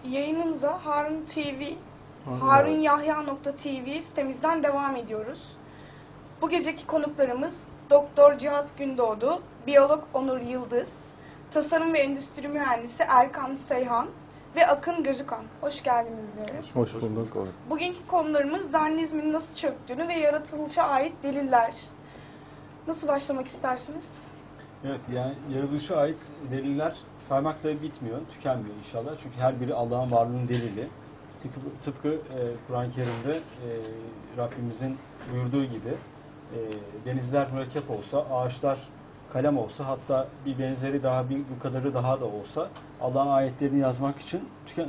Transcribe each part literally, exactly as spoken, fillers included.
Yayınımıza Harun T V, harunyahya nokta tv sitemizden devam ediyoruz. Bu geceki konuklarımız Doktor Cihat Gündoğdu, Biyolog Onur Yıldız, Tasarım ve Endüstri Mühendisi Erkan Seyhan ve Akın Gözükan. Hoş geldiniz diyoruz. Hoş bulduk. Bugünkü konularımız Darwinizmin nasıl çöktüğünü ve yaratılışa ait deliller. Nasıl başlamak istersiniz? Evet, yani yaratılışa ait deliller saymakla bitmiyor, tükenmiyor inşallah. Çünkü her biri Allah'ın varlığının delili. Tıpkı, tıpkı e, Kur'an-ı Kerim'de e, Rabbimizin buyurduğu gibi e, denizler mürekkep olsa, ağaçlar kalem olsa, hatta bir benzeri daha, bir bu kadarı daha da olsa Allah'ın ayetlerini yazmak için tüken,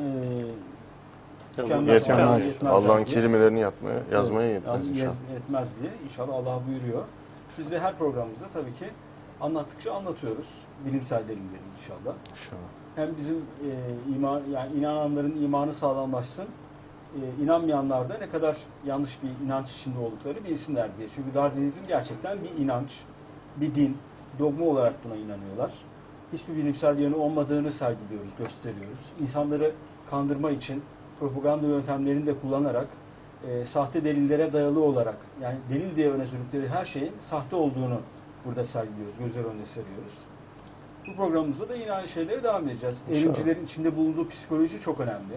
e, tükenmez, yetmez. yetmez Allah'ın diye. kelimelerini yapmaya, yazmaya Evet, yetmez inşallah. Yetmez diye inşallah Allah buyuruyor. Biz de her programımızda tabii ki anlattıkça anlatıyoruz. Bilimsel delilleri inşallah. İnşallah. Hem bizim e, iman, yani inananların imanı sağlamlaşsın, e, inanmayanlar da ne kadar yanlış bir inanç içinde oldukları bilsinler diye. Çünkü Darwinizm gerçekten bir inanç, bir din, dogma olarak buna inanıyorlar. Hiçbir bilimsel yönü olmadığını sergiliyoruz, gösteriyoruz. İnsanları kandırma için propaganda yöntemlerini de kullanarak e, sahte delillere dayalı olarak, yani delil diye öne sürdükleri her şeyin sahte olduğunu burada sergiliyoruz, gözler önüne seriyoruz. Bu programımızda da yine aynı şeyleri devam edeceğiz. Evrimcilerin içinde bulunduğu psikoloji çok önemli.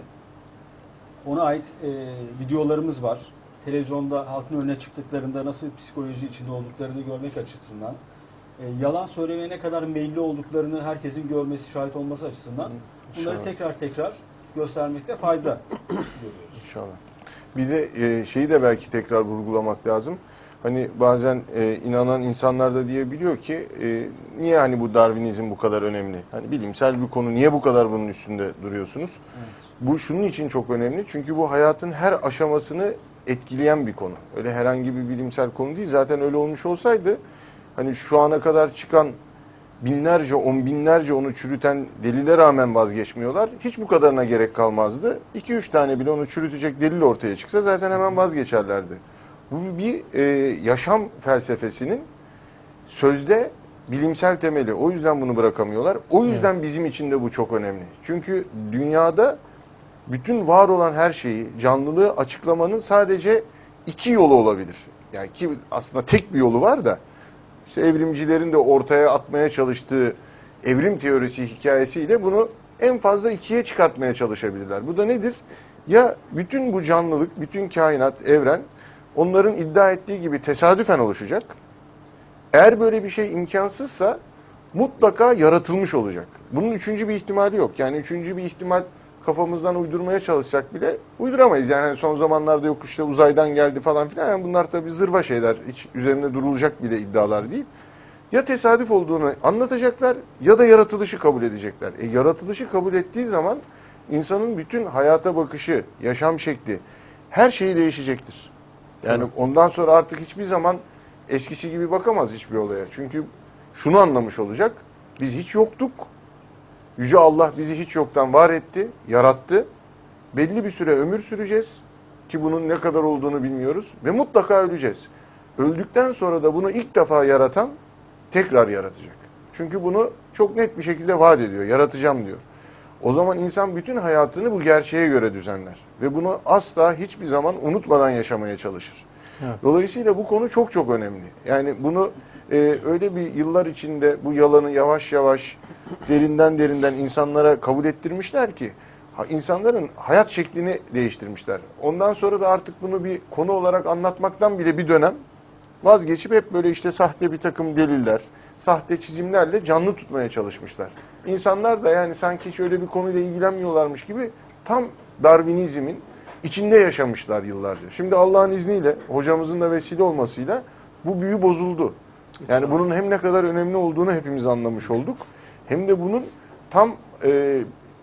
Ona ait e, videolarımız var. Televizyonda halkın önüne çıktıklarında nasıl bir psikoloji içinde olduklarını görmek açısından, e, yalan söylemeye ne kadar meyilli olduklarını herkesin görmesi, şahit olması açısından bunları tekrar tekrar göstermekte fayda görüyoruz. İnşallah. Bir de e, şeyi de belki tekrar vurgulamak lazım. Hani bazen e, inanan insanlar da diyebiliyor ki e, niye hani bu Darwinizm bu kadar önemli? Hani bilimsel bir konu, niye bu kadar bunun üstünde duruyorsunuz? Evet. Bu şunun için çok önemli. Çünkü bu hayatın her aşamasını etkileyen bir konu. Öyle herhangi bir bilimsel konu değil. Zaten öyle olmuş olsaydı hani şu ana kadar çıkan binlerce, on binlerce onu çürüten delile rağmen vazgeçmiyorlar. Hiç bu kadarına gerek kalmazdı. iki üç tane bile onu çürütecek delil ortaya çıksa zaten hemen vazgeçerlerdi. Bu bir e, yaşam felsefesinin sözde bilimsel temeli. O yüzden bunu bırakamıyorlar. O yüzden evet, bizim için de bu çok önemli. Çünkü dünyada bütün var olan her şeyi, canlılığı açıklamanın sadece iki yolu olabilir. Yani ki aslında tek bir yolu var da işte evrimcilerin de ortaya atmaya çalıştığı evrim teorisi hikayesiyle bunu en fazla ikiye çıkartmaya çalışabilirler. Bu da nedir? Ya bütün bu canlılık, bütün kainat, evren onların iddia ettiği gibi tesadüfen oluşacak. Eğer böyle bir şey imkansızsa mutlaka yaratılmış olacak. Bunun üçüncü bir ihtimali yok. Yani üçüncü bir ihtimal kafamızdan uydurmaya çalışsak bile uyduramayız. Yani son zamanlarda yok işte uzaydan geldi falan filan. Yani bunlar tabii zırva şeyler. Hiç üzerinde durulacak bile iddialar değil. Ya tesadüf olduğunu anlatacaklar ya da yaratılışı kabul edecekler. E, yaratılışı kabul ettiği zaman insanın bütün hayata bakışı, yaşam şekli, her şeyi değişecektir. Yani evet, ondan sonra artık hiçbir zaman eskisi gibi bakamaz hiçbir olaya. Çünkü şunu anlamış olacak. Biz hiç yoktuk. Yüce Allah bizi hiç yoktan var etti, yarattı. Belli bir süre ömür süreceğiz ki bunun ne kadar olduğunu bilmiyoruz ve mutlaka öleceğiz. Öldükten sonra da bunu ilk defa yaratan tekrar yaratacak. Çünkü bunu çok net bir şekilde vaat ediyor, yaratacağım diyor. O zaman insan bütün hayatını bu gerçeğe göre düzenler ve bunu asla hiçbir zaman unutmadan yaşamaya çalışır. Evet. Dolayısıyla bu konu çok çok önemli. Yani bunu e, öyle bir yıllar içinde bu yalanı yavaş yavaş derinden derinden insanlara kabul ettirmişler ki ha, insanların hayat şeklini değiştirmişler. Ondan sonra da artık bunu bir konu olarak anlatmaktan bile bir dönem vazgeçip hep böyle işte sahte bir takım deliller, sahte çizimlerle canlı tutmaya çalışmışlar. İnsanlar da yani sanki hiç öyle bir konuyla ilgilenmiyorlarmış gibi tam Darwinizmin içinde yaşamışlar yıllarca. Şimdi Allah'ın izniyle, hocamızın da vesile olmasıyla bu büyü bozuldu. Yani bunun hem ne kadar önemli olduğunu hepimiz anlamış olduk. Hem de bunun tam e,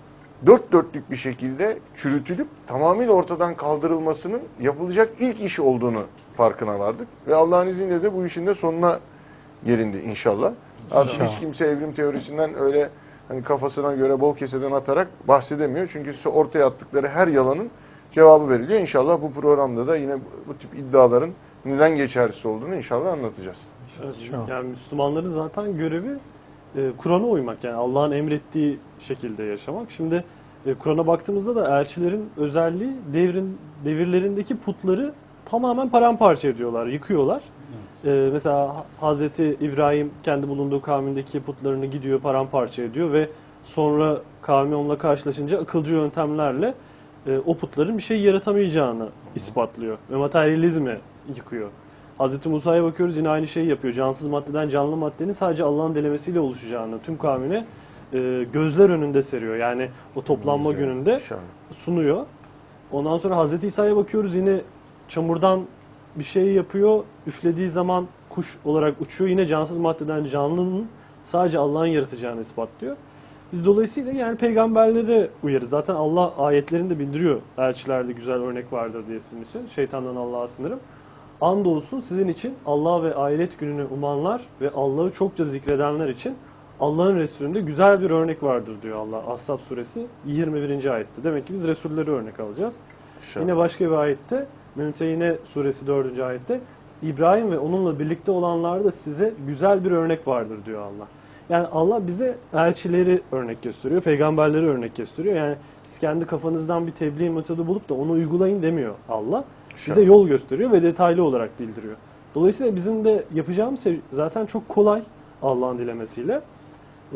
dört dörtlük bir şekilde çürütülüp tamamıyla ortadan kaldırılmasının yapılacak ilk iş olduğunu farkına vardık. Ve Allah'ın izniyle de bu işin de sonuna gelindi inşallah. Artık hiç kimse evrim teorisinden öyle hani kafasına göre bol keseden atarak bahsedemiyor. Çünkü ortaya attıkları her yalanın cevabı veriliyor. İnşallah bu programda da yine bu tip iddiaların neden geçersiz olduğunu inşallah anlatacağız. Evet, yani Müslümanların zaten görevi e, Kur'an'a uymak. Yani Allah'ın emrettiği şekilde yaşamak. Şimdi E, Kur'an'a baktığımızda da elçilerin özelliği devrin devirlerindeki putları tamamen paramparça ediyorlar, yıkıyorlar. E, mesela Hazreti İbrahim kendi bulunduğu kavmindeki putlarını gidiyor, paramparça ediyor ve sonra kavmi onunla karşılaşınca akılcı yöntemlerle e, o putların bir şey yaratamayacağını ispatlıyor ve materyalizmi yıkıyor. Hazreti Musa'ya bakıyoruz, yine aynı şeyi yapıyor. Cansız maddeden canlı maddenin sadece Allah'ın dilemesiyle oluşacağını tüm kavmine e, gözler önünde seriyor. Yani o toplanma Güzel, gününde şahane. sunuyor. Ondan sonra Hazreti İsa'ya bakıyoruz, yine çamurdan bir şey yapıyor. Üflediği zaman kuş olarak uçuyor. Yine cansız maddeden canlının sadece Allah'ın yaratacağını ispatlıyor. Biz dolayısıyla yani peygamberlere uyarız. Zaten Allah ayetlerinde bildiriyor. Elçilerde güzel örnek vardır diye sizin için. Şeytandan Allah'a sınırım. Andolsun sizin için Allah ve ahiret gününü umanlar ve Allah'ı çokça zikredenler için Allah'ın Resulü'nde güzel bir örnek vardır diyor Allah. Ashab suresi yirmi birinci ayette. Demek ki biz Resulleri örnek alacağız. Şahane. Yine başka bir ayette, Mümtehine suresi dördüncü ayette, İbrahim ve onunla birlikte olanlarda size güzel bir örnek vardır diyor Allah. Yani Allah bize elçileri örnek gösteriyor, peygamberleri örnek gösteriyor. Yani siz kendi kafanızdan bir tebliğ metodu bulup da onu uygulayın demiyor Allah. Bize Şahane. yol gösteriyor ve detaylı olarak bildiriyor. Dolayısıyla bizim de yapacağımız şey zaten çok kolay Allah'ın dilemesiyle. Ee,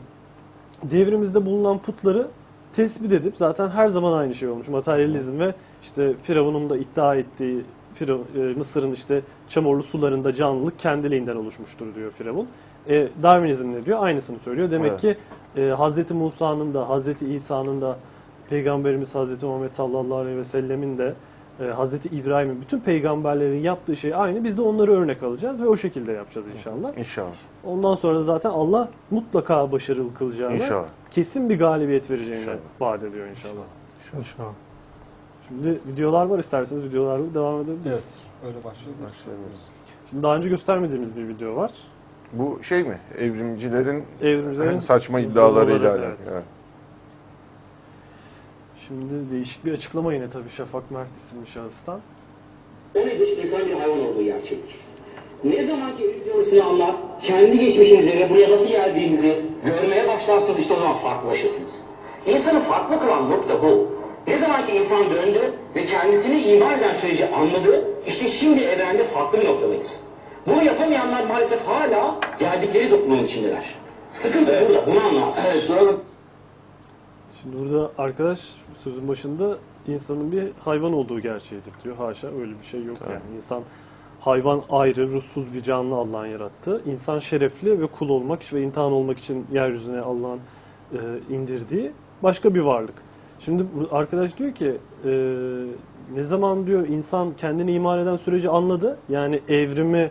devrimizde bulunan putları tespit edip, zaten her zaman aynı şey olmuş. Materyalizm ve işte Firavun'un da iddia ettiği Firavun, e, Mısır'ın işte çamurlu sularında canlılık kendiliğinden oluşmuştur diyor Firavun. E, Darwinizm ne diyor? Aynısını söylüyor. Demek Evet. ki e, Hazreti Musa'nın da, Hazreti İsa'nın da, Peygamberimiz Hazreti Muhammed sallallahu aleyhi ve sellemin de, e, Hazreti İbrahim'in, bütün peygamberlerin yaptığı şey aynı. Biz de onları örnek alacağız ve o şekilde yapacağız inşallah. İnşallah. Ondan sonra da zaten Allah mutlaka başarılı kılacağını, İnşallah. kesin bir galibiyet vereceğini İnşallah. vaat ediyor inşallah. İnşallah. Şimdi videolar var, isterseniz videolarla devam edebiliriz. Evet, öyle başlayabiliriz. Başlayabiliriz. Şimdi daha önce göstermediğimiz bir video var. Bu şey mi? Evrimcilerin Evrimcilerin saçma iddialarıyla zırvaları, alakalı. evet. Evet. Şimdi değişik bir açıklama yine tabii Şafak Mert isimli şahıstan. O nedir? İnsan bir hayvan olduğu gerçek. Ne zaman ki evrim teorisini anlar, kendi geçmişinizi ve buraya nasıl geldiğinizi görmeye başlarsınız, işte o zaman farklılaşırsınız. İnsanı farklı kılan nokta bu. Ne zaman ki insan döndü ve kendisini iman eden süreci anladı, işte şimdi evrende farklı bir noktadayız. Bunu yapamayanlar maalesef hala geldikleri toplumun içindeler. Sıkıntı evet. Burada, bunu anlar. Evet, duralım. Şimdi burada arkadaş sözün başında insanın bir hayvan olduğu gerçeğidir diyor. Haşa, öyle bir şey yok. Tabii. Yani insan hayvan ayrı, ruhsuz bir canlı Allah'ın yarattığı. İnsan şerefli ve kul olmak ve imtihan olmak için yeryüzüne Allah'ın e, indirdiği başka bir varlık. Şimdi bu arkadaş diyor ki e, ne zaman diyor insan kendini iman eden süreci anladı, yani evrime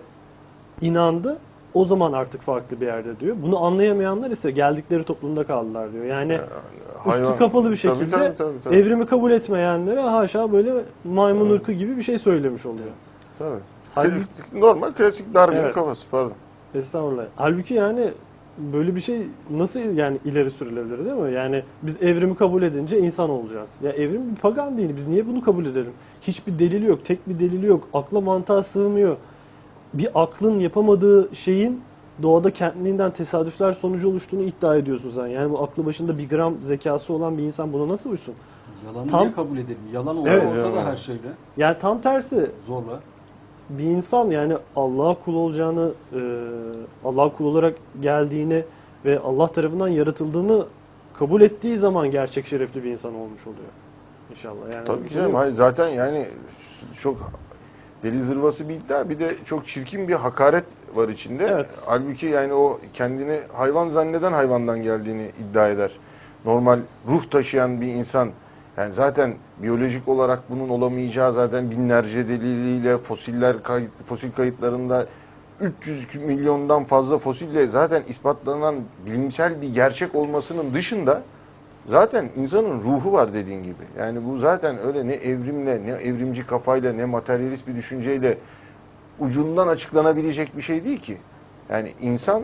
inandı, o zaman artık farklı bir yerde diyor. Bunu anlayamayanlar ise geldikleri toplumda kaldılar diyor. Yani Hayvan- üstü kapalı bir Tabii, şekilde tabii, tabii, tabii. evrimi kabul etmeyenlere haşa böyle maymun ırkı gibi bir şey söylemiş oluyor. Tabii. Halbuki- Klasik- Normal klasik Darwin Evet. kafası, pardon. Estağfurullah. Halbuki yani böyle bir şey nasıl yani ileri sürülebilir, değil mi? Yani biz evrimi kabul edince insan olacağız. Ya evrim bir pagan dini. Biz niye bunu kabul edelim? Hiçbir delili yok. Tek bir delili yok. Akla mantığa sığmıyor. Bir aklın yapamadığı şeyin doğada kendiliğinden tesadüfler sonucu oluştuğunu iddia ediyorsun sen. Yani bu aklı başında bir gram zekası olan bir insan buna nasıl uysun? Yalanı Tam- niye kabul edelim? Yalan olan Evet. ortada Yalan. her şeyde. Yani tam tersi. Zorla. Bir insan yani Allah'a kul olacağını, e, Allah'a kul olarak geldiğini ve Allah tarafından yaratıldığını kabul ettiği zaman gerçek şerefli bir insan olmuş oluyor. İnşallah. Yani Tabii ki canım. Hayır, zaten yani çok deli zırvası bir iddia. Bir de çok çirkin bir hakaret var içinde. Evet. Halbuki yani o kendini hayvan zanneden hayvandan geldiğini iddia eder. Normal ruh taşıyan bir insan, yani zaten biyolojik olarak bunun olamayacağı zaten binlerce deliliyle, fosiller kayıt, fosil kayıtlarında üç yüz milyondan fazla fosille zaten ispatlanan bilimsel bir gerçek olmasının dışında zaten insanın ruhu var dediğin gibi. Yani bu zaten öyle ne evrimle, ne evrimci kafayla, ne materyalist bir düşünceyle ucundan açıklanabilecek bir şey değil ki. Yani insan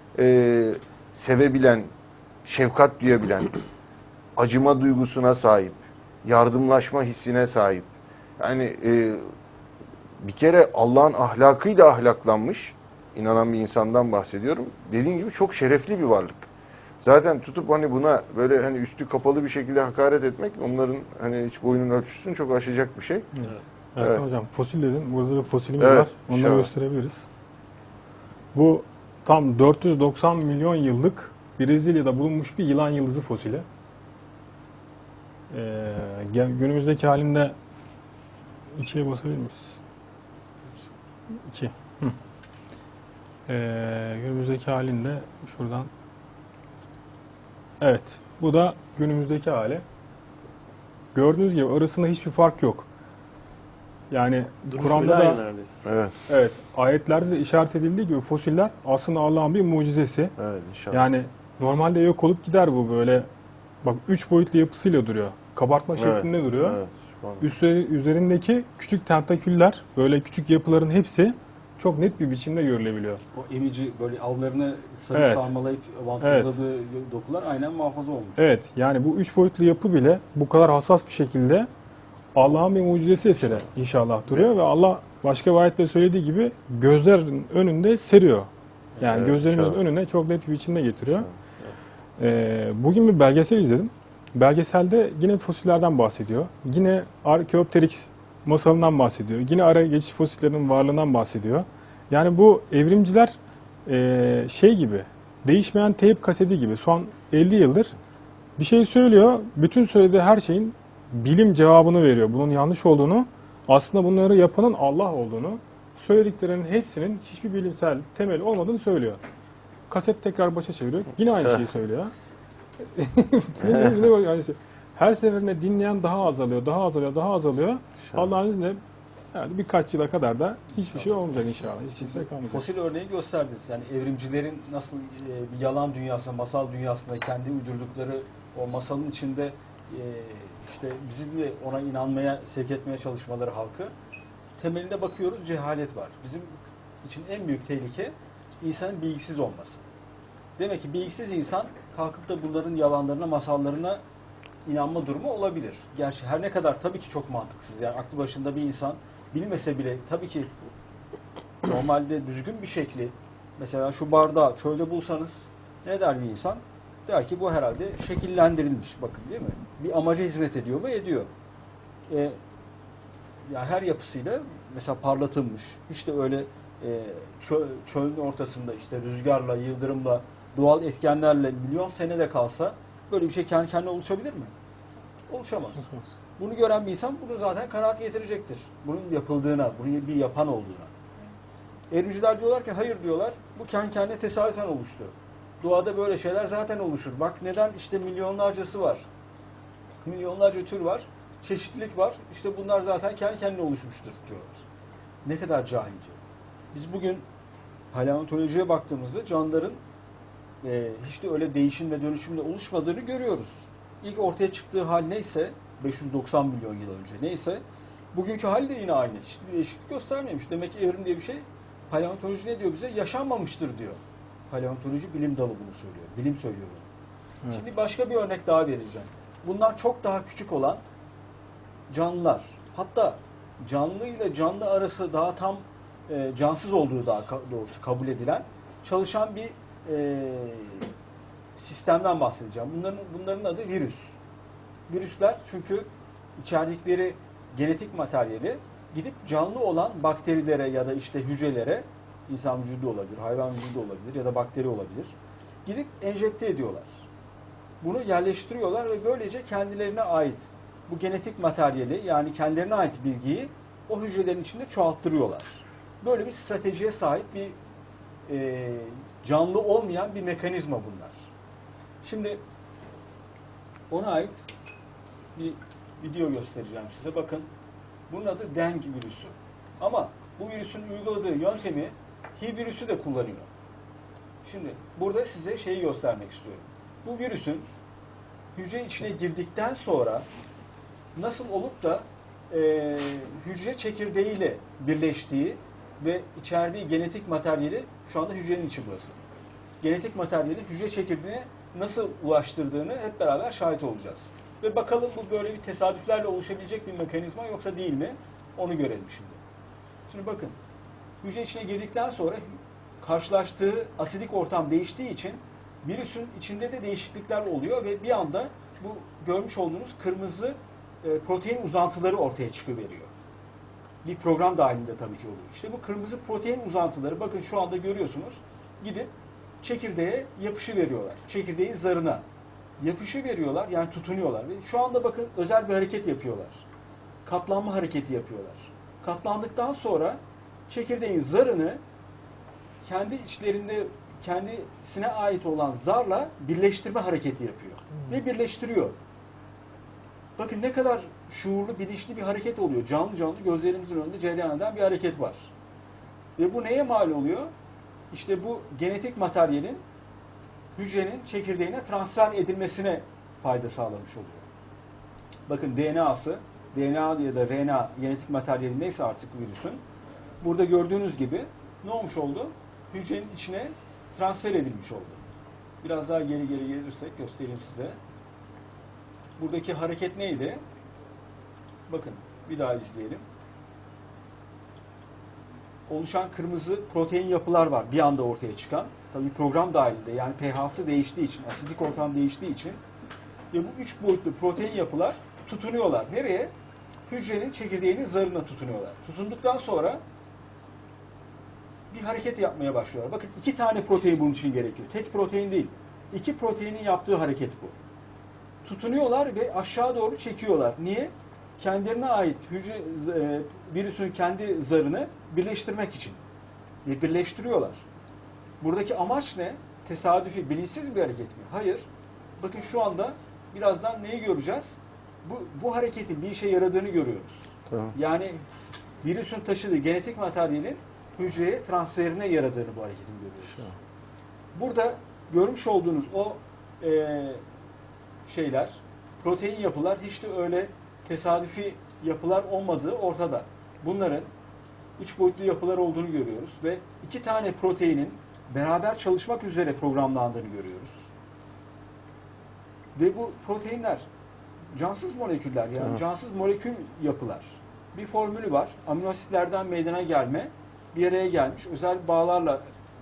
e, sevebilen, şefkat duyabilen, acıma duygusuna sahip, yardımlaşma hissine sahip. Yani e, bir kere Allah'ın ahlakıyla ahlaklanmış, inanan bir insandan bahsediyorum. Dediğim gibi çok şerefli bir varlık. Zaten tutup hani buna böyle hani üstü kapalı bir şekilde hakaret etmek onların hani hiç boyunun ölçüsünü çok aşacak bir şey. Evet. Evet, Evet. hocam fosil dedim. Burada bir fosilimiz Evet, var. Onları inşallah. gösterebiliriz. Bu tam dört yüz doksan milyon yıllık Brezilya'da bulunmuş bir yılan yıldızı fosili. Ee, gel- günümüzdeki halinde ikiye basabilir miyiz? İki. Hı. Ee, günümüzdeki halinde şuradan. Evet. Bu da günümüzdeki hali. Gördüğünüz gibi arasında hiçbir fark yok. Yani Duruşuyla Kur'an'da aynı da neredeyse. Evet, evet ayetlerde de işaret edildiği gibi fosiller aslında Allah'ın bir mucizesi. evet inşallah. Yani normalde yok olup gider bu böyle. Bak üç boyutlu yapısıyla duruyor. Kabartma Evet, şeklinde duruyor. Evet, subhanallah. Üstleri, üzerindeki küçük tentaküller, böyle küçük yapıların hepsi çok net bir biçimde görülebiliyor. O emici böyle avlarını sarıp Evet. sarmalayıp vantiladığı dokular aynen muhafaza olmuş. Evet, yani bu üç boyutlu yapı bile bu kadar hassas bir şekilde Allah'ın bir mucizesi eseri inşallah duruyor ve Allah başka bir ayette söylediği gibi gözlerin önünde seriyor. Yani Evet, gözlerimizin inşallah. önüne çok net bir biçimde getiriyor. İnşallah. Ee, bugün bir belgesel izledim. Belgeselde yine fosillerden bahsediyor. Yine Archaeopteryx masalından bahsediyor. Yine ara geçiş fosillerinin varlığından bahsediyor. Yani bu evrimciler e, şey gibi, değişmeyen teyp kaseti gibi son elli yıldır bir şey söylüyor. Bütün söylediği her şeyin bilim cevabını veriyor. Bunun yanlış olduğunu, aslında bunları yapanın Allah olduğunu, söylediklerinin hepsinin hiçbir bilimsel temeli olmadığını söylüyor. Kaset tekrar başa çeviriyor. Yine aynı şeyi söylüyor. Yine- yine böyle aynı şey. Her seferinde dinleyen daha azalıyor, daha azalıyor, daha azalıyor. İnşallah. Allah'ın izniyle yani birkaç yıla kadar da hiçbir şey olmayacak inşallah. Hiç kimse kalmayacak. Fosil örneği gösterdiniz. Yani evrimcilerin nasıl e, bir yalan dünyasında, masal dünyasında kendi uydurdukları o masalın içinde e, işte bizi de ona inanmaya, sevk etmeye çalışmaları halkı. Temelinde bakıyoruz cehalet var. Bizim için en büyük tehlike insanın bilgisiz olması. Demek ki bilgisiz insan kalkıp da bunların yalanlarına, masallarına inanma durumu olabilir. Gerçi her ne kadar tabii ki çok mantıksız. Yani aklı başında bir insan bilmese bile tabii ki normalde düzgün bir şekli, mesela şu bardağı çölde bulsanız ne der bir insan? Der ki bu herhalde şekillendirilmiş. Bakın değil mi? Bir amaca hizmet ediyor mu? Ediyor. E, yani her yapısıyla mesela parlatılmış. Hiç de öyle e, çöl, çölün ortasında işte rüzgarla, yıldırımla, doğal etkenlerle milyon sene de kalsa böyle bir şey kendi kendine oluşabilir mi? Oluşamaz. Bunu gören bir insan bunu zaten kanaat getirecektir. Bunun yapıldığına, bunu bir yapan olduğuna. Evrimciler diyorlar ki hayır diyorlar, bu kendi kendine tesadüfen oluştu. Doğada böyle şeyler zaten oluşur. Bak neden işte milyonlarcası var. Milyonlarca tür var, çeşitlilik var. İşte bunlar zaten kendi kendine oluşmuştur diyorlar. Ne kadar cahilce. Biz bugün paleontolojiye baktığımızda canlıların e, hiç de öyle değişim ve dönüşümle oluşmadığını görüyoruz. İlk ortaya çıktığı hal neyse, beş yüz doksan milyon yıl önce neyse, bugünkü hali de yine aynı. Hiçbir değişiklik göstermemiş. Demek ki evrim diye bir şey, paleontoloji ne diyor bize? Yaşanmamıştır diyor. Paleontoloji bilim dalı bunu söylüyor. Bilim söylüyor bunu. Evet. Şimdi başka bir örnek daha vereceğim. Bunlar çok daha küçük olan canlılar. Hatta canlı ile canlı arası daha tam e, cansız olduğu daha ka- doğrusu kabul edilen çalışan bir e, sistemden bahsedeceğim. Bunların bunların adı virüs. Virüsler çünkü içerdikleri genetik materyali gidip canlı olan bakterilere ya da işte hücrelere, insan vücudu olabilir, hayvan vücudu olabilir ya da bakteri olabilir, gidip enjekte ediyorlar. Bunu yerleştiriyorlar ve böylece kendilerine ait bu genetik materyali, yani kendilerine ait bilgiyi o hücrelerin içinde çoğalttırıyorlar. Böyle bir stratejiye sahip bir e, canlı olmayan bir mekanizma bunlar. Şimdi ona ait bir video göstereceğim size. Bakın, bunun adı Dengue virüsü. Ama bu virüsün uyguladığı yöntemi H I V virüsü de kullanıyor. Şimdi burada size şeyi göstermek istiyorum. Bu virüsün hücre içine girdikten sonra nasıl olup da e, hücre çekirdeğiyle birleştiği ve içerdiği genetik materyali, şu anda hücrenin içi burası. Genetik materyali hücre çekirdeğine nasıl ulaştırdığını hep beraber şahit olacağız. Ve bakalım bu böyle bir tesadüflerle oluşabilecek bir mekanizma yoksa değil mi? Onu görelim şimdi. Şimdi bakın, hücre içine girdikten sonra karşılaştığı asidik ortam değiştiği için virüsün içinde de değişiklikler oluyor ve bir anda bu görmüş olduğunuz kırmızı e, protein uzantıları ortaya çıkıveriyor. Bir program dahilinde tabii ki oluyor. İşte bu kırmızı protein uzantıları bakın şu anda görüyorsunuz. Gidip çekirdeğe yapışı veriyorlar. Çekirdeğin zarına yapışı veriyorlar. Yani tutunuyorlar. Ve şu anda bakın özel bir hareket yapıyorlar. Katlanma hareketi yapıyorlar. Katlandıktan sonra çekirdeğin zarını kendi içlerinde kendisine ait olan zarla birleştirme hareketi yapıyor. Hmm. Ve birleştiriyor. Bakın ne kadar şuurlu, bilinçli bir hareket oluyor. Canlı canlı gözlerimizin önünde cereyan eden bir hareket var. Ve bu neye mal oluyor? İşte bu genetik materyalin hücrenin çekirdeğine transfer edilmesine fayda sağlamış oluyor. Bakın D N A'sı, D N A ya da R N A genetik materyali neyse artık virüsün, burada gördüğünüz gibi ne olmuş oldu? Hücrenin içine transfer edilmiş oldu. Biraz daha geri geri gelirsek göstereyim size. Buradaki hareket neydi? Bakın bir daha izleyelim. Oluşan kırmızı protein yapılar var bir anda ortaya çıkan. Tabii program dahilinde yani pH'sı değiştiği için, asidik ortam değiştiği için ve bu üç boyutlu protein yapılar tutunuyorlar. Nereye? Hücrenin çekirdeğinin zarına tutunuyorlar. Tutunduktan sonra bir hareket yapmaya başlıyorlar. Bakın iki tane protein bunun için gerekiyor. Tek protein değil. İki proteinin yaptığı hareket bu. Tutunuyorlar ve aşağı doğru çekiyorlar. Niye? Kendilerine ait hücre, e, virüsün kendi zarını birleştirmek için. Ve birleştiriyorlar. Buradaki amaç ne? Tesadüfi, bilinçsiz bir hareket mi? Hayır. Bakın şu anda birazdan neyi göreceğiz? Bu, bu hareketin bir işe yaradığını görüyoruz. Tamam. Yani virüsün taşıdığı genetik materyalin hücreye transferine yaradığını bu hareketin görüyoruz. Şu. Burada görmüş olduğunuz o e, şeyler, protein yapılar hiç de öyle tesadüfi yapılar olmadığı ortada. Bunların üç boyutlu yapılar olduğunu görüyoruz ve iki tane proteinin beraber çalışmak üzere programlandığını görüyoruz. Ve bu proteinler cansız moleküller yani evet. cansız molekül yapılar. Bir formülü var. Amino asitlerden meydana gelme, bir araya gelmiş, özel bağlarla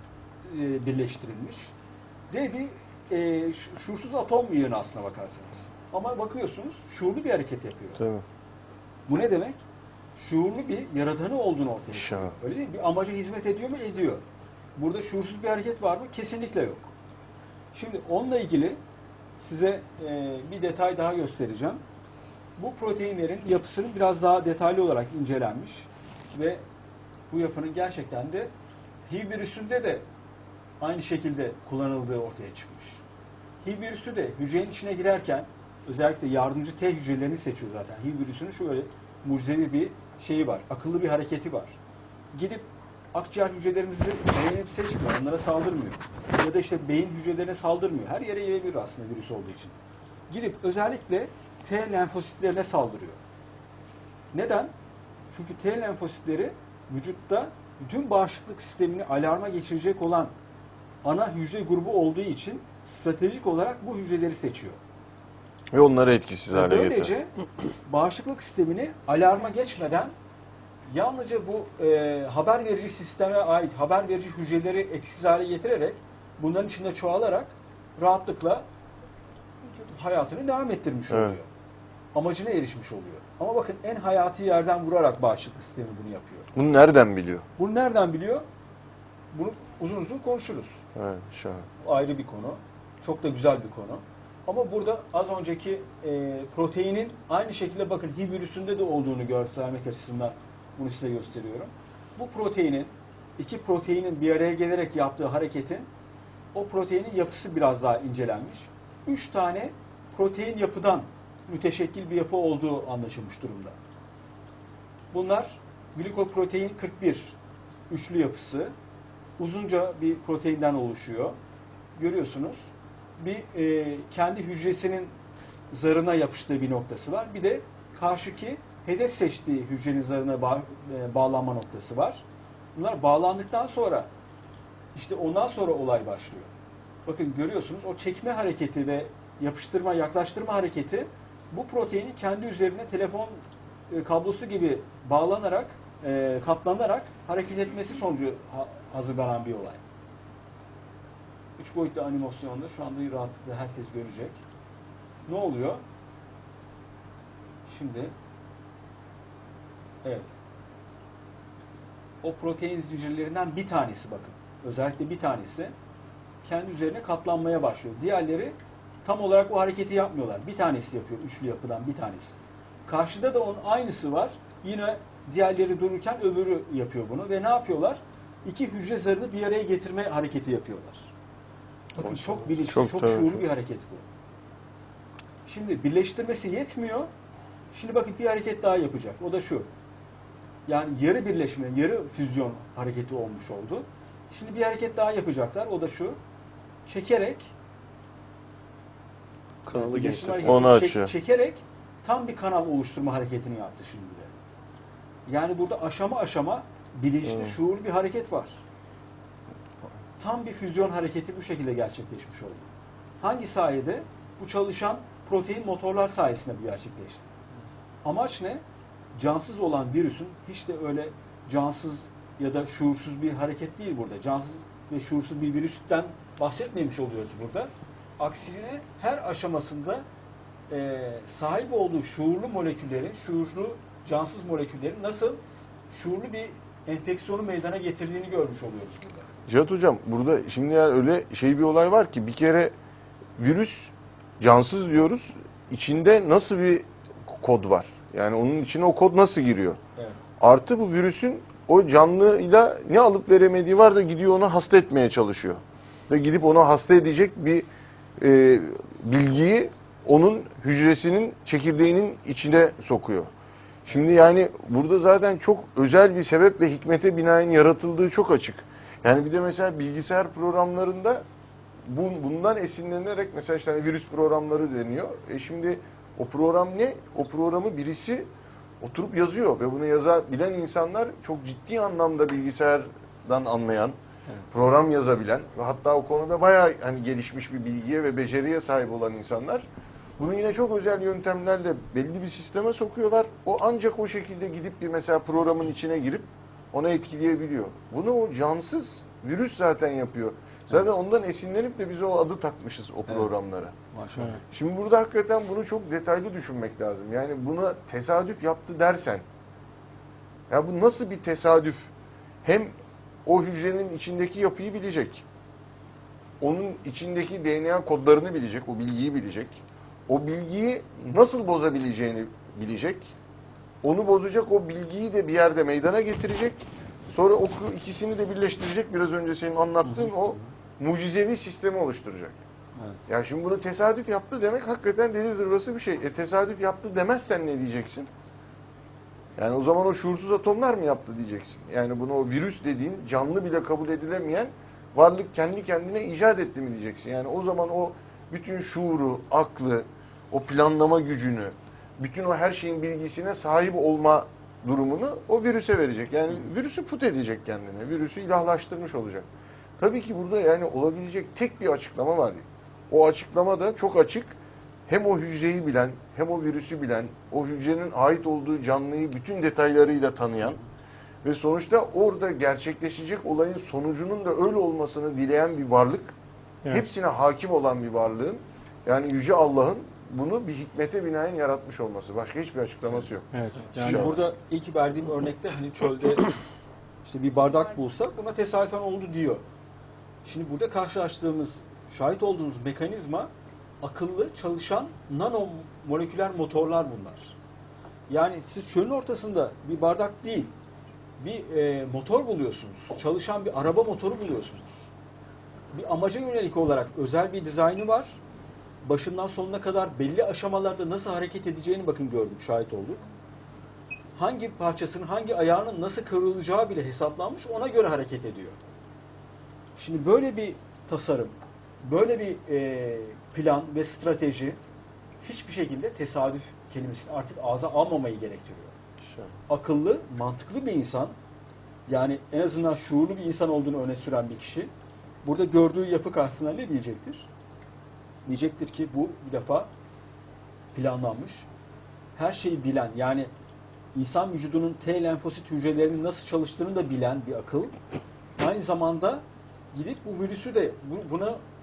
e, birleştirilmiş ve bir e, şuursuz atom yığını aslına bakarsanız. Ama bakıyorsunuz şuurlu bir hareket yapıyor. Tabii. Bu ne demek? Şuurlu bir yaratanı olduğunu ortaya çıkıyor. Öyle değil mi? Bir amaca hizmet ediyor mu? Ediyor. Burada şuursuz bir hareket var mı? Kesinlikle yok. Şimdi onunla ilgili size e, bir detay daha göstereceğim. Bu proteinlerin yapısının biraz daha detaylı olarak incelenmiş ve bu yapının gerçekten de H I V virüsünde de aynı şekilde kullanıldığı ortaya çıkmış. H I V virüsü de hücrenin içine girerken özellikle yardımcı T hücrelerini seçiyor zaten. H I V virüsünün şöyle mucizevi bir şeyi var, akıllı bir hareketi var. Gidip akciğer hücrelerimizi beğenip seçmiyor, onlara saldırmıyor. Ya da işte beyin hücrelerine saldırmıyor. Her yere yiyebilir aslında virüs olduğu için. Gidip özellikle T lenfositlerine saldırıyor. Neden? Çünkü T lenfositleri vücutta bütün bağışıklık sistemini alarma geçirecek olan ana hücre grubu olduğu için stratejik olarak bu hücreleri seçiyor. Ve onları etkisiz hale getiriyor. Böylece bağışıklık sistemini alarma geçmeden yalnızca bu e, haber verici sisteme ait haber verici hücreleri etkisiz hale getirerek bunların içinde çoğalarak rahatlıkla hayatını devam ettirmiş oluyor. Evet. Amacına erişmiş oluyor. Ama bakın en hayati yerden vurarak bağışıklık sistemi bunu yapıyor. Bunu nereden biliyor? Bunu nereden biliyor? Bunu uzun uzun konuşuruz. Evet, şahane. Ayrı bir konu. Çok da güzel bir konu. Ama burada az önceki e, proteinin aynı şekilde bakın H I V virüsünde de olduğunu göstermek açısından bunu size gösteriyorum. Bu proteinin, iki proteinin bir araya gelerek yaptığı hareketin o proteinin yapısı biraz daha incelenmiş. Üç tane protein yapıdan müteşekkil bir yapı olduğu anlaşılmış durumda. Bunlar glikoprotein kırk bir üçlü yapısı. Uzunca bir proteinden oluşuyor. Görüyorsunuz. Bir e, kendi hücresinin zarına yapıştığı bir noktası var. Bir de karşıki hedef seçtiği hücrenin zarına bağ, e, bağlanma noktası var. Bunlar bağlandıktan sonra işte ondan sonra olay başlıyor. Bakın görüyorsunuz o çekme hareketi ve yapıştırma, yaklaştırma hareketi bu proteini kendi üzerine telefon e, kablosu gibi bağlanarak, e, katlanarak hareket etmesi sonucu ha, hazırlanan bir olay. üç boyutlu animasyonda şu anda rahatlıkla herkes görecek. Ne oluyor? Şimdi evet. O protein zincirlerinden bir tanesi bakın. Özellikle bir tanesi kendi üzerine katlanmaya başlıyor. Diğerleri tam olarak o hareketi yapmıyorlar. Bir tanesi yapıyor. Üçlü yapıdan bir tanesi. Karşıda da onun aynısı var. Yine diğerleri dururken öbürü yapıyor bunu. Ve ne yapıyorlar? İki hücre zarını bir araya getirme hareketi yapıyorlar. Bakın çok bilinçli, çok, Çok çok tabii, şuurlu çok. bir hareket bu. Şimdi birleştirmesi yetmiyor. Şimdi bakın bir hareket daha yapacak. O da şu. Yani yarı birleşme, yarı füzyon hareketi olmuş oldu. Şimdi bir hareket daha yapacaklar. O da şu. Çekerek Kanalı birleşme genişletiyor. hareketi Onu çek- açıyor. çekerek tam bir kanal oluşturma hareketini yaptı şimdi de. Yani burada aşama aşama bilinçli, Evet. şuurlu bir hareket var. Tam bir füzyon hareketi bu şekilde gerçekleşmiş oldu. Hangi sayede? Bu çalışan protein motorlar sayesinde bu gerçekleşti. Amaç ne? Cansız olan virüsün hiç de öyle cansız ya da şuursuz bir hareket değil burada. Cansız ve şuursuz bir virüsten bahsetmemiş oluyoruz burada. Aksine her aşamasında e, sahip olduğu şuurlu molekülleri, şuurlu cansız molekülleri nasıl şuurlu bir enfeksiyonu meydana getirdiğini görmüş oluyoruz burada. Cihat Hocam burada şimdi yani öyle şey bir olay var ki bir kere virüs cansız diyoruz. İçinde nasıl bir kod var? Yani onun içine o kod nasıl giriyor? Evet. Artı bu virüsün o canlıyla ne alıp veremediği var da gidiyor onu hasta etmeye çalışıyor. Ve gidip onu hasta edecek bir e, bilgiyi onun hücresinin çekirdeğinin içine sokuyor. Şimdi yani burada zaten çok özel bir sebep ve hikmete binaen yaratıldığı çok açık. Yani bir de mesela bilgisayar programlarında bun- bundan esinlenerek mesela işte hani virüs programları deniyor. E şimdi o program ne? O programı birisi oturup yazıyor ve bunu yazabilen insanlar çok ciddi anlamda bilgisayardan anlayan, Evet. program yazabilen ve hatta o konuda bayağı hani gelişmiş bir bilgiye ve beceriye sahip olan insanlar bunu yine çok özel yöntemlerle belli bir sisteme sokuyorlar. O ancak o şekilde gidip bir mesela programın içine girip onu etkileyebiliyor. Bunu o cansız virüs zaten yapıyor. Zaten ondan esinlenip de biz o adı takmışız o programlara. Maşallah. Evet. Şimdi burada hakikaten bunu çok detaylı düşünmek lazım. Yani buna tesadüf yaptı dersen, ya bu nasıl bir tesadüf? Hem o hücrenin içindeki yapıyı bilecek, onun içindeki D N A kodlarını bilecek, o bilgiyi bilecek, o bilgiyi nasıl bozabileceğini bilecek, onu bozacak o bilgiyi de bir yerde meydana getirecek, sonra o ikisini de birleştirecek, biraz önce senin anlattığın o mucizevi sistemi oluşturacak. Evet. Ya şimdi bunu tesadüf yaptı demek hakikaten deli zırvası bir şey. E tesadüf yaptı demezsen ne diyeceksin? Yani o zaman o şuursuz atomlar mı yaptı diyeceksin. Yani bunu o virüs dediğin canlı bile kabul edilemeyen varlık kendi kendine icat etti mi diyeceksin. Yani o zaman o bütün şuuru, aklı, o planlama gücünü, bütün o her şeyin bilgisine sahip olma durumunu o virüse verecek. Yani virüsü put edecek kendine. Virüsü ilahlaştırmış olacak. Tabii ki burada yani olabilecek tek bir açıklama var. O açıklama da çok açık. Hem o hücreyi bilen, hem o virüsü bilen, o hücrenin ait olduğu canlıyı bütün detaylarıyla tanıyan ve sonuçta orada gerçekleşecek olayın sonucunun da öyle olmasını dileyen bir varlık, Evet. hepsine hakim olan bir varlığın, yani Yüce Allah'ın bunu bir hikmete binaen yaratmış olması. Başka hiçbir açıklaması yok. Evet. Yani Yani burada ilk verdiğim örnekte hani çölde işte bir bardak bulsa buna tesadüfen oldu diyor. Şimdi burada karşılaştığımız, şahit olduğumuz mekanizma akıllı çalışan nano moleküler motorlar bunlar. Yani siz çölün ortasında bir bardak değil, bir e, motor buluyorsunuz. Çalışan bir araba motoru buluyorsunuz. Bir amaca yönelik olarak özel bir dizaynı var. Başından sonuna kadar belli aşamalarda nasıl hareket edeceğini bakın gördük, şahit olduk. Hangi parçasının, hangi ayağının nasıl kıvrılacağı bile hesaplanmış, ona göre hareket ediyor. Şimdi böyle bir tasarım, böyle bir e, plan ve strateji hiçbir şekilde tesadüf kelimesini artık ağza almamayı gerektiriyor. Akıllı, mantıklı bir insan, yani en azından şuurlu bir insan olduğunu öne süren bir kişi, burada gördüğü yapı karşısında ne diyecektir? Diyecektir ki bu bir defa planlanmış, her şeyi bilen, yani insan vücudunun T lenfosit hücrelerinin nasıl çalıştığını da bilen bir akıl, aynı zamanda gidip bu virüsü de buna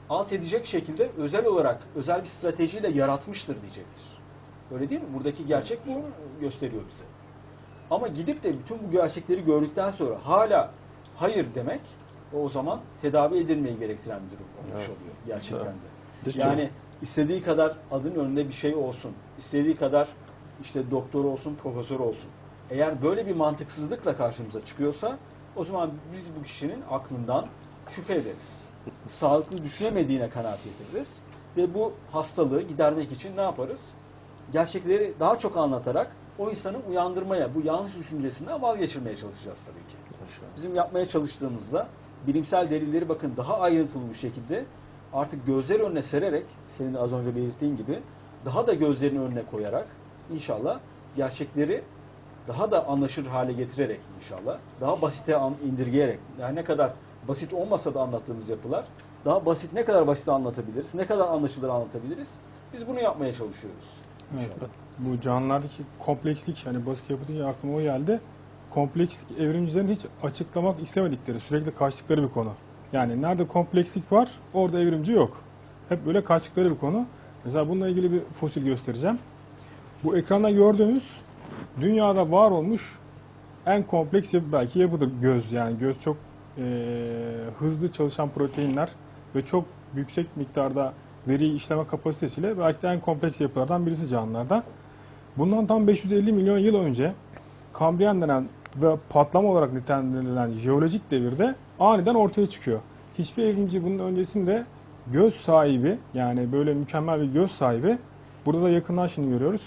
alt edecek şekilde özel olarak, özel bir stratejiyle yaratmıştır diyecektir. Öyle değil mi? Buradaki gerçek bunu gösteriyor bize. Ama gidip de bütün bu gerçekleri gördükten sonra hala hayır demek, o zaman tedavi edilmeyi gerektiren bir durum olmuş Evet. oluyor gerçekten de. Evet. Yani istediği kadar adının önünde bir şey olsun, istediği kadar işte doktor olsun, profesör olsun. Eğer böyle bir mantıksızlıkla karşımıza çıkıyorsa, o zaman biz bu kişinin aklından şüphe ederiz. Sağlıklı düşünemediğine kanaat getiririz. Ve bu hastalığı gidermek için ne yaparız? Gerçekleri daha çok anlatarak o insanı uyandırmaya, bu yanlış düşüncesinden vazgeçirmeye çalışacağız tabii ki. Bizim yapmaya çalıştığımızda bilimsel delilleri bakın daha ayrıntılı bir şekilde artık gözler önüne sererek, senin de az önce belirttiğin gibi daha da gözlerin önüne koyarak inşallah gerçekleri daha da anlaşılır hale getirerek inşallah, daha basite indirgeyerek, yani ne kadar basit olmasa da anlattığımız yapılar, daha basit, ne kadar basit anlatabiliriz, ne kadar anlaşılır anlatabiliriz, biz bunu yapmaya çalışıyoruz inşallah. Evet. Bu canlılardaki komplekslik, hani basit yapı deyince aklıma o geldi. Komplekslik evrimcilerin hiç açıklamak istemedikleri, sürekli kaçtıkları bir konu. Yani nerede komplekslik var, orada evrimci yok. Hep böyle kaçtıkları bir konu. Mesela bununla ilgili bir fosil göstereceğim. Bu ekranda gördüğümüz dünyada var olmuş en kompleks yapı belki yapıdır göz. Yani göz çok e, hızlı çalışan proteinler ve çok yüksek miktarda veriyi işleme kapasitesiyle belki de en kompleks yapılardan birisi canlılarda. Bundan tam beş yüz elli milyon yıl önce Kambriyen denen ve patlama olarak nitelendirilen jeolojik devirde aniden ortaya çıkıyor. Hiçbir evrimci bunun öncesinde göz sahibi, yani böyle mükemmel bir göz sahibi, burada da yakından şimdi görüyoruz,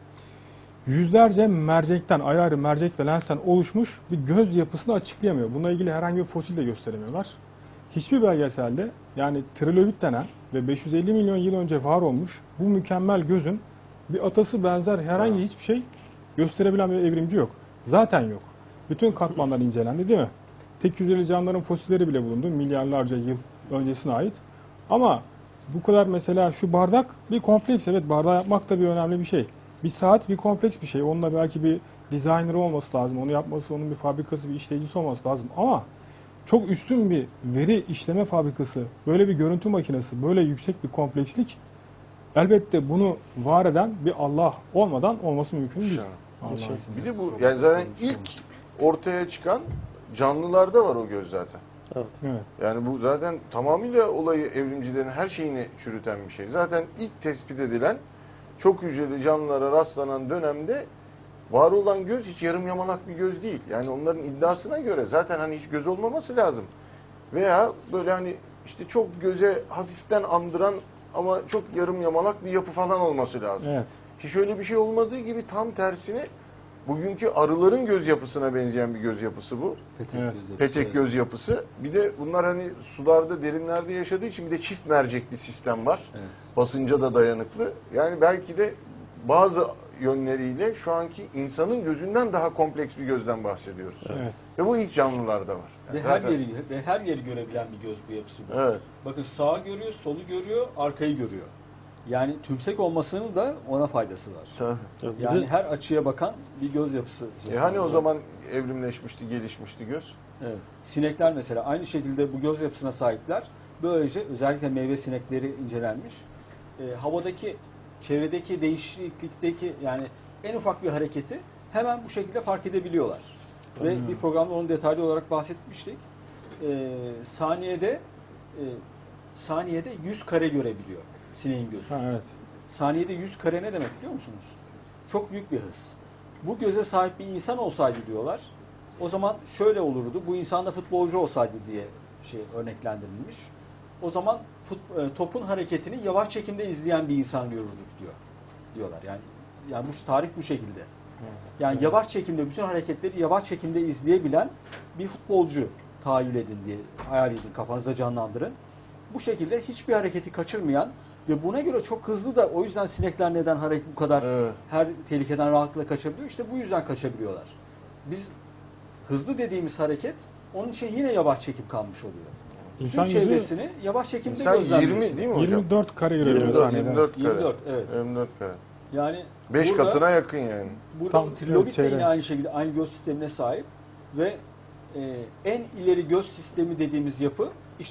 yüzlerce mercekten, ayrı ayrı mercek ve lensten oluşmuş bir göz yapısını açıklayamıyor. Bununla ilgili herhangi bir fosil de gösteremiyorlar. Hiçbir belgeselde, yani trilobit denen ve beş yüz elli milyon yıl önce var olmuş bu mükemmel gözün bir atası benzer herhangi hiçbir şey gösterebilen bir evrimci yok. Zaten yok. Bütün katmanlar incelendi değil mi? Tek hücreli canlıların fosilleri bile bulundu milyarlarca yıl öncesine ait. Ama bu kadar, mesela şu bardak bir kompleks. Evet, bardağı yapmak da bir önemli bir şey. Bir saat bir kompleks bir şey. Onunla belki bir designer olması lazım. Onu yapması, onun bir fabrikası, bir işleyicisi olması lazım. Ama çok üstün bir veri işleme fabrikası, böyle bir görüntü makinesi, böyle yüksek bir komplekslik, elbette bunu var eden bir Allah olmadan olması mümkün değil. Allah'ın Şey, izniyle. Bir de bu yani zaten ilk ortaya çıkan canlılarda var o göz zaten. Evet. Evet. Yani bu zaten tamamıyla olayı, evrimcilerin her şeyini çürüten bir şey. Zaten ilk tespit edilen çok hücreli canlılara rastlanan dönemde var olan göz hiç yarım yamalak bir göz değil. Yani onların iddiasına göre zaten hani hiç göz olmaması lazım. Veya böyle hani işte çok göze hafiften andıran ama çok yarım yamalak bir yapı falan olması lazım. Evet. Hiç öyle bir şey olmadığı gibi tam tersine bugünkü arıların göz yapısına benzeyen bir göz yapısı bu. Petek, Evet. göz yapısı, Petek evet. göz yapısı. Bir de bunlar hani sularda, derinlerde yaşadığı için bir de çift mercekli sistem var. Evet. Basınca da dayanıklı. Yani belki de bazı yönleriyle şu anki insanın gözünden daha kompleks bir gözden bahsediyoruz. Evet. Ve bu ilk canlılarda var. Yani Ve her zaten- yeri ve her yeri görebilen bir göz bu yapısı bu. Evet. Bakın sağı görüyor, solu görüyor, arkayı görüyor. Yani tümsek olmasının da ona faydası var. Tabii. Evet, bir Yani de her açıya bakan bir göz yapısı. E hani o zaman evrimleşmişti, gelişmişti göz? Evet. Sinekler mesela aynı şekilde bu göz yapısına sahipler. Böylece özellikle meyve sinekleri incelenmiş. E, havadaki, çevredeki değişiklikteki, yani en ufak bir hareketi hemen bu şekilde fark edebiliyorlar. Ve Hmm. bir programda onu detaylı olarak bahsetmiştik. E, saniyede e, saniyede yüz kare görebiliyor sineğin gözü. Ha, evet. Saniyede yüz kare ne demek biliyor musunuz? Çok büyük bir hız. Bu göze sahip bir insan olsaydı diyorlar, o zaman şöyle olurdu, bu insan da futbolcu olsaydı diye şey örneklendirilmiş. O zaman fut, e, topun hareketini yavaş çekimde izleyen bir insan görürdük diyor. Diyorlar. Yani yani bu tarih bu şekilde. Yani yavaş çekimde bütün hareketleri yavaş çekimde izleyebilen bir futbolcu tahayyül edin diye hayal edin, kafanıza canlandırın. Bu şekilde hiçbir hareketi kaçırmayan ve buna göre çok hızlı da, o yüzden sinekler neden hareket bu kadar Evet. her tehlikeden rahatlıkla kaçabiliyor? İşte bu yüzden kaçabiliyorlar. Biz hızlı dediğimiz hareket onun için yine yavaş çekim kalmış oluyor. İnsan Bütün yüzü çevresini yavaş çekimde İnsan gözlemliyorsun. yirmi değil mi hocam? yirmi dört kare görebiliyor yirmi dört, saniyede. yirmi dört kare. yirmi dört, evet. yirmi dört kare. Yani beş burada- katına yakın yani. Burada Tam trilobit de çeyrek. yine aynı şekilde aynı göz sistemine sahip ve e, en ileri göz sistemi dediğimiz yapı işte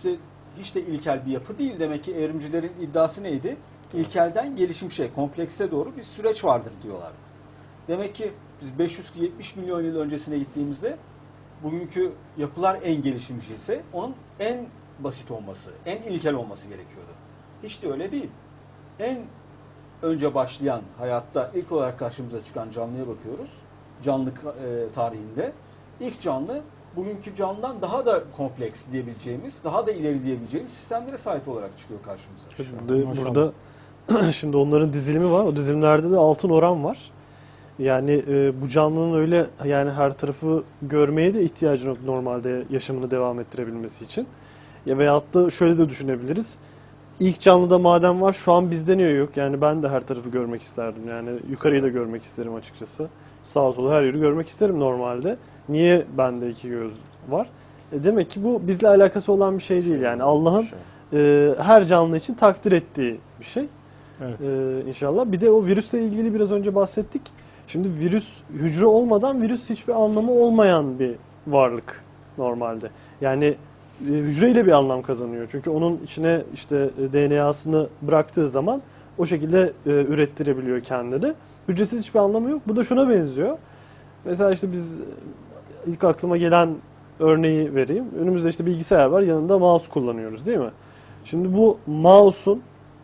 hiç de ilkel bir yapı değil. Demek ki evrimcilerin iddiası neydi? İlkelden gelişim şey, komplekse doğru bir süreç vardır diyorlar. Demek ki biz beş yüz yetmiş milyon yıl öncesine gittiğimizde bugünkü yapılar en gelişmiş ise onun en basit olması, en ilkel olması gerekiyordu. Hiç de öyle değil. En önce başlayan hayatta ilk olarak karşımıza çıkan canlıya bakıyoruz. Canlı e, tarihinde. İlk canlı bugünkü canlıdan daha da kompleks diyebileceğimiz, daha da ileri diyebileceğimiz sistemlere sahip olarak çıkıyor karşımıza. Şimdi burada şimdi onların dizilimi var. O dizilimlerde de altın oran var. Yani e, bu canlının öyle yani her tarafı görmeye de ihtiyacı yok normalde yaşamını devam ettirebilmesi için. Ya veyahut da şöyle de düşünebiliriz. İlk canlıda maden var, şu an bizde niye yok? Yani ben de her tarafı görmek isterdim. Yani yukarıyı da görmek isterim açıkçası. Sağa sola her yeri görmek isterim normalde. Niye bende iki göz var? E demek ki bu bizle alakası olan bir şey değil. Yani Allah'ın e, her canlı için takdir ettiği bir şey. Evet. E, inşallah. Bir de o virüsle ilgili biraz önce bahsettik. Şimdi virüs, hücre olmadan virüs hiçbir anlamı olmayan bir varlık normalde. Yani e, hücreyle bir anlam kazanıyor. Çünkü onun içine işte D N A'sını bıraktığı zaman o şekilde e, ürettirebiliyor kendini. Hücresiz hiçbir anlamı yok. Bu da şuna benziyor. Mesela işte biz ilk aklıma gelen örneği vereyim. Önümüzde işte bilgisayar var, yanında mouse kullanıyoruz değil mi? Şimdi bu mouse'un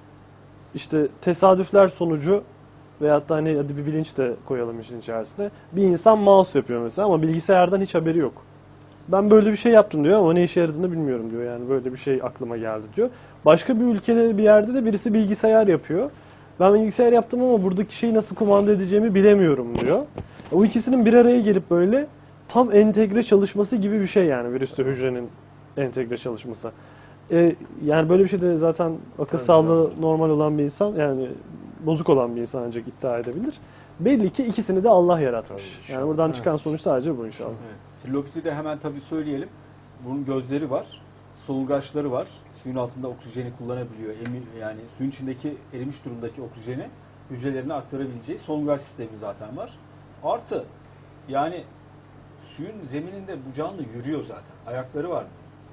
işte tesadüfler sonucu veyahut da hani hadi bir bilinç de koyalım işin içerisine. Bir insan mouse yapıyor mesela ama bilgisayardan hiç haberi yok. Ben böyle bir şey yaptım diyor ama ne işe yaradığını bilmiyorum diyor. Yani böyle bir şey aklıma geldi diyor. Başka bir ülkede bir yerde de birisi bilgisayar yapıyor. Ben bilgisayar yaptım ama buradaki şeyi nasıl kumanda edeceğimi bilemiyorum diyor. O ikisinin bir araya gelip böyle tam entegre çalışması gibi bir şey yani virüste hücrenin entegre çalışması. Ee, yani böyle bir şey de zaten akıl sağlığı normal olan bir insan yani bozuk olan bir insan ancak iddia edebilir. Belli ki ikisini de Allah yaratmış. Tabii, yani buradan evet. çıkan sonuç sadece bu inşallah. Evet. Trilobiti de hemen tabii söyleyelim. Bunun gözleri var, solungaçları var. Suyun altında oksijeni kullanabiliyor. Yani suyun içindeki erimiş durumdaki oksijeni hücrelerine aktarabileceği solungaç sistemi zaten var. Artı yani suyun zemininde bu canlı yürüyor zaten. Ayakları var.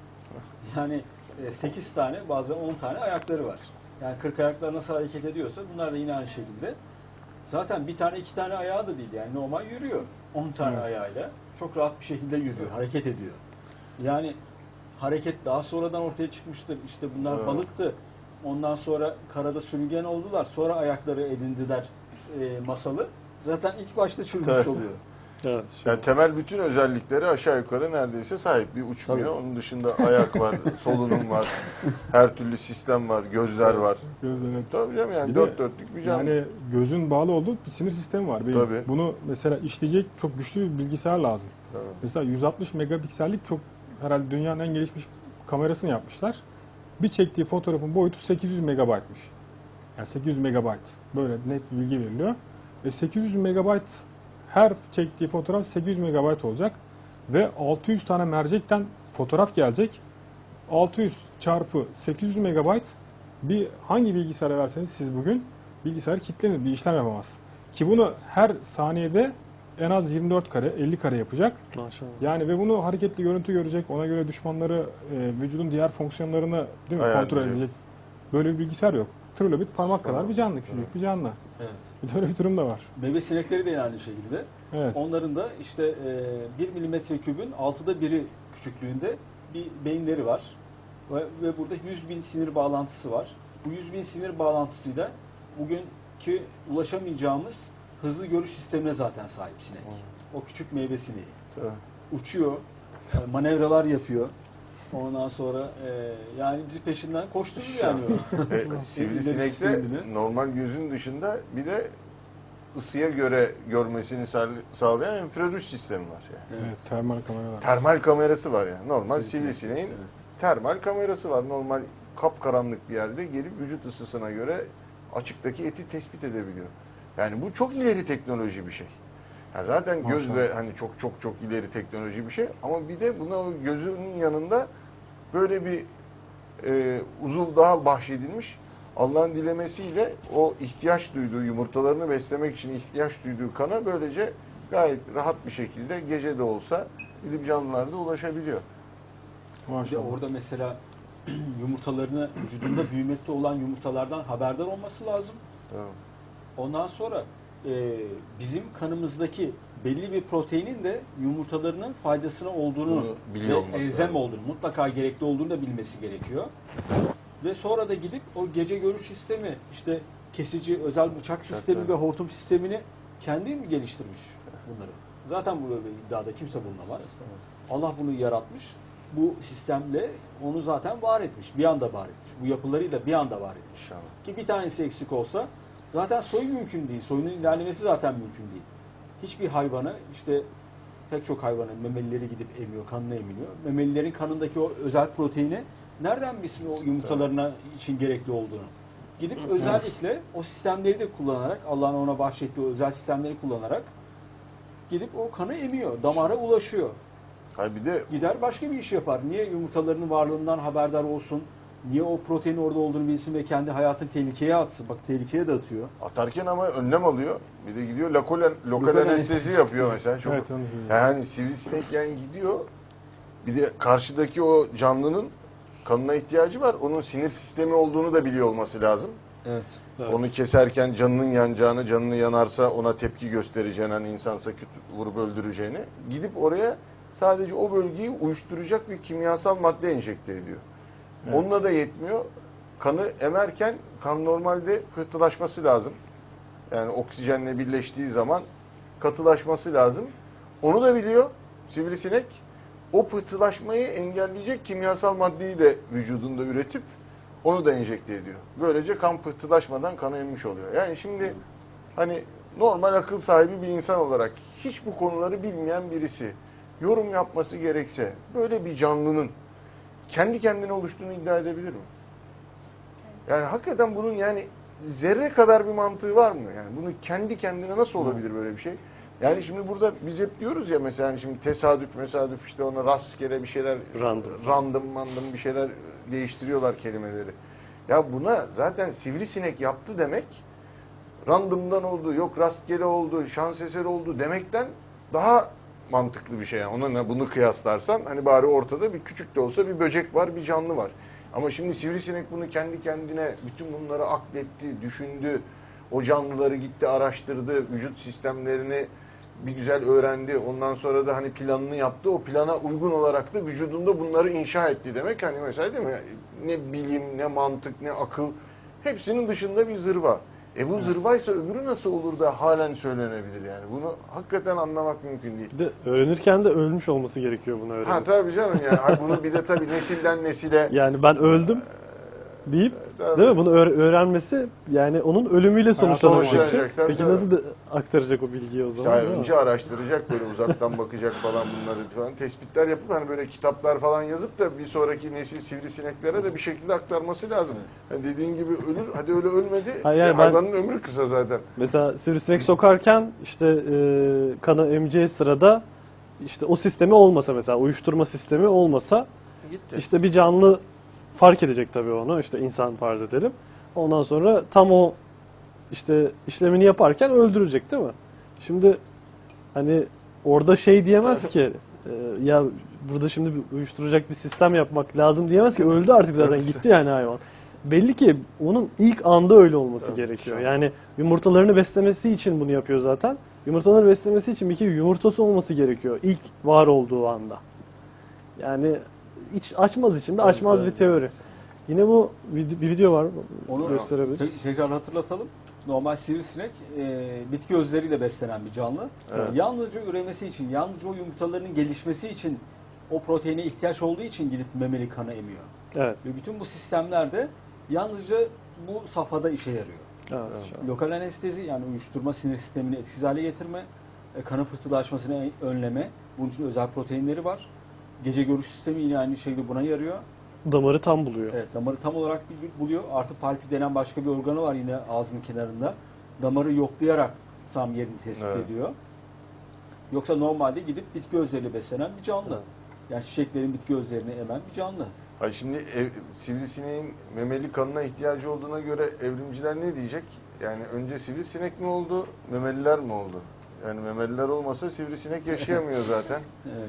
Yani sekiz tane bazen on tane ayakları var. Yani kırk ayaklar nasıl hareket ediyorsa bunlar da yine aynı şekilde. Zaten bir tane iki tane ayağı da değil yani normal yürüyor. on tane Evet. ayağıyla çok rahat bir şekilde yürüyor, hareket ediyor. Yani hareket daha sonradan ortaya çıkmıştır. İşte bunlar Evet. balıktı. Ondan sonra karada sürüngen oldular. Sonra ayakları edindiler e, masalı. Zaten ilk başta çürümüş Evet. oluyor. Evet. Yani temel bütün özellikleri aşağı yukarı neredeyse sahip. Bir uçmuyor. Tabii. Onun dışında ayak var, solunum var, her türlü sistem var, gözler var. Gözleri. Tabii canım yani Bir dört de dörtlük bir canlı. Yani gözün bağlı olduğu bir sinir sistemi var. Benim. Tabii. Bunu mesela işleyecek çok güçlü bir bilgisayar lazım. Tabii. Mesela yüz altmış megapiksellik çok herhalde dünyanın en gelişmiş kamerasını yapmışlar. Bir çektiği fotoğrafın boyutu sekiz yüz megabaytmış. Yani sekiz yüz megabayt. Böyle net bir bilgi veriliyor. Ve sekiz yüz megabayt her çektiği fotoğraf sekiz yüz megabayt olacak. Ve altı yüz tane mercekten fotoğraf gelecek. altı yüz çarpı sekiz yüz megabayt bir hangi bilgisayara verseniz siz bugün bilgisayar kilitlenir, bir işlem yapamaz. Ki bunu her saniyede en az yirmi dört kare, elli kare yapacak. Maşallah. Yani ve bunu hareketli görüntü görecek, ona göre düşmanları, e, vücudun diğer fonksiyonlarını değil mi, kontrol Ayarlayacak. edecek. Böyle bir bilgisayar yok. Trilobit parmak Süper. kadar bir canlı, küçücük bir canlı. Evet. Bir de öyle bir durum da var. Meyve sinekleri de yine aynı şekilde. Evet. Onların da işte e, bir milimetre kübün altıda biri küçüklüğünde bir beyinleri var. Ve, ve burada yüz bin sinir bağlantısı var. Bu yüz bin sinir bağlantısıyla bugünkü ulaşamayacağımız hızlı görüş sistemine zaten sahip sinek. O küçük meyve sineği. Tabii. Uçuyor, e, manevralar yapıyor. Ondan sonra e, yani bizi peşinden koşturuyor yani. E, Sivrisinekte sistemini. normal gözün dışında bir de ısıya göre görmesini sağ- sağlayan infrared sistemi var yani. Evet, termal kameralar. Termal kamerası var yani. Normal Sivrisinek, sivrisineğin evet. termal kamerası var. Normal kapkaranlık bir yerde gelip vücut ısısına göre açıktaki eti tespit edebiliyor. Yani bu çok ileri teknoloji bir şey. Ya zaten göz Maşallah. ve hani çok çok çok ileri teknoloji bir şey ama bir de buna o gözünün yanında böyle bir e, uzuv daha bahşedilmiş. Allah'ın dilemesiyle o ihtiyaç duyduğu yumurtalarını beslemek için ihtiyaç duyduğu kana böylece gayet rahat bir şekilde gece de olsa gidip canlılarda ulaşabiliyor. Bir de Maşallah. orada mesela yumurtalarını, vücudunda büyümekte olan yumurtalardan haberdar olması lazım. Tamam. Ondan sonra e, bizim kanımızdaki belli bir proteinin de yumurtalarının faydasına olduğunu Bunu biliyor ve olması elzem lazım. olduğunu, mutlaka gerekli olduğunu da bilmesi gerekiyor. Ve sonra da gidip o gece görüş sistemi, işte kesici özel bıçak sistemi Bıçaklar. ve hortum sistemini kendi mi geliştirmiş bunları? Zaten bu böyle iddiada kimse bulunamaz. Allah bunu yaratmış. Bu sistemle onu zaten var etmiş. Bir anda var etmiş. Bu yapılarıyla bir anda var etmiş. İnşallah. Ki bir tanesi eksik olsa zaten soy mümkün değil. Soyunun ilerlemesi zaten mümkün değil. Hiçbir hayvanı, işte pek çok hayvanın memelileri gidip emiyor, kanını emiliyor. Memelilerin kanındaki o özel proteini nereden bilsin o yumurtalarına için gerekli olduğunu? Gidip özellikle o sistemleri de kullanarak, Allah'ın ona bahşettiği o özel sistemleri kullanarak gidip o kanı emiyor, damara ulaşıyor. Hayır bir de Gider başka bir iş yapar. Niye yumurtalarının varlığından haberdar olsun? Niye o proteinin orada olduğunu bilsin ve kendi hayatını tehlikeye atsın? Bak tehlikeye de atıyor. atarken ama önlem alıyor. Bir de gidiyor lokal, lokal Lokal anestezi anestezi. yapıyor mesela. Çok, Evet, onu biliyorum. yani sivrisinek yani gidiyor. Bir de karşıdaki o canlının kanına ihtiyacı var. Onun sinir sistemi olduğunu da biliyor olması lazım. Evet. Evet. Onu keserken canının yanacağını, canını yanarsa ona tepki göstereceğini, hani insansa kötü vurup öldüreceğini. Gidip oraya sadece o bölgeyi uyuşturacak bir kimyasal madde enjekte ediyor. Evet. Onunla da yetmiyor. Kanı emerken kan normalde pıhtılaşması lazım. Yani oksijenle birleştiği zaman katılaşması lazım. Onu da biliyor sivrisinek. O pıhtılaşmayı engelleyecek kimyasal maddeyi de vücudunda üretip onu da enjekte ediyor. Böylece kan pıhtılaşmadan kanı emmiş oluyor. Yani şimdi hani normal akıl sahibi bir insan olarak hiç bu konuları bilmeyen birisi yorum yapması gerekse böyle bir canlının kendi kendine oluştuğunu iddia edebilir mi? Yani hakikaten bunun yani zerre kadar bir mantığı var mı? Yani bunu kendi kendine nasıl olabilir böyle bir şey? Yani şimdi burada biz hep diyoruz ya mesela hani şimdi tesadüf, mesadüf işte ona rastgele bir şeyler Random. random, random bir şeyler değiştiriyorlar kelimeleri. Ya buna zaten sivrisinek yaptı demek random'dan oldu, yok rastgele oldu, şans eseri oldu demekten daha mantıklı bir şey. Yani ona ne bunu kıyaslarsan hani bari ortada bir küçük de olsa bir böcek var, bir canlı var. Ama şimdi sivrisinek bunu kendi kendine bütün bunları akletti, düşündü. O canlıları gitti, araştırdı, vücut sistemlerini bir güzel öğrendi. Ondan sonra da hani planını yaptı. O plana uygun olarak da vücudunda bunları inşa etti demek. Hani mesela değil mi? Ne bilim, ne mantık, ne akıl hepsinin dışında bir zırva. E bu zırvaysa öbürü nasıl olur da halen söylenebilir yani? Bunu hakikaten anlamak mümkün değil. Bir de öğrenirken de ölmüş olması gerekiyor bunu öğrenip. Ha tabii canım yani. Ay bunu bir de tabii nesilden nesile Yani ben öldüm deyip tabii. değil mi? Bunu öğ- öğrenmesi yani onun ölümüyle sonuçlanacak. sonuçlanacak, tabii, Peki tabii. nasıl da aktaracak o bilgiyi o zaman? Yani değil mi? önce araştıracak böyle uzaktan bakacak falan bunları falan tespitler yapıp hani böyle kitaplar falan yazıp da bir sonraki nesil sivrisineklere de bir şekilde aktarması lazım. Yani dediğin gibi ölür, hadi öyle ölmedi. Hayır, yani e, ben- hayvanın ömrü kısa zaten. Mesela sivrisinek sokarken işte e, kanı emeceği sırada işte o sistemi olmasa mesela uyuşturma sistemi olmasa Gitti. işte bir canlı fark edecek tabii onu işte insan farz edelim. Ondan sonra tam o işte işlemini yaparken öldürecek değil mi? Şimdi hani orada şey diyemez ki e, ya burada şimdi bir uyuşturacak bir sistem yapmak lazım diyemez ki öldü artık zaten Evet. gitti yani hayvan. Belli ki onun ilk anda öyle olması Tabii, gerekiyor. inşallah. Yani yumurtalarını beslemesi için bunu yapıyor zaten. Yumurtaları beslemesi için bir kere yumurtası olması gerekiyor ilk var olduğu anda. Yani hiç açmaz için de Evet, açmaz evet. bir teori. Yine bu vid- bir video var Onu gösterebiliriz. te- tekrar hatırlatalım. Normal sivrisinek e, bitki özleriyle beslenen bir canlı. Evet. Yalnızca üremesi için, yalnızca o yumurtalarının gelişmesi için o proteine ihtiyaç olduğu için gidip memeli kanı emiyor. Evet. Ve bütün bu sistemlerde yalnızca bu safhada işe yarıyor. Evet. inşallah. Lokal anestezi yani uyuşturma sinir sistemini etkisiz hale getirme, e, kanın pıhtılaşmasını önleme. Bunun için özel proteinleri var. Gece görüş sistemi yine aynı şekilde buna yarıyor. Damarı tam buluyor. Evet, damarı tam olarak bir- buluyor. Artı palpi denen başka bir organı var yine ağzının kenarında. Damarı yoklayarak tam yerini tespit Evet. ediyor. Yoksa normalde gidip bitki özleriyle beslenen bir canlı. Yani çiçeklerin bitki özlerini emen bir canlı. Hayır şimdi ev, sivrisineğin memeli kanına ihtiyacı olduğuna göre evrimciler ne diyecek? Yani önce sivrisinek mi oldu, memeliler mi oldu? Yani memeliler olmasa sivrisinek yaşayamıyor zaten. Evet.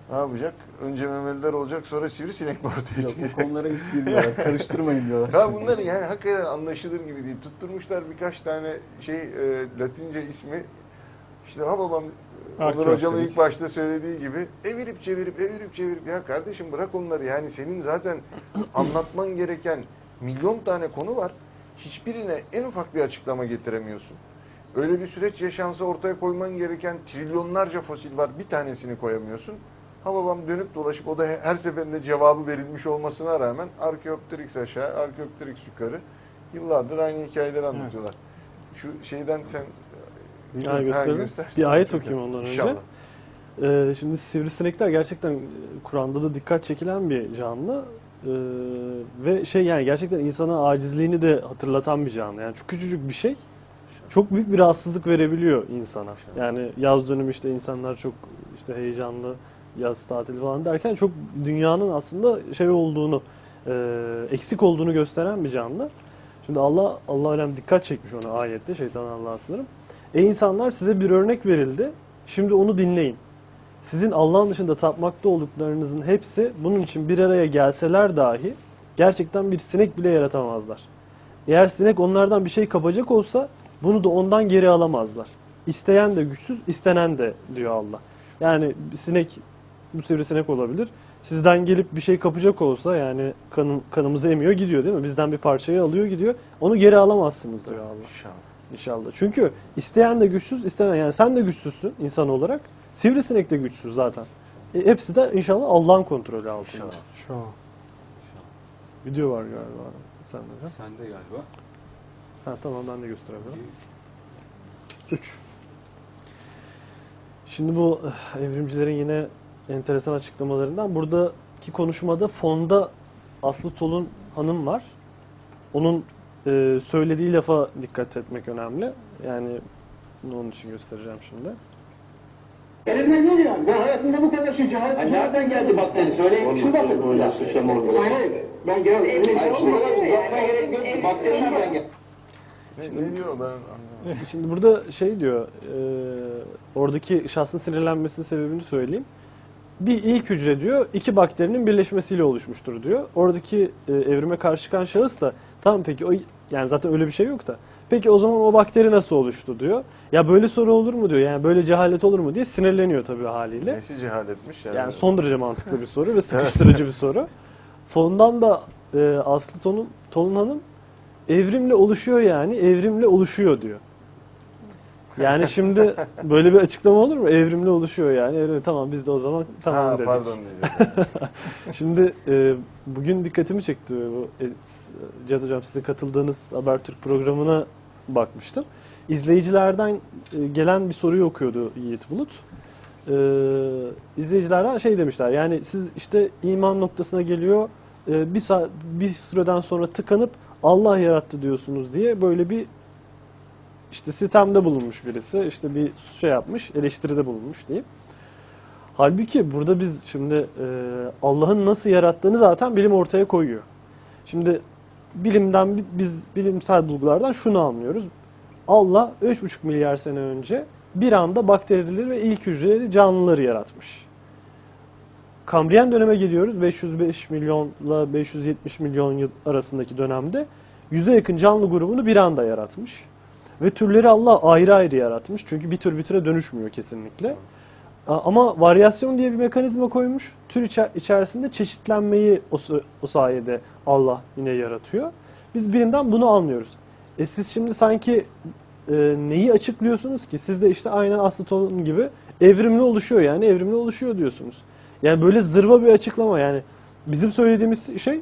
Ne yapacak? Önce memeliler olacak, sonra sivrisinek mi ortaya Yok, çıkacak? bu konulara hiç girmiyorlar. Karıştırmayın diyorlar. Ya bunları yani hakikaten anlaşılır gibi değil. Tutturmuşlar birkaç tane şey e, Latince ismi. İşte ha babam Onur Arkeopteryx. Hocam'ın ilk başta söylediği gibi evirip çevirip evirip çevirip ya kardeşim bırak onları, yani senin zaten anlatman gereken milyon tane konu var. Hiçbirine en ufak bir açıklama getiremiyorsun. Öyle bir süreç yaşansa ortaya koyman gereken trilyonlarca fosil var, bir tanesini koyamıyorsun. Ha babam dönüp dolaşıp, o da her seferinde cevabı verilmiş olmasına rağmen Arkeopteryx aşağı, Arkeopteryx yukarı, yıllardır aynı hikayeleri anlatıyorlar. Şu şeyden sen Ya Ha, gösterelim. göster. Bir ayet okuyayım ondan önce. İnşallah. Ee, şimdi sivrisinekler gerçekten Kur'an'da da dikkat çekilen bir canlı. Ee, ve şey, yani gerçekten insana acizliğini de hatırlatan bir canlı. Yani çok küçücük bir şey çok büyük bir rahatsızlık verebiliyor insana. Yani yaz dönümü işte insanlar çok işte heyecanlı, yaz tatili falan derken çok dünyanın aslında şey olduğunu, e, eksik olduğunu gösteren bir canlı. Şimdi Allah Allah alem dikkat çekmiş ona ayette, şeytan Allah'a sınırım. Ey insanlar, size bir örnek verildi. Şimdi onu dinleyin. Sizin Allah'ın dışında tapmakta olduklarınızın hepsi bunun için bir araya gelseler dahi gerçekten bir sinek bile yaratamazlar. Eğer sinek onlardan bir şey kapacak olsa bunu da ondan geri alamazlar. İsteyen de güçsüz, istenen de diyor Allah. Yani sinek, bu sivrisinek olabilir. Sizden gelip bir şey kapacak olsa, yani kanım, kanımızı emiyor gidiyor değil mi? Bizden bir parçayı alıyor gidiyor. Onu geri alamazsınız diyor Allah. İnşallah. İnşallah. Çünkü isteyen de güçsüz, istenen, yani sen de güçsüzsün insan olarak. Sivrisinek de güçsüz zaten. E, hepsi de inşallah Allah'ın kontrolü altında. İnşallah. Şu an. Video var galiba sende hocam. Sende galiba. Ha tamam, ben de gösterebilirim. üç. Şimdi bu eh, evrimcilerin yine enteresan açıklamalarından, buradaki konuşmada fonda Aslı Tolun Hanım var. Onun e, söylediği lafa dikkat etmek önemli. Yani bunu onun için göstereceğim şimdi. Verilmez diyor. Ben hayatımda bu kadar şey cehalet. Hani nereden geldi bakteri? Söyleyin. Şu bakın. Böyle suçlama oluyor. Hayır. Ben gel. Hayır. Şimdi uzatmaya gerek yok ki. Bakteri nereden geldi? Ne, ne diyor ben anlamadım. Şimdi burada şey diyor, e, oradaki şahsın sinirlenmesinin sebebini söyleyeyim. Bir ilk hücre diyor, iki bakterinin birleşmesiyle oluşmuştur diyor. Oradaki e, evrime karşı çıkan şahıs da tamam peki o, yani zaten öyle bir şey yok da. Peki o zaman o bakteri nasıl oluştu diyor. Ya böyle soru olur mu diyor, yani böyle cehalet olur mu diye sinirleniyor tabii haliyle. Nesi cehaletmiş yani. Yani son derece mantıklı bir soru ve sıkıştırıcı bir soru. Fondan da e, Aslı Tolun, Tolun Hanım evrimle oluşuyor, yani evrimle oluşuyor diyor. Yani şimdi böyle bir açıklama olur mu? Evrimle oluşuyor yani. Evet, tamam biz de o zaman tamam Ha, dedik. pardon diyeceğim. Şimdi e, bugün dikkatimi çekti bu. E, Cihat Hocam, size katıldığınız Habertürk programına bakmıştım. İzleyicilerden e, gelen bir soruyu okuyordu Yiğit Bulut. E, izleyicilerden şey demişler, yani siz işte iman noktasına geliyor e, bir, saat, bir süreden sonra tıkanıp Allah yarattı diyorsunuz diye böyle bir işte sitemde bulunmuş birisi, işte bir şey yapmış, eleştiride bulunmuş diyeyim. Halbuki burada biz şimdi e, Allah'ın nasıl yarattığını zaten bilim ortaya koyuyor. Şimdi bilimden, biz bilimsel bulgulardan şunu anlıyoruz. Allah üç buçuk milyar sene önce bir anda bakterileri ve ilk hücreli canlıları yaratmış. Kambriyen döneme geliyoruz. beş yüz beş milyonla beş yüz yetmiş milyon yıl arasındaki dönemde yüze yakın canlı grubunu bir anda yaratmış. Ve türleri Allah ayrı ayrı yaratmış. Çünkü bir tür bir türe dönüşmüyor kesinlikle. Ama varyasyon diye bir mekanizma koymuş. Tür içer- içerisinde çeşitlenmeyi o, o sayede Allah yine yaratıyor. Biz bilimden bunu anlıyoruz. E siz şimdi sanki e, neyi açıklıyorsunuz ki? Siz de işte aynen Aslı Tolun gibi evrimli oluşuyor, yani evrimli oluşuyor diyorsunuz. Yani böyle zırva bir açıklama, yani bizim söylediğimiz şey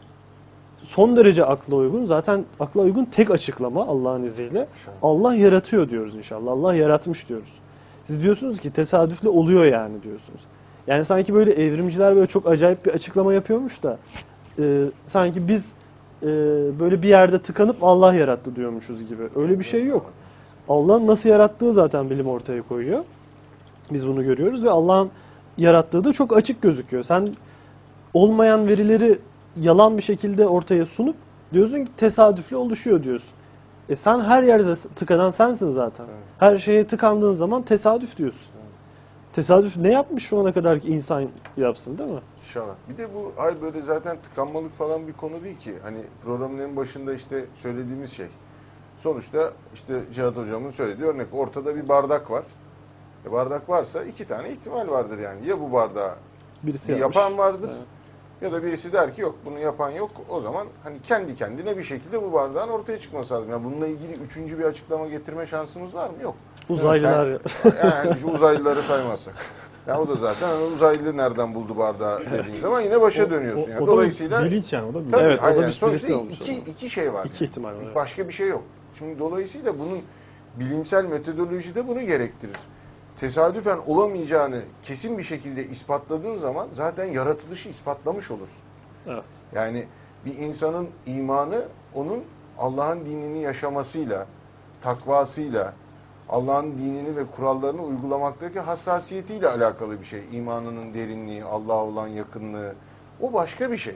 son derece akla uygun. Zaten akla uygun tek açıklama Allah'ın izniyle. Allah yaratıyor diyoruz inşallah. Allah yaratmış diyoruz. Siz diyorsunuz ki tesadüfle oluyor yani diyorsunuz. Yani sanki böyle evrimciler böyle çok acayip bir açıklama yapıyormuş da e, sanki biz e, böyle bir yerde tıkanıp Allah yarattı diyormuşuz gibi. Öyle bir şey yok. Allah'ın nasıl yarattığı zaten bilim ortaya koyuyor. Biz bunu görüyoruz ve Allah'ın yarattığı da çok açık gözüküyor. Sen olmayan verileri yalan bir şekilde ortaya sunup diyorsun ki tesadüfle oluşuyor diyorsun. E sen her yerde tıkanan sensin zaten. Evet. Her şeye tıkandığın zaman tesadüf diyorsun. Evet. tesadüf ne yapmış şu ana kadar ki insan yapsın değil mi? İnşallah. Bir de bu hayır böyle zaten tıkanmalık falan bir konu değil ki. Hani programın en başında işte söylediğimiz şey. Sonuçta işte Cihat Hocam'ın söylediği örnek. Ortada bir bardak var. E bardak varsa iki tane ihtimal vardır yani. Ya bu bardağı Birisi bir yapmış. yapan vardır. Evet. Ya da birisi der ki yok bunu yapan yok. O zaman hani kendi kendine bir şekilde bu bardağın ortaya çıkması lazım. Yani bununla ilgili üçüncü bir açıklama getirme şansımız var mı? Yok. Uzaylılar. Yani, yani işte uzaylıları saymazsak. Yani o da zaten hani uzaylı nereden buldu bardağı dediğin zaman yine başa dönüyorsun. Yani. O da Dolayısıyla bir bilinç yani, o da bir tabii, Evet, o da hayır, bir yani sonuçta birisi olmuş iki, orada. iki şey var. İki ihtimal var, evet. Başka bir şey yok. Şimdi dolayısıyla bunun bilimsel metodoloji de bunu gerektirir. Tesadüfen olamayacağını kesin bir şekilde ispatladığın zaman zaten yaratılışı ispatlamış olursun. Evet. Yani bir insanın imanı onun Allah'ın dinini yaşamasıyla, takvasıyla, Allah'ın dinini ve kurallarını uygulamaktaki hassasiyetiyle alakalı bir şey. İmanının derinliği, Allah'a olan yakınlığı. O başka bir şey.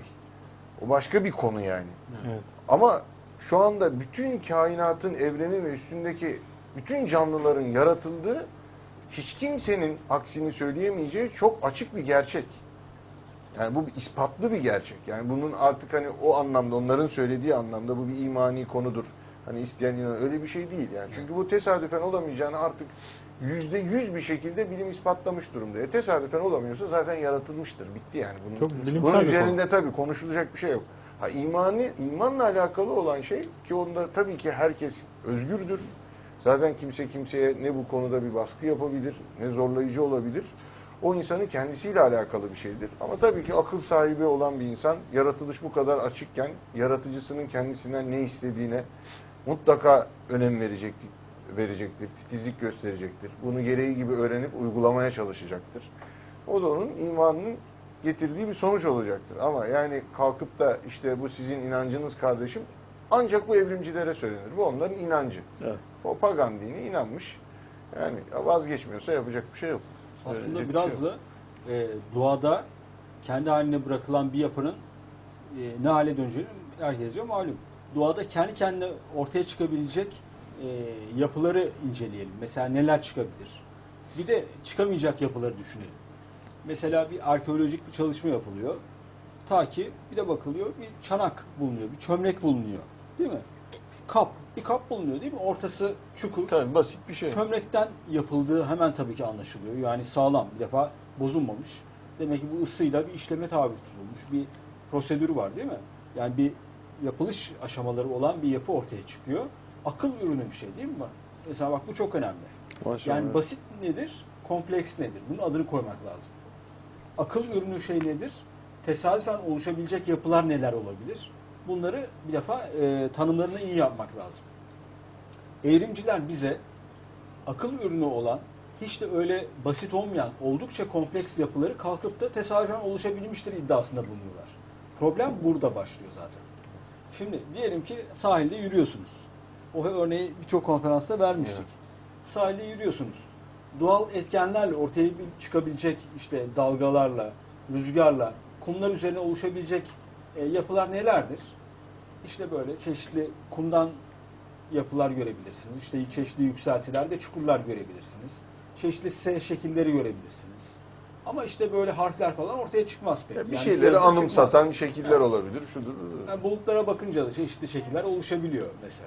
O başka bir konu yani. Evet. Ama şu anda bütün kainatın, evreni ve üstündeki bütün canlıların yaratıldığı hiç kimsenin aksini söyleyemeyeceği çok açık bir gerçek. Yani bu bir ispatlı bir gerçek. Yani bunun artık hani o anlamda, onların söylediği anlamda bu bir imani konudur. Hani isteyen inan öyle bir şey değil yani. Çünkü bu tesadüfen olamayacağını artık yüzde yüz bir şekilde bilim ispatlamış durumda. E tesadüfen olamıyorsa zaten yaratılmıştır. Bitti yani. Bunun, Çok bilimsel bunun bir üzerinde tabii konuşulacak bir şey yok. Ha imani, imanla alakalı olan şey ki onda tabii ki herkes özgürdür. Zaten kimse kimseye ne bu konuda bir baskı yapabilir, ne zorlayıcı olabilir. O insanın kendisiyle alakalı bir şeydir. Ama tabii ki akıl sahibi olan bir insan yaratılış bu kadar açıkken yaratıcısının kendisinden ne istediğine mutlaka önem verecektir, verecektir, titizlik gösterecektir. Bunu gereği gibi öğrenip uygulamaya çalışacaktır. O da onun imanının getirdiği bir sonuç olacaktır. Ama yani kalkıp da işte bu sizin inancınız kardeşim ancak bu evrimcilere söylenir. Bu onların inancı. Evet. O pagan dini inanmış. Yani vazgeçmiyorsa yapacak bir şey yok. Aslında Söyleyecek bir biraz şey yok. da e, doğada kendi haline bırakılan bir yapının e, ne hale döneceğini herkese malum. Doğada kendi kendine ortaya çıkabilecek e, yapıları inceleyelim. Mesela neler çıkabilir? Bir de çıkamayacak yapıları düşünelim. Mesela bir arkeolojik bir çalışma yapılıyor. Ta ki bir de bakılıyor bir çanak bulunuyor, bir çömlek bulunuyor. Değil mi? Kap, bir kap bulunuyor değil mi? Ortası çukur. Tabii basit bir şey. Çömlekten yapıldığı hemen tabii ki anlaşılıyor. Yani sağlam, bir defa bozulmamış. Demek ki bu ısıyla bir işleme tabi tutulmuş. Bir prosedür var değil mi? Yani bir yapılış aşamaları olan bir yapı ortaya çıkıyor. Akıl ürünü bir şey değil mi? Mesela bak bu çok önemli. Maşallah. Yani basit nedir? Kompleks nedir? Bunun adını koymak lazım. Akıl ürünü şey nedir? Tesadüfen oluşabilecek yapılar neler olabilir? Bunları bir defa e, tanımlarını iyi yapmak lazım. Evrimciler bize akıl ürünü olan, hiç de öyle basit olmayan, oldukça kompleks yapıları kalkıp da tesadüfen oluşabilmiştir iddiasında bulunuyorlar. Problem burada başlıyor zaten. Şimdi diyelim ki sahilde yürüyorsunuz. O örneği birçok konferansta vermiştik. Evet. Sahilde yürüyorsunuz. Doğal etkenlerle ortaya çıkabilecek işte dalgalarla, rüzgarla, kumlar üzerine oluşabilecek e, yapılar nelerdir? İşte böyle çeşitli kumdan yapılar görebilirsiniz. İşte çeşitli yükseltiler ve çukurlar görebilirsiniz. Çeşitli S şekilleri görebilirsiniz. Ama işte böyle harfler falan ortaya çıkmaz pek. Ya bir Yani şeyleri yazı anımsatan çıkmaz. şekiller Evet. olabilir. Şudur. Yani bulutlara bakınca da çeşitli şekiller oluşabiliyor mesela.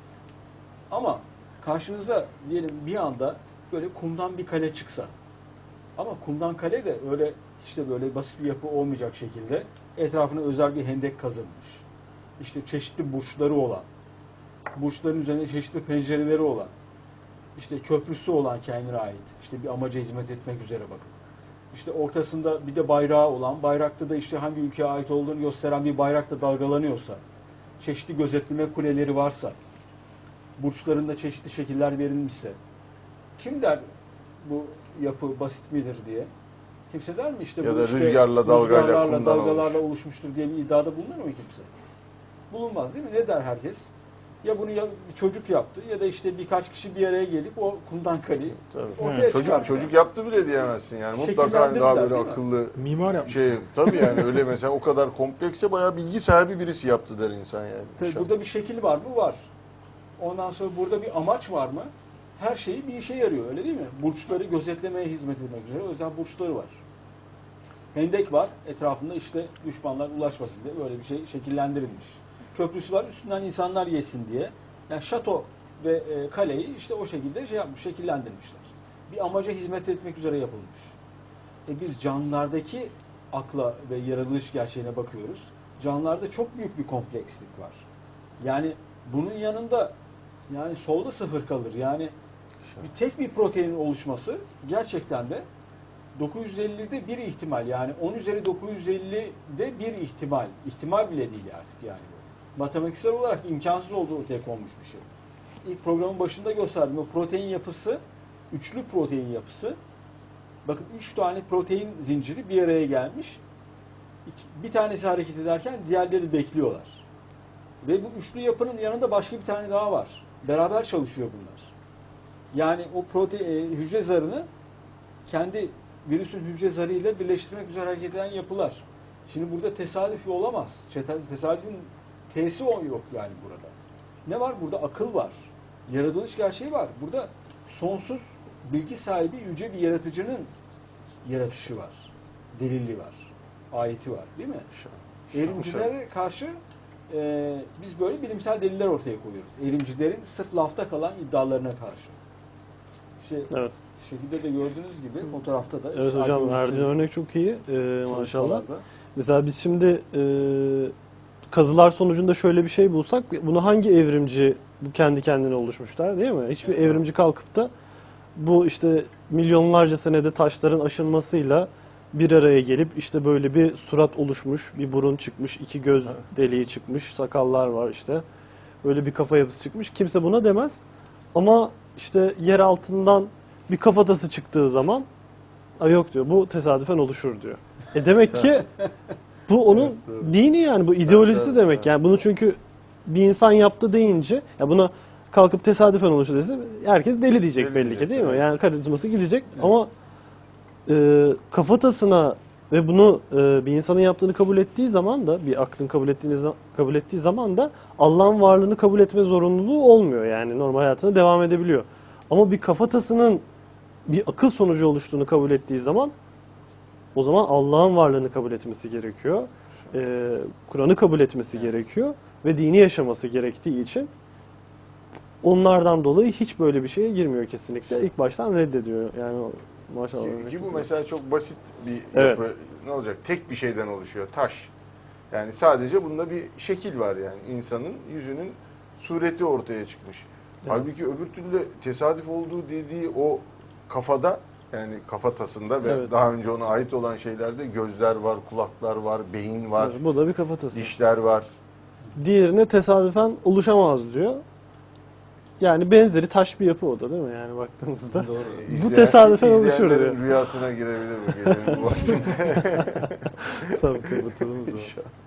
Ama karşınıza diyelim bir anda böyle kumdan bir kale çıksa. Ama kumdan kale de öyle işte böyle basit bir yapı olmayacak şekilde etrafına özel bir hendek kazılmış. İşte çeşitli burçları olan, burçların üzerine çeşitli pencereleri olan, işte köprüsü olan kendine ait, işte bir amaca hizmet etmek üzere bakın. İşte ortasında bir de bayrağı olan, bayrakta da işte hangi ülkeye ait olduğunu gösteren bir bayrak da dalgalanıyorsa, çeşitli gözetleme kuleleri varsa, burçlarında çeşitli şekiller verilmişse, kim der bu yapı basit midir diye? Kimse der mi işte Ya bu da işte rüzgarla, dalgayla, rüzgarlarla, kumdan dalgalarla olmuş. oluşmuştur diye bir iddiada bulunur mu kimse? Bulunmaz değil mi? Ne der herkes? Ya bunu ya bir çocuk yaptı ya da işte birkaç kişi bir araya gelip o kumdan kaleyi Tabii. ortaya Çocuk çıkarttı. çocuk yaptı bile diyemezsin yani. Mutlaka Şekillendirdiler, daha böyle değil mi? akıllı Mimar yapmış. şey tabii yani öyle mesela o kadar komplekse bayağı bilgi sahibi birisi yaptı der insan yani. Tabii İnşallah. burada bir şekil var mı? Var. Ondan sonra burada bir amaç var mı? her şeyi bir işe yarıyor, öyle değil mi? Burçları gözetlemeye hizmet etmek üzere özel burçları var. Hendek var, etrafında işte düşmanlar ulaşmasın diye böyle bir şey şekillendirilmiş. Köprüsü var, üstünden insanlar yesin diye. Yani şato ve e, kaleyi işte o şekilde şey yapmış, şekillendirmişler. Bir amaca hizmet etmek üzere yapılmış. E biz canlılardaki akla ve yaratılış gerçeğine bakıyoruz. Canlılarda çok büyük bir komplekslik var. Yani bunun yanında yani solda sıfır kalır. Yani bir tek bir proteinin oluşması gerçekten de dokuz yüz ellide bir ihtimal, yani on üzeri dokuz yüz ellide bir ihtimal. İhtimal bile değil artık yani bu. Matematiksel olarak imkansız olduğu ortaya konmuş bir şey. İlk programın başında gösterdim. O protein yapısı, üçlü protein yapısı. Bakın üç tane protein zinciri bir araya gelmiş. Bir tanesi hareket ederken diğerleri bekliyorlar. Ve bu üçlü yapının yanında başka bir tane daha var. Beraber çalışıyor bunlar. Yani o protein, hücre zarını kendi virüsün hücre zarıyla birleştirmek üzere hareket eden yapılar. Şimdi burada tesadüf olamaz. Tesadüfün T'si o yok yani burada. Ne var? Burada akıl var. Yaratılış gerçeği var. Burada sonsuz bilgi sahibi yüce bir yaratıcının yaratışı var. Delili var. Ayeti var. Değil mi? Evrimcilere karşı e, biz böyle bilimsel deliller ortaya koyuyoruz. Evrimcilerin sırf lafta kalan iddialarına karşı. İşte Evet. şekilde de gördüğünüz gibi fotoğrafta da. Evet işte hocam, arkeoloji verdiğin örnek çok iyi ee, maşallah. çalışmalarda. Mesela biz şimdi e, kazılar sonucunda şöyle bir şey bulsak, bunu hangi evrimci bu kendi kendine oluşmuşlar, değil mi? Hiçbir Evet. evrimci kalkıp da bu işte milyonlarca senede taşların aşınmasıyla bir araya gelip işte böyle bir surat oluşmuş, bir burun çıkmış, iki göz deliği çıkmış, sakallar var işte. Böyle bir kafa yapısı çıkmış. Kimse buna demez. Ama işte yer altından bir kafatası çıktığı zaman "Ay yok" diyor, bu tesadüfen oluşur diyor. E demek ki bu onun Evet, evet. dini, yani bu ideolojisi Evet, demek. evet. Yani bunu çünkü bir insan yaptı deyince, ya buna kalkıp tesadüfen oluştu dese herkes deli diyecek Deli belli diyecek, ki, değil mi? evet. Yani karizması gidecek ama e, kafatasına ve bunu e, bir insanın yaptığını kabul ettiği zaman da, bir aklın kabul ettiğini kabul ettiği zaman da Allah'ın varlığını kabul etme zorunluluğu olmuyor. Yani normal hayatına devam edebiliyor. Ama bir kafatasının bir akıl sonucu oluştuğunu kabul ettiği zaman, o zaman Allah'ın varlığını kabul etmesi gerekiyor. Ee, Kur'an'ı kabul etmesi Evet. gerekiyor ve dini yaşaması gerektiği için onlardan dolayı hiç böyle bir şeye girmiyor kesinlikle. İlk baştan reddediyor. Yani maşallah. Ki, ki bu mesela çok basit bir Evet. yapı. Ne olacak? Tek bir şeyden oluşuyor. Taş. Yani sadece bunda bir şekil var yani. İnsanın yüzünün sureti ortaya çıkmış. Evet. Halbuki öbür türlü tesadüf olduğu dediği o kafada, yani kafatasında ve Evet. daha önce ona ait olan şeylerde gözler var, kulaklar var, beyin var, Evet, bu da bir kafatası. dişler var. Diğerine tesadüfen oluşamaz diyor. Yani benzeri taş bir yapı o da, değil mi? Yani baktığımızda. Doğru. Bu İzleyen- tesadüfen oluşur izleyenlerin diyor. rüyasına girebilir bu gecenin bu vakti. Tabii kapatalım o zaman.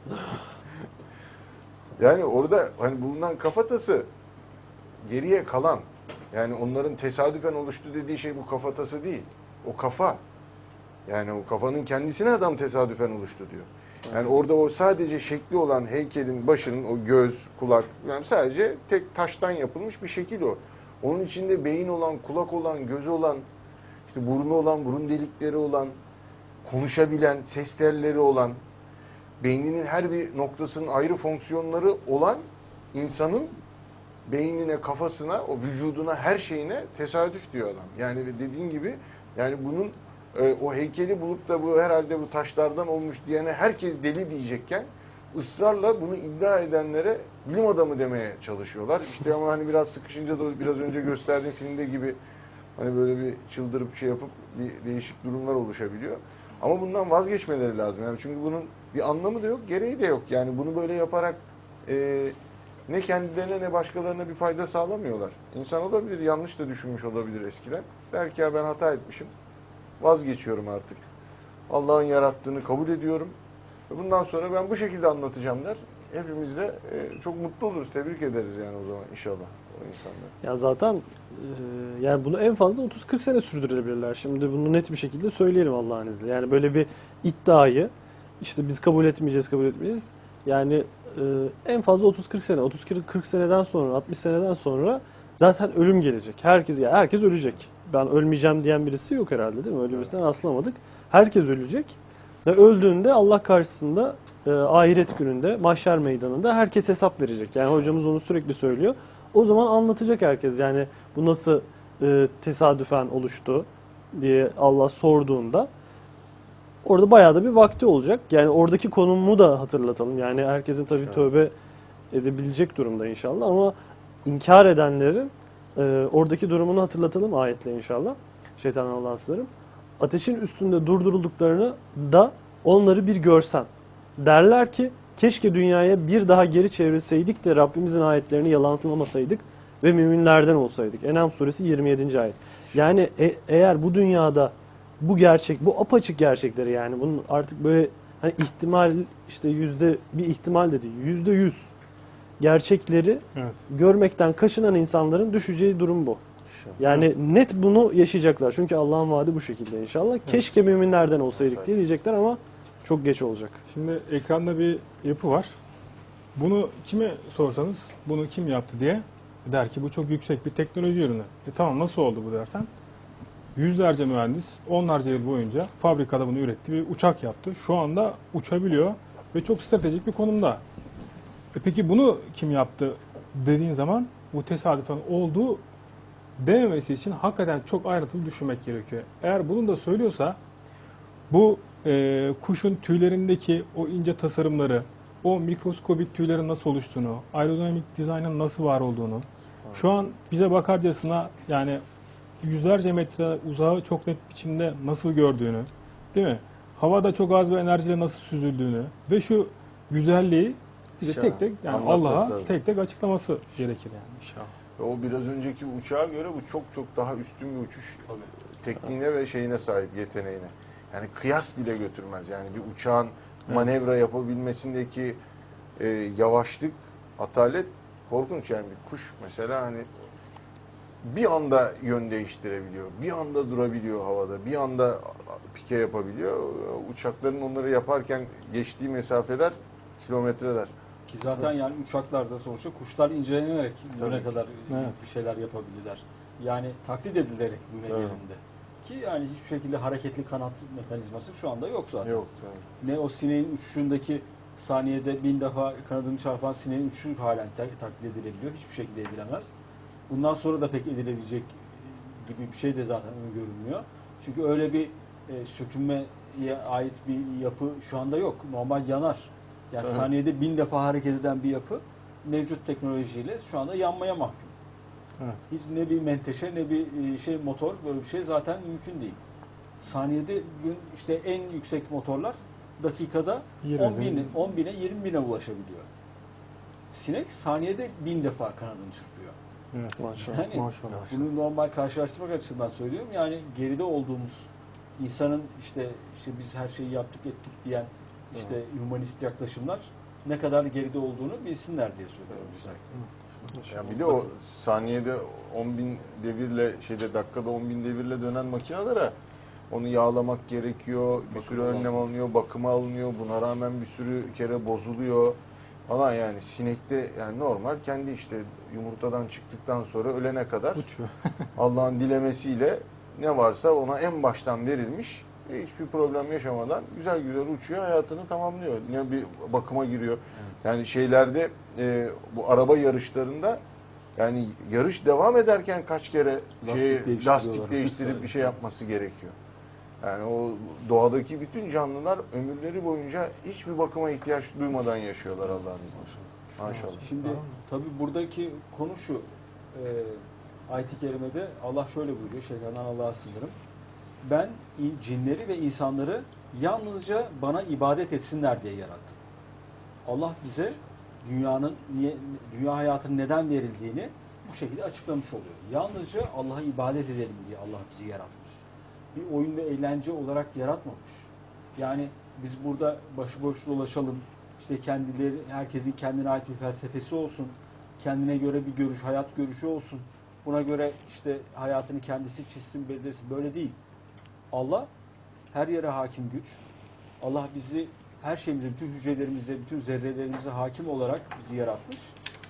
Yani orada hani bulunan kafatası geriye kalan, yani onların tesadüfen oluştu dediği şey bu kafatası değil. O kafa. Yani o kafanın kendisine adam tesadüfen oluştu diyor. Yani orada o sadece şekli olan heykelin başının o göz, kulak, yani sadece tek taştan yapılmış bir şekil o. Onun içinde beyin olan, kulak olan, gözü olan, işte burnu olan, burun delikleri olan, konuşabilen, ses telleri olan, beyninin her bir noktasının ayrı fonksiyonları olan insanın beynine, kafasına, o vücuduna, her şeyine tesadüf diyor adam. Yani dediğin gibi, yani bunun e, o heykeli bulup da bu herhalde bu taşlardan olmuş diyene herkes deli diyecekken, ısrarla bunu iddia edenlere bilim adamı demeye çalışıyorlar. İşte ama hani biraz sıkışınca da biraz önce gösterdiğim filmde gibi hani böyle bir çıldırıp şey yapıp bir değişik durumlar oluşabiliyor. Ama bundan vazgeçmeleri lazım. Yani çünkü bunun bir anlamı da yok, gereği de yok. Yani bunu böyle yaparak e, ne kendilerine ne başkalarına bir fayda sağlamıyorlar. İnsan olabilir, yanlış da düşünmüş olabilir eskiden. Der ki ya ben hata etmişim, vazgeçiyorum artık. Allah'ın yarattığını kabul ediyorum. Ve bundan sonra ben bu şekilde anlatacağım der. Hepimiz de e, çok mutlu oluruz, tebrik ederiz yani o zaman inşallah o insanlar. Ya zaten e, yani bunu en fazla otuz kırk sene sürdürebilirler. Şimdi bunu net bir şekilde söyleyelim Allah'ın izniyle. Yani böyle bir iddiayı işte biz kabul etmeyeceğiz, kabul etmeyeceğiz. Yani e, en fazla otuz kırk sene, otuz kırk seneden sonra, altmış seneden sonra zaten ölüm gelecek. Herkes ya herkes ölecek. Ben ölmeyeceğim diyen birisi yok herhalde, değil mi? Öyle birisinden rastlamadık. Herkes ölecek ve öldüğünde Allah karşısında e, ahiret gününde mahşer meydanında herkes hesap verecek. Yani hocamız onu sürekli söylüyor. O zaman anlatacak herkes. Yani bu nasıl e, tesadüfen oluştu diye Allah sorduğunda orada bayağı da bir vakti olacak. Yani oradaki konumu da hatırlatalım. Yani herkesin tabii tövbe edebilecek durumda inşallah ama inkar edenlerin e, oradaki durumunu hatırlatalım ayetle inşallah. Şeytandan Allah'a sığınırım. Ateşin üstünde durdurulduklarını da onları bir görsen. Derler ki keşke dünyaya bir daha geri çevirseydik de Rabbimizin ayetlerini yalanlamasaydık ve müminlerden olsaydık. En'am suresi yirmi yedinci ayet. Yani e, eğer bu dünyada bu gerçek, bu apaçık gerçekleri yani bunun artık böyle hani ihtimal işte yüzde bir ihtimal dedi, yüzde yüz gerçekleri Evet. görmekten kaçınan insanların düşeceği durum bu. Yani net bunu yaşayacaklar. Çünkü Allah'ın vaadi bu şekilde inşallah. Keşke müminlerden olsaydık diye diyecekler ama çok geç olacak. Şimdi ekranda bir yapı var. Bunu kime sorsanız bunu kim yaptı diye der ki bu çok yüksek bir teknoloji ürünü. E tamam nasıl oldu bu dersen? Yüzlerce mühendis onlarca yıl boyunca fabrikada bunu üretti ve uçak yaptı. Şu anda uçabiliyor ve çok stratejik bir konumda. E peki bunu kim yaptı dediğin zaman bu tesadüfen olduğu dememesi için hakikaten çok ayrıntılı düşünmek gerekiyor. Eğer bunu da söylüyorsa bu e, kuşun tüylerindeki o ince tasarımları, o mikroskobik tüylerin nasıl oluştuğunu, aerodinamik dizaynın nasıl var olduğunu, şu an bize bakarcasına yani yüzlerce metre uzağı çok net biçimde nasıl gördüğünü, değil mi? Havada çok az bir enerjiyle nasıl süzüldüğünü ve şu güzelliği bize Şah, tek tek yani anlatması Allah'a lazım. tek tek açıklaması gerekir yani inşallah. O biraz önceki uçağa göre bu çok çok daha üstün bir uçuş tekniğine ve şeyine sahip, yeteneğine. Yani kıyas bile götürmez. Yani bir uçağın manevra yapabilmesindeki e, yavaşlık, atalet korkunç. Yani bir kuş mesela hani bir anda yön değiştirebiliyor, bir anda durabiliyor havada, bir anda pike yapabiliyor. Uçakların onları yaparken geçtiği mesafeler kilometreler. Ki zaten yani uçaklarda sonuçta kuşlar incelenerek Tabii bugüne ki. kadar Evet. bir şeyler yapabilirler. Yani taklit edilerek bu Tabii. yerinde. Ki yani hiçbir şekilde hareketli kanat mekanizması şu anda yok zaten. Yok tabii. Ne o sineğin uçuşundaki saniyede bin defa kanadını çarpan sineğin uçuşu halen tak- taklit edilebiliyor. Hiçbir şekilde edilemez. Bundan sonra da pek edilebilecek gibi bir şey de zaten öngörülmüyor. Çünkü öyle bir e, sürtünmeye ait bir yapı şu anda yok. Normal yanar. Yani Tabii. saniyede bin defa hareket eden bir yapı mevcut teknolojiyle şu anda yanmaya mahkum. Evet. Hiç ne bir menteşe ne bir e, şey motor böyle bir şey zaten mümkün değil. Saniyede gün işte en yüksek motorlar dakikada Yirmi on bin. bine, on bine yirmi bine ulaşabiliyor. Sinek saniyede bin defa kanadını çırpıyor. Evet. Maşallah. Yani Maşallah. bunu normal karşılaştırmak açısından söylüyorum. Yani geride olduğumuz insanın işte işte biz her şeyi yaptık ettik diyen işte humanist yaklaşımlar ne kadar geride olduğunu bilsinler diye söylüyorum. Yani bir de o saniyede on bin devirle şeyde dakikada on bin devirle dönen makinelere onu yağlamak gerekiyor. Bir sürü Bakımı önlem lazım. alınıyor, bakıma alınıyor. Buna rağmen bir sürü kere bozuluyor falan yani sinekte yani normal kendi işte yumurtadan çıktıktan sonra ölene kadar Uçuyor. Allah'ın dilemesiyle ne varsa ona en baştan verilmiş ve hiçbir problem yaşamadan güzel güzel uçuyor, hayatını tamamlıyor. Ne bir bakıma giriyor. Yani şeylerde e, bu araba yarışlarında yani yarış devam ederken kaç kere Lastik şey, değiştiriyorlar. lastik değiştirip bir şey yapması gerekiyor. Yani o doğadaki bütün canlılar ömürleri boyunca hiçbir bakıma ihtiyaç duymadan yaşıyorlar Allah'ın izniyle. Maşallah. Şimdi tabii buradaki konu şu. E, ayet-i kerimede Allah şöyle buyuruyor. Şeytandan Allah'a sığınırım. Ben in- cinleri ve insanları yalnızca bana ibadet etsinler diye yarattım. Allah bize dünyanın niye, dünya hayatının neden verildiğini bu şekilde açıklamış oluyor. Yalnızca Allah'a ibadet edelim diye Allah bizi yaratmış. Bir oyun ve eğlence olarak yaratmamış. Yani biz burada başıboş dolaşalım, işte kendileri, herkesin kendine ait bir felsefesi olsun, kendine göre bir görüş, hayat görüşü olsun. Buna göre işte hayatını kendisi çizsin, belirlesin. Böyle değil. Allah her yere hakim güç. Allah bizi her şeyimize, bütün hücrelerimizde, bütün zerrelerimize hakim olarak bizi yaratmış.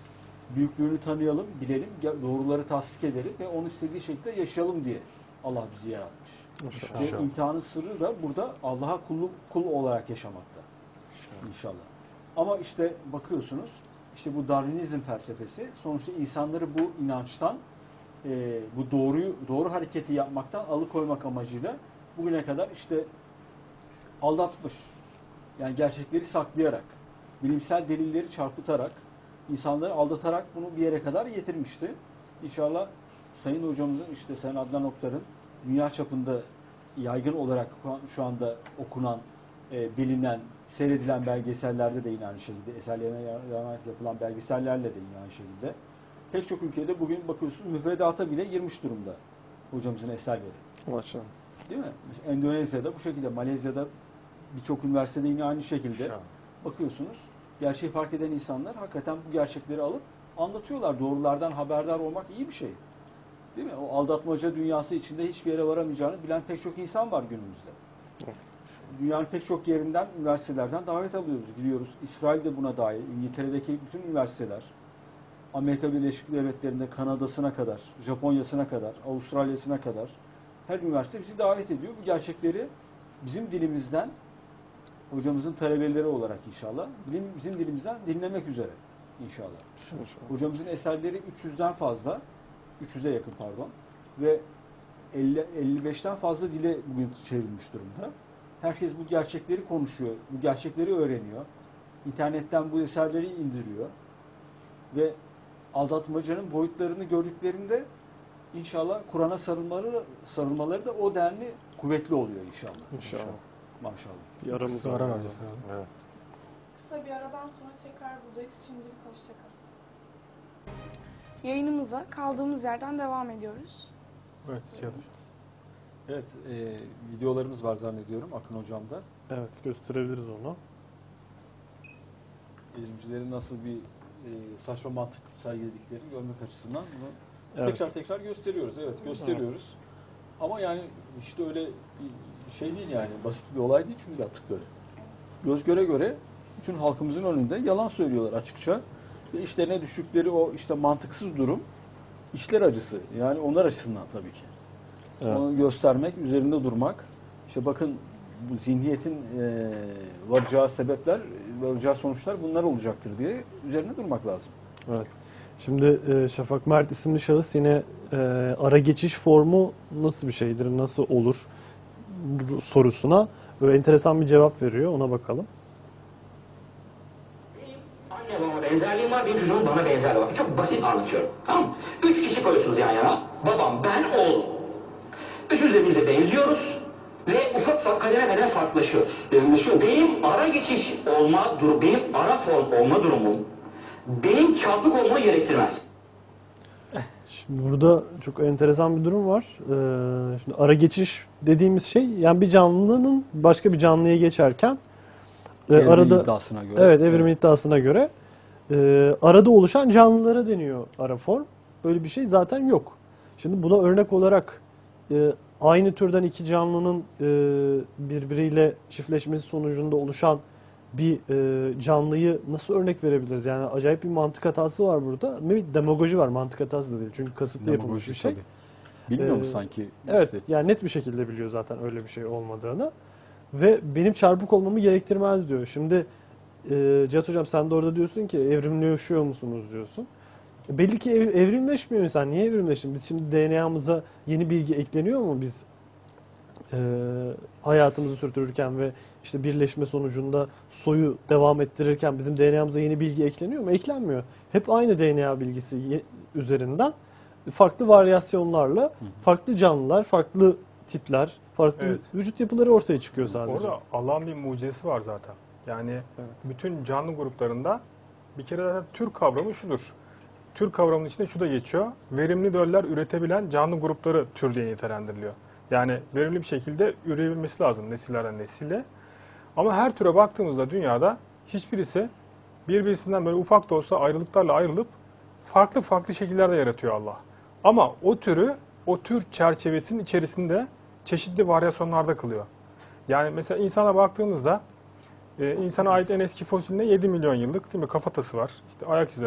büyüklüğünü tanıyalım, bilelim, doğruları tasdik edelim ve onun istediği şekilde yaşayalım diye Allah bizi yaratmış. İnşallah. Ve imtihanın sırrı da burada Allah'a kul, kul olarak yaşamakta. İnşallah. Ama işte bakıyorsunuz, işte bu Darwinizm felsefesi sonuçta insanları bu inançtan, e, bu doğruyu doğru hareketi yapmaktan alıkoymak amacıyla bugüne kadar işte aldatmış. Yani gerçekleri saklayarak, bilimsel delilleri çarpıtarak, insanları aldatarak bunu bir yere kadar getirmişti. İnşallah Sayın Hocamızın, işte Sayın Adnan Oktar'ın dünya çapında yaygın olarak şu anda okunan, e, bilinen, seyredilen belgesellerde de yine aynı şekilde, eserlerine yararak yapılan belgesellerle de yine aynı şekilde pek çok ülkede bugün bakıyorsunuz müfredata bile girmiş durumda hocamızın eserleri. Maşallah. Değil mi? Mesela Endonezya'da bu şekilde, Malezya'da birçok üniversitede yine aynı şekilde bakıyorsunuz. Gerçeği fark eden insanlar hakikaten bu gerçekleri alıp anlatıyorlar. Doğrulardan haberdar olmak iyi bir şey. Değil mi? O aldatmaca dünyası içinde hiçbir yere varamayacağını bilen pek çok insan var günümüzde. Dünyanın pek çok yerinden, üniversitelerden davet alıyoruz, gidiyoruz. İsrail de buna dahil, İngiltere'deki bütün üniversiteler, Amerika Birleşik Devletleri'nde Kanada'sına kadar, Japonya'sına kadar, Avustralya'sına kadar her üniversite bizi davet ediyor. Bu gerçekleri bizim dilimizden, hocamızın talebeleri olarak inşallah, bizim dilimizden dinlemek üzere inşallah. İnşallah. Hocamızın eserleri üç yüzden fazla, üç yüze yakın pardon ve elli elli beşten fazla dile bugün çevrilmiş durumda. Herkes bu gerçekleri konuşuyor, bu gerçekleri öğreniyor. İnternetten bu eserleri indiriyor ve aldatmacanın boyutlarını gördüklerinde inşallah Kur'an'a sarılmaları, sarılmaları da o denli kuvvetli oluyor inşallah. İnşallah. Maşallah. Bir aramız Kısa var. ara vereceğiz abi. Evet. Kısa bir aradan sonra tekrar buradayız. Şimdilik hoşçakalın. Yayınımıza kaldığımız yerden devam ediyoruz. Evet, Cihat Hocam. Evet, e, videolarımız var zannediyorum Akın Hocam'da. Evet, gösterebiliriz onu. Eğilimcilerin nasıl bir e, saçma mantık sergilediklerini görmek açısından bunu Evet. tekrar tekrar gösteriyoruz. Evet, gösteriyoruz. Ama yani işte öyle bir şey değil yani, basit bir olay değil çünkü yaptıkları. Göz göre göre bütün halkımızın önünde yalan söylüyorlar açıkça. Ve işlerine düştükleri o işte mantıksız durum işler acısı. Yani onlar açısından tabii ki. Evet. Onu göstermek, üzerinde durmak. İşte bakın bu zihniyetin e, varacağı sebepler, varacağı sonuçlar bunlar olacaktır diye üzerine durmak lazım. Evet. Şimdi e, Şafak Mert isimli şahıs yine e, ara geçiş formu nasıl bir şeydir, nasıl olur sorusuna böyle enteresan bir cevap veriyor. Ona bakalım. Benim anne babama benzerliğim var, benim çocuğum bana benzer. Bakın çok basit anlatıyorum. Tamam mı? Üç kişi koyuyorsunuz yan yana. Babam, ben, oğlum. Üçümüz birbirimize benziyoruz ve ufak ufak kademe kademe farklılaşıyoruz. Benimleşiyor. Benim ara geçiş olma durum, benim ara form olma durumum benim çarpık olmamı gerektirmez. Şimdi burada çok enteresan bir durum var. Ee, şimdi ara geçiş dediğimiz şey, yani bir canlının başka bir canlıya geçerken e, Evrim arada iddiasına göre. evet evrim iddiasına göre e, arada oluşan canlılara deniyor ara form. Böyle bir şey zaten yok. Şimdi buna örnek olarak e, aynı türden iki canlının e, birbiriyle çiftleşmesi sonucunda oluşan bir e, canlıyı nasıl örnek verebiliriz? Yani acayip bir mantık hatası var burada. Bir demagoji var, mantık hatası da değil. Çünkü kasıtlı yapılmış bir şey. Tabii. Bilmiyor Ee, mu sanki? Evet, işte? yani net bir şekilde biliyor zaten öyle bir şey olmadığını. Ve benim çarpık olmamı gerektirmez diyor. Şimdi e, Cihat Hocam sen de orada diyorsun ki evrimleşiyor musunuz diyorsun. E, belli ki ev, evrimleşmiyor insan. Niye evrimleşsin? Biz şimdi D N A'mıza yeni bilgi ekleniyor mu biz e, hayatımızı sürdürürken ve işte birleşme sonucunda soyu devam ettirirken bizim D N A'mıza yeni bilgi ekleniyor mu? Eklenmiyor. Hep aynı D N A bilgisi ye- üzerinden farklı varyasyonlarla farklı canlılar, farklı tipler, farklı Evet. vücut yapıları ortaya çıkıyor sadece. Orada Allah'ın bir mucizesi var zaten. Yani Evet. bütün canlı gruplarında bir kere zaten tür kavramı şudur. Tür kavramının içinde şu da geçiyor. Verimli döller üretebilen canlı grupları tür diye nitelendiriliyor. Yani verimli bir şekilde üreyebilmesi lazım nesillerden nesile. Ama her türe baktığımızda dünyada hiçbirisi birbirisinden böyle ufak da olsa ayrılıklarla ayrılıp farklı farklı şekillerde yaratıyor Allah. Ama o türü, o tür çerçevesinin içerisinde çeşitli varyasyonlarda kılıyor. Yani mesela insana baktığımızda e, insana ait en eski fosiline yedi milyon yıllık değil mi kafatası var. İşte ayak izleri.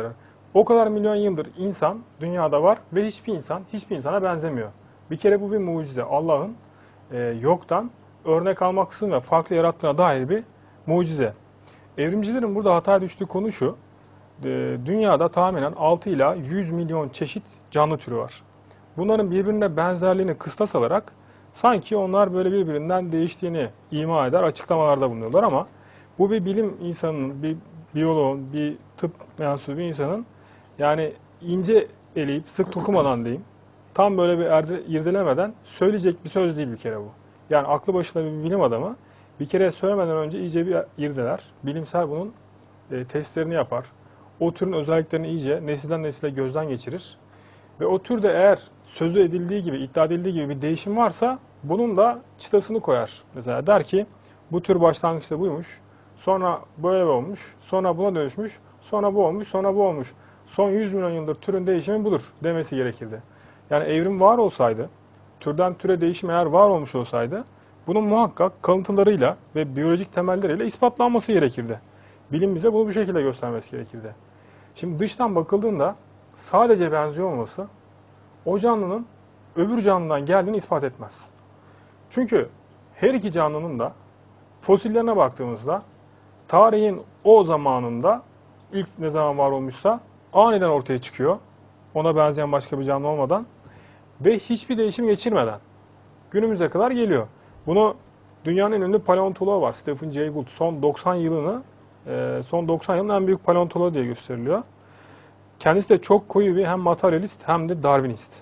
O kadar milyon yıldır insan dünyada var ve hiçbir insan hiçbir insana benzemiyor. Bir kere bu bir mucize. Allah'ın e, yoktan örnek almaksızın ve farklı yarattığına dair bir mucize. Evrimcilerin burada hata düştüğü konu şu. E, dünyada tahminen altı ila yüz milyon çeşit canlı türü var. Bunların birbirine benzerliğini kıstas alarak sanki onlar böyle birbirinden değiştiğini ima eder, açıklamalarda bulunuyorlar ama bu bir bilim insanının, bir biyoloğun, bir tıp mensubu bir insanın yani ince eleyip sık dokumadan diyeyim, tam böyle bir erde, irdelemeden söyleyecek bir söz değil bir kere bu. Yani aklı başında bir bilim adamı bir kere söylemeden önce iyice bir irdeler. Bilimsel bunun e, testlerini yapar. O türün özelliklerini iyice nesilden nesile gözden geçirir. Ve o türde eğer sözü edildiği gibi, iddia edildiği gibi bir değişim varsa bunun da çıtasını koyar. Mesela der ki bu tür başlangıçta buymuş, sonra böyle olmuş, sonra buna dönüşmüş, sonra bu olmuş, sonra bu olmuş. Son yüz milyon yıldır türün değişimi budur demesi gerekirdi. Yani evrim var olsaydı, türden türe değişim eğer var olmuş olsaydı bunun muhakkak kalıntılarıyla ve biyolojik temelleriyle ispatlanması gerekirdi. Bilim bize bunu bu şekilde göstermesi gerekirdi. Şimdi dıştan bakıldığında sadece benziyor olması o canlının öbür canlıdan geldiğini ispat etmez. Çünkü her iki canlının da fosillerine baktığımızda tarihin o zamanında ilk ne zaman var olmuşsa aniden ortaya çıkıyor. Ona benzeyen başka bir canlı olmadan ve hiçbir değişim geçirmeden günümüze kadar geliyor. Bunu dünyanın en ünlü paleontoloğu var, Stephen Jay Gould. Son doksan yılını, son doksan yılın en büyük paleontoloğu diye gösteriliyor. Kendisi de çok koyu bir hem materyalist hem de Darwinist.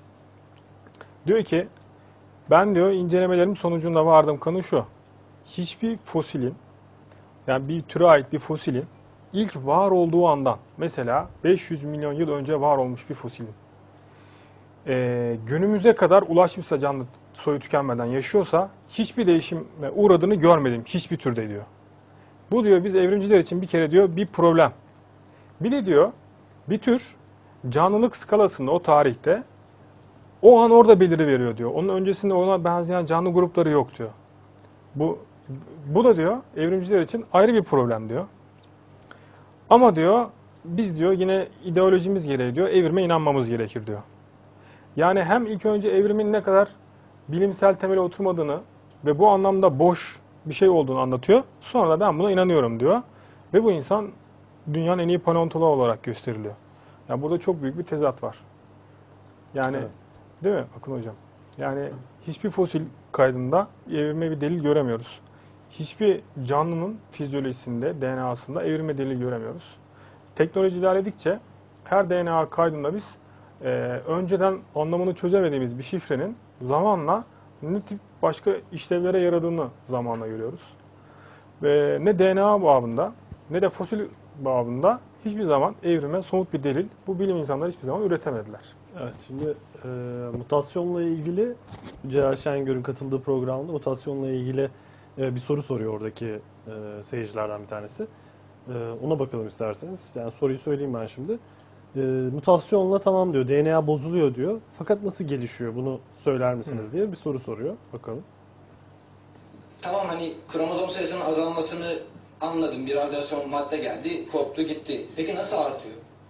Diyor ki, ben diyor incelemelerim sonucunda vardığım kanı şu. Hiçbir fosilin, yani bir türe ait bir fosilin ilk var olduğu andan, mesela beş yüz milyon yıl önce var olmuş bir fosilin, Ee, günümüze kadar ulaşmışsa canlı soyu tükenmeden yaşıyorsa hiçbir değişime uğradığını görmedim hiçbir türde diyor. Bu diyor biz evrimciler için bir kere diyor bir problem. Bir de diyor bir tür canlılık skalasında o tarihte o an orada beliri veriyor diyor. Onun öncesinde ona benzeyen canlı grupları yok diyor. Bu bu da diyor evrimciler için ayrı bir problem diyor. Ama diyor biz diyor yine ideolojimiz gereği diyor evrime inanmamız gerekir diyor. Yani hem ilk önce evrimin ne kadar bilimsel temele oturmadığını ve bu anlamda boş bir şey olduğunu anlatıyor. Sonra da ben buna inanıyorum diyor. Ve bu insan dünyanın en iyi paleontoloğu olarak gösteriliyor. Yani burada çok büyük bir tezat var. Yani evet. Değil mi Akın Hocam? Yani hiçbir fosil kaydında evrime bir delil göremiyoruz. Hiçbir canlının fizyolojisinde, D N A'sında evrime delil göremiyoruz. Teknoloji ilerledikçe her D N A kaydında biz e, önceden anlamını çözemediğimiz bir şifrenin zamanla ne tip başka işlevlere yaradığını zamanla görüyoruz. Ve ne D N A babında ne de fosil babında hiçbir zaman evrime somut bir delil bu bilim insanları hiçbir zaman üretemediler. Evet, şimdi e, mutasyonla ilgili Celal Şengör'ün katıldığı programda mutasyonla ilgili e, bir soru soruyor oradaki e, seyircilerden bir tanesi. E, ona bakalım isterseniz. Yani soruyu söyleyeyim ben şimdi. E, mutasyonla tamam diyor, D N A bozuluyor diyor. Fakat nasıl gelişiyor bunu söyler misiniz Hı. diye bir soru soruyor. Bakalım. Tamam hani kromozom sayısının azalmasını anladım. Bir radyasyon madde geldi, koptu gitti. Peki nasıl artıyor?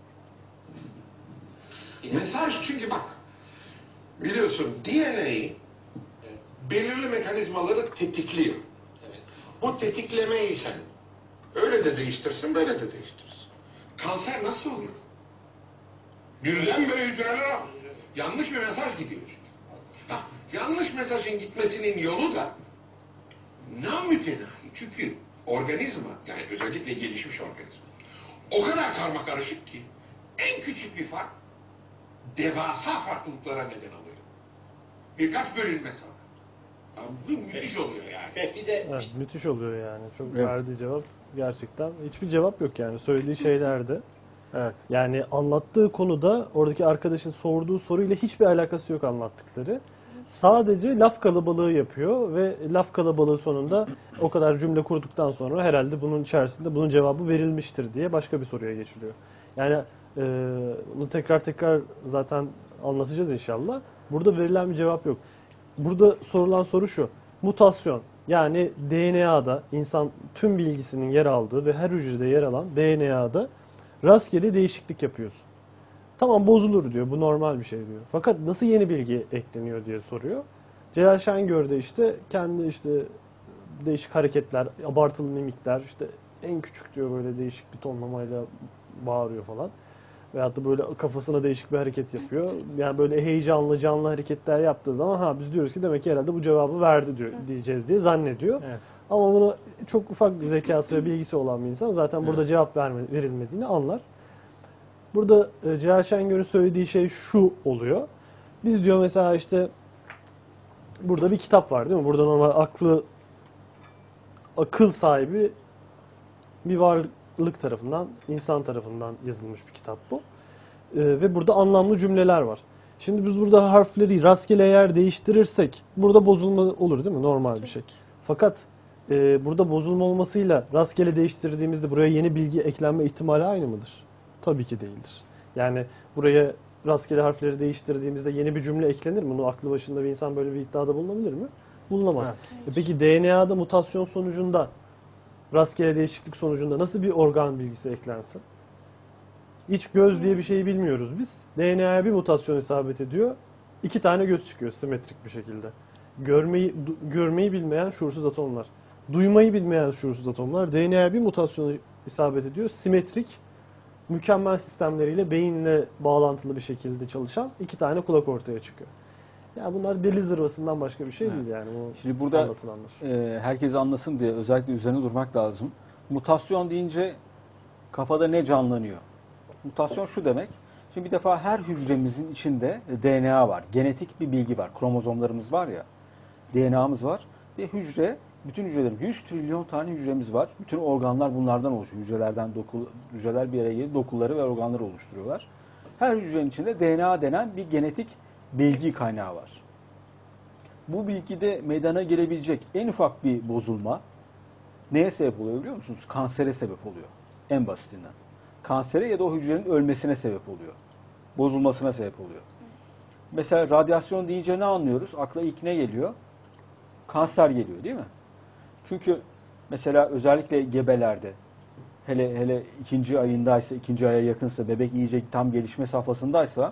Mesaj çünkü bak, biliyorsun D N A'yı evet. belirli mekanizmaları tetikliyor. Evet. Bu tetiklemeyi sen öyle de değiştirsin, böyle de değiştirsin. Kanser nasıl oluyor? Birdenbire hücreler yanlış bir mesaj gidiyor. Ha, yanlış mesajın gitmesinin yolu da namütenahi. Çünkü organizma, yani özellikle gelişmiş organizma, o kadar karmakarışık ki en küçük bir fark devasa farklılıklara neden oluyor. Birkaç bölünme sonra. Ya, bu müthiş oluyor yani. Bir de evet, müthiş oluyor yani. Çok evet. verdiği cevap gerçekten hiçbir cevap yok yani söylediği şeylerde. Evet. Yani anlattığı konuda oradaki arkadaşın sorduğu soruyla hiçbir alakası yok anlattıkları. Sadece laf kalabalığı yapıyor ve laf kalabalığı sonunda o kadar cümle kurduktan sonra herhalde bunun içerisinde bunun cevabı verilmiştir diye başka bir soruya geçiliyor. Yani e, bunu tekrar tekrar zaten anlatacağız inşallah. Burada verilen bir cevap yok. Burada sorulan soru şu. Mutasyon, yani D N A'da insan tüm bilgisinin yer aldığı ve her hücrede yer alan D N A'da rastgele değişiklik yapıyoruz. Tamam bozulur diyor. Bu normal bir şey diyor. Fakat nasıl yeni bilgi ekleniyor diye soruyor. Celal Şengör de işte kendi işte değişik hareketler, abartılı mimikler, işte en küçük diyor böyle değişik bir tonlamayla bağırıyor falan. Veyahut da böyle kafasına değişik bir hareket yapıyor. Yani böyle heyecanlı canlı hareketler yaptığı zaman ha biz diyoruz ki demek ki herhalde bu cevabı verdi diyor, diyeceğiz diye zannediyor. Evet. Ama bunu çok ufak bir zekası ve bilgisi olan bir insan zaten burada cevap verme, verilmediğini anlar. Burada e, Celal Şengör'ün söylediği şey şu oluyor. Biz diyor mesela işte burada bir kitap var değil mi? Burada normal aklı akıl sahibi bir varlık tarafından, insan tarafından yazılmış bir kitap bu. Ee, ve burada anlamlı cümleler var. Şimdi biz burada harfleri rastgele eğer değiştirirsek burada bozulma olur değil mi? Normal bir şey. Fakat e, burada bozulma olmasıyla rastgele değiştirdiğimizde buraya yeni bilgi eklenme ihtimali aynı mıdır? Tabii ki değildir. Yani buraya rastgele harfleri değiştirdiğimizde yeni bir cümle eklenir mi? Bunu aklı başında bir insan böyle bir iddiada bulunabilir mi? Bulunamaz. Evet. E peki D N A'da mutasyon sonucunda, rastgele değişiklik sonucunda nasıl bir organ bilgisi eklensin? İç göz diye bir şeyi bilmiyoruz biz. D N A'ya bir mutasyon isabet ediyor. İki tane göz çıkıyor simetrik bir şekilde. Görmeyi du- görmeyi bilmeyen şuursuz atomlar. Duymayı bilmeyen şuursuz atomlar. D N A'ya bir mutasyon isabet ediyor. Simetrik, mükemmel sistemleriyle beyinle bağlantılı bir şekilde çalışan iki tane kulak ortaya çıkıyor. Ya bunlar deli zırvasından başka bir şey Evet. değil yani bu Şimdi burada anlatılanlar. e, herkes anlasın diye özellikle üzerine durmak lazım. Mutasyon deyince kafada ne canlanıyor? Mutasyon şu demek. Şimdi bir defa her hücremizin içinde D N A var. Genetik bir bilgi var. Kromozomlarımız var ya. D N A'mız var. Ve hücre, bütün hücrelerin yüz trilyon tane hücremiz var. Bütün organlar bunlardan oluşuyor. Hücrelerden doku, hücreler bir araya gelip dokuları ve organları oluşturuyorlar. Her hücrenin içinde D N A denen bir genetik bilgi kaynağı var. Bu bilgide meydana gelebilecek en ufak bir bozulma neye sebep oluyor biliyor musunuz? Kansere sebep oluyor. En basitinden. Kansere ya da o hücrenin ölmesine sebep oluyor. Bozulmasına sebep oluyor. Mesela radyasyon deyince ne anlıyoruz? Akla ilk ne geliyor? Kanser geliyor değil mi? Çünkü mesela özellikle gebelerde hele hele ikinci ayındaysa, ikinci aya yakınsa, bebek iyice tam gelişme safhasındaysa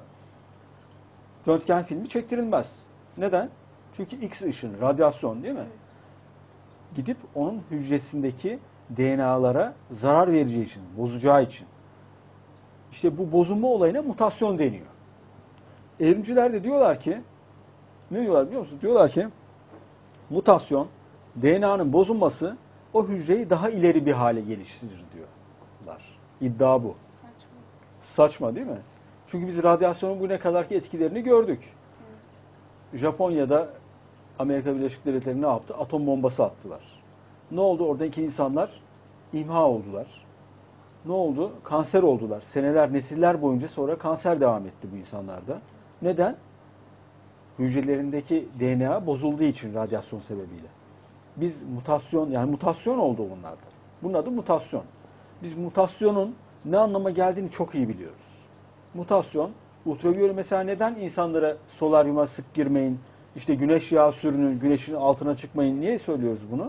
röntgen filmi çektirilmez. Neden? Çünkü X ışını, radyasyon değil mi? Evet. Gidip onun hücresindeki D N A'lara zarar vereceği için, bozacağı için. İşte bu bozulma olayına mutasyon deniyor. Evrimciler de diyorlar ki, ne diyorlar biliyor musunuz? Diyorlar ki mutasyon, D N A'nın bozulması o hücreyi daha ileri bir hale geliştirir diyorlar. İddia bu. Saçma. Saçma değil mi? Çünkü biz radyasyonun bugüne kadarki etkilerini gördük. Evet. Japonya'da Amerika Birleşik Devletleri ne yaptı? Atom bombası attılar. Ne oldu? Oradaki insanlar imha oldular. Ne oldu? Kanser oldular. Seneler, nesiller boyunca sonra kanser devam etti bu insanlarda. Neden? Hücrelerindeki D N A bozulduğu için radyasyon sebebiyle. Biz mutasyon, yani mutasyon oldu bunlarda. Bunun adı mutasyon. Biz mutasyonun ne anlama geldiğini çok iyi biliyoruz. Mutasyon, ultraviyole mesela neden insanlara solaryuma sık girmeyin, işte güneş yağı sürünün, güneşin altına çıkmayın, niye söylüyoruz bunu?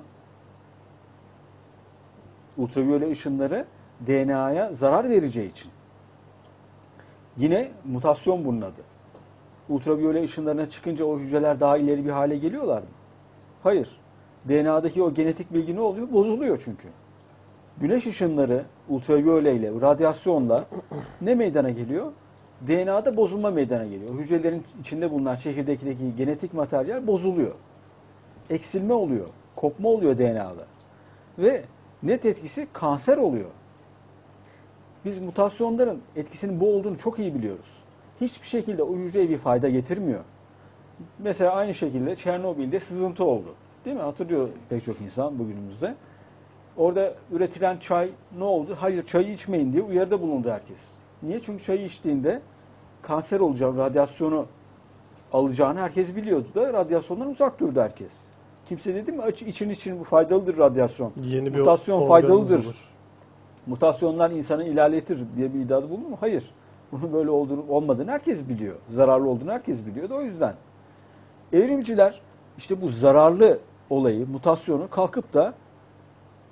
Ultraviyole ışınları D N A'ya zarar vereceği için. Yine mutasyon bunun adı. Ultraviyole ışınlarına çıkınca o hücreler daha ileri bir hale geliyorlar mı? Hayır. D N A'daki o genetik bilgi ne oluyor? Bozuluyor çünkü. Güneş ışınları ultraviyole ile, radyasyonla ne meydana geliyor? D N A'da bozulma meydana geliyor. Hücrelerin içinde bulunan çekirdekteki genetik materyal bozuluyor. Eksilme oluyor. Kopma oluyor D N A'da. Ve net etkisi kanser oluyor. Biz mutasyonların etkisinin bu olduğunu çok iyi biliyoruz. Hiçbir şekilde o hücreye bir fayda getirmiyor. Mesela aynı şekilde Çernobil'de sızıntı oldu. Değil mi? Hatırlıyor pek çok insan bugünümüzde. Orada üretilen çay ne oldu? Hayır çayı içmeyin diye uyarıda bulundu herkes. Niye? Çünkü çayı içtiğinde kanser olacağını, radyasyonu alacağını herkes biliyordu da radyasyondan uzak durdu herkes. Kimse dedi mi için için bu faydalıdır radyasyon. Yeni bir Mutasyon organınız faydalıdır. olur. Mutasyonlar insanı ilerletir diye bir iddiada bulunur mu? Hayır. Bunun böyle olduğunu, olmadığını herkes biliyor. Zararlı olduğunu herkes biliyordu. O yüzden evrimciler işte bu zararlı olayı, mutasyonu kalkıp da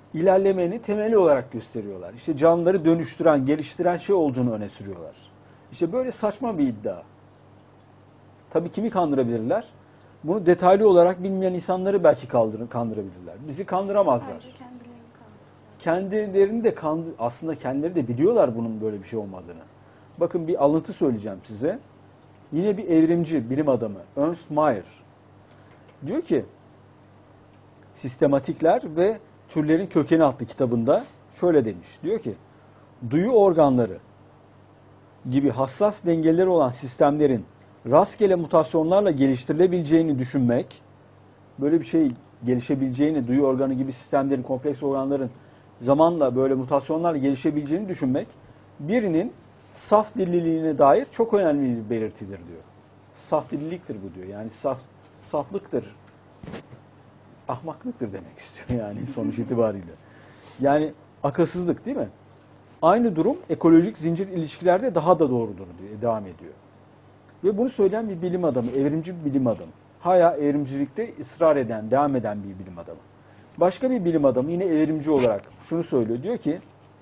ilerlemenin temeli olarak gösteriyorlar. İşte canlıları dönüştüren, geliştiren şey olduğunu öne sürüyorlar. İşte böyle saçma bir iddia. Tabii kimi kandırabilirler? Bunu detaylı olarak bilmeyen insanları belki kaldırın, kandırabilirler. Bizi kandıramazlar. Bence kendilerini kandırıyor. Kendilerini de kandı, aslında kendileri de biliyorlar bunun böyle bir şey olmadığını. Bakın bir alıntı söyleyeceğim size. Yine bir evrimci, bilim adamı Ernst Mayr diyor ki Sistematikler ve Türlerin Kökeni adlı kitabında şöyle demiş. Diyor ki duyu organları gibi hassas dengeleri olan sistemlerin rastgele mutasyonlarla geliştirilebileceğini düşünmek, böyle bir şey gelişebileceğini, duyu organı gibi sistemlerin, kompleks organların zamanla böyle mutasyonlarla gelişebileceğini düşünmek, birinin saf dilliliğine dair çok önemli bir belirtidir diyor. Saf dilliliktir bu diyor. Yani saf, saflıktır. Ahmaklıktır demek istiyor yani sonuç itibariyle. Yani akılsızlık değil mi? Aynı durum ekolojik zincir ilişkilerde daha da doğrudur diyor, devam ediyor. Ve bunu söyleyen bir bilim adamı, evrimci bir bilim adamı. Hala evrimcilikte ısrar eden, devam eden bir bilim adamı. Başka bir bilim adamı yine evrimci olarak şunu söylüyor. Diyor ki,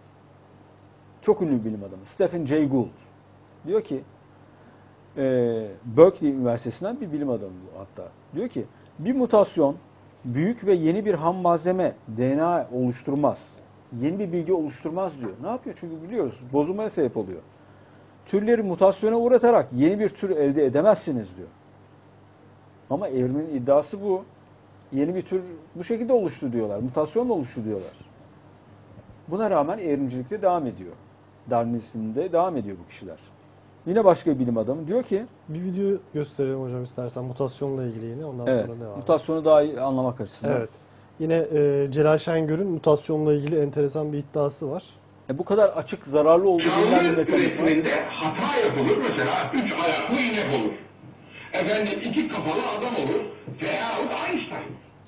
çok ünlü bir bilim adamı Stephen Jay Gould. Diyor ki, e, Berkeley Üniversitesi'nden bir bilim adamı bu hatta. Diyor ki, bir mutasyon büyük ve yeni bir ham malzeme D N A oluşturmaz. Yeni bir bilgi oluşturmaz diyor. Ne yapıyor? Çünkü biliyoruz bozulmaya sebep oluyor. Türleri mutasyona uğratarak yeni bir tür elde edemezsiniz diyor. Ama evrimin iddiası bu. Yeni bir tür bu şekilde oluştu diyorlar. Mutasyonla oluştu diyorlar. Buna rağmen evrimcilikte devam ediyor. Darwinizmde devam ediyor bu kişiler. Yine başka bir bilim adamı diyor ki... Bir video gösterelim hocam istersen mutasyonla ilgili yine ondan evet, sonra devam. Mutasyonu daha iyi anlamak açısından. Evet. Yine e, Celal Şengör'ün mutasyonla ilgili enteresan bir iddiası var. E, bu kadar açık, zararlı olduğu bilinen bir mekanizma. Hata yapılır mesela, üç ayaklı inek olur. Efendim iki kafalı adam olur veyahut Einstein.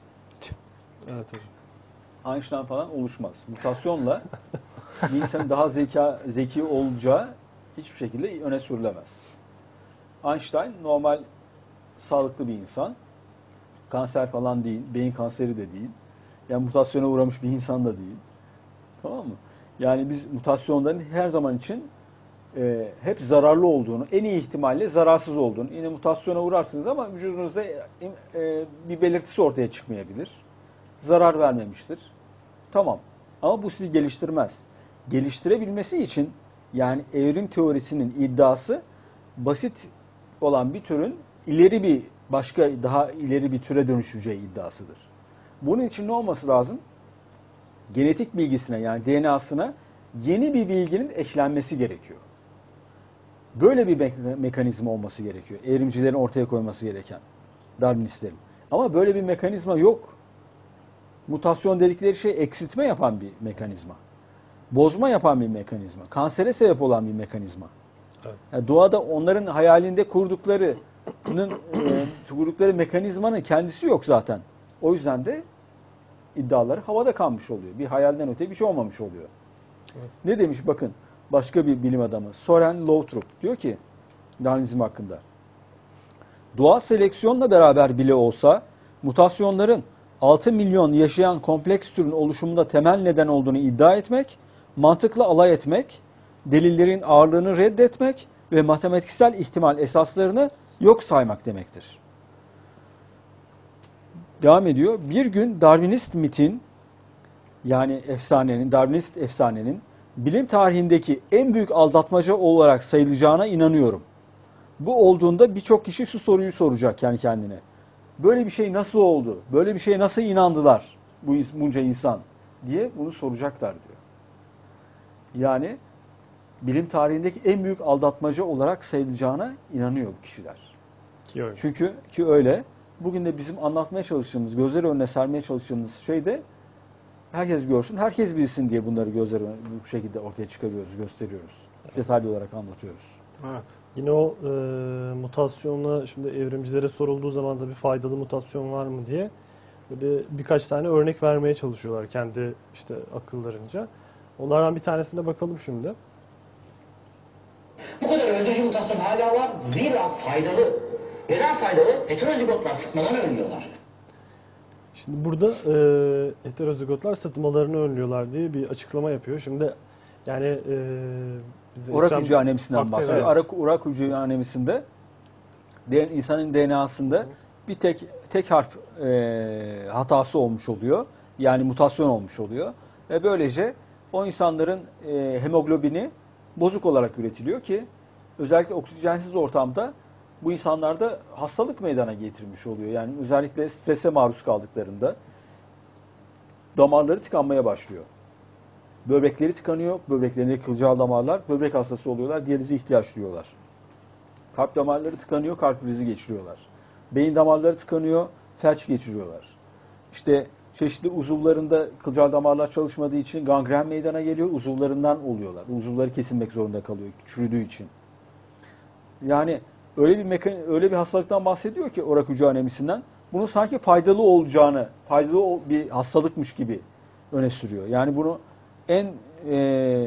Evet hocam. Einstein falan oluşmaz. Mutasyonla bir insanın daha zeka, zeki olacağı hiçbir şekilde öne sürülemez. Einstein normal sağlıklı bir insan. Kanser falan değil, beyin kanseri de değil. Yani mutasyona uğramış bir insan da değil. Tamam mı? Yani biz mutasyonların her zaman için e, hep zararlı olduğunu, en iyi ihtimalle zararsız olduğunu, yine mutasyona uğrarsınız ama vücudunuzda e, e, bir belirtisi ortaya çıkmayabilir. Zarar vermemiştir. Tamam. Ama bu sizi geliştirmez. Geliştirebilmesi için yani evrim teorisinin iddiası basit olan bir türün ileri bir başka daha ileri bir türe dönüşeceği iddiasıdır. Bunun için ne olması lazım? Genetik bilgisine yani D N A'sına yeni bir bilginin eklenmesi gerekiyor. Böyle bir me- mekanizma olması gerekiyor. Evrimcilerin ortaya koyması gereken, Darwinistlerin. Ama böyle bir mekanizma yok. Mutasyon dedikleri şey eksiltme yapan bir mekanizma. Bozma yapan bir mekanizma. Kansere sebep olan bir mekanizma. Evet. Yani doğada onların hayalinde kurduklarının e, kurdukları mekanizmanın kendisi yok zaten. O yüzden de iddiaları havada kalmış oluyor. Bir hayalden öte bir şey olmamış oluyor. Evet. Ne demiş bakın başka bir bilim adamı Soren Loutrup diyor ki Darwinizm hakkında. Doğal seleksiyonla beraber bile olsa mutasyonların altı milyon yaşayan kompleks türün oluşumunda temel neden olduğunu iddia etmek, mantıkla alay etmek, delillerin ağırlığını reddetmek ve matematiksel ihtimal esaslarını yok saymak demektir. Devam ediyor. Bir gün Darwinist mitin yani efsanenin, Darwinist efsanenin bilim tarihindeki en büyük aldatmaca olarak sayılacağına inanıyorum. Bu olduğunda birçok kişi şu soruyu soracak kendi kendine. Böyle bir şey nasıl oldu? Böyle bir şeye nasıl inandılar bu bunca insan diye bunu soracaklar diyor. Yani bilim tarihindeki en büyük aldatmaca olarak sayılacağına inanıyor bu kişiler. Ki öyle. Çünkü ki öyle. Bugün de bizim anlatmaya çalıştığımız, gözler önüne sermeye çalıştığımız şey de herkes görsün, herkes bilsin diye bunları gözler önüne bu şekilde ortaya çıkarıyoruz, gösteriyoruz. Detaylı olarak anlatıyoruz. Evet. Yine o e, mutasyonla şimdi evrimcilere sorulduğu zaman da bir faydalı mutasyon var mı diye böyle birkaç tane örnek vermeye çalışıyorlar kendi işte akıllarınca. Onlardan bir tanesine bakalım şimdi. Bu kadar öldürücü mutasyon hala var. Zira faydalı. Neden faydalı? Heterozigotlar sıtmadan ölmüyorlar. Şimdi burada e, heterozigotlar sıtmalarını önlüyorlar diye bir açıklama yapıyor. Şimdi yani e, Bizim Orak ekran- hücre anemisinden bakteri, bahsediyor. evet. Arak, orak hücre anemisinde de, insanın D N A'sında bir tek tek harf e, hatası olmuş oluyor. Yani mutasyon olmuş oluyor. Ve böylece o insanların e, hemoglobini bozuk olarak üretiliyor ki özellikle oksijensiz ortamda bu insanlarda hastalık meydana getirmiş oluyor. Yani özellikle strese maruz kaldıklarında damarları tıkanmaya başlıyor. Böbrekleri tıkanıyor. Böbreklerinde kılcal damarlar. Böbrek hastası oluyorlar. Diyalize ihtiyaç duyuyorlar. Kalp damarları tıkanıyor. Kalp krizi geçiriyorlar. Beyin damarları tıkanıyor. Felç geçiriyorlar. İşte çeşitli uzuvlarında kılcal damarlar çalışmadığı için gangren meydana geliyor. Uzuvlarından oluyorlar. Uzuvları kesilmek zorunda kalıyor çürüdüğü için. Yani öyle bir mekan öyle bir hastalıktan bahsediyor ki orak hücre anemisinden. Bunun sanki faydalı olacağını, faydalı bir hastalıkmış gibi öne sürüyor. Yani bunu en e,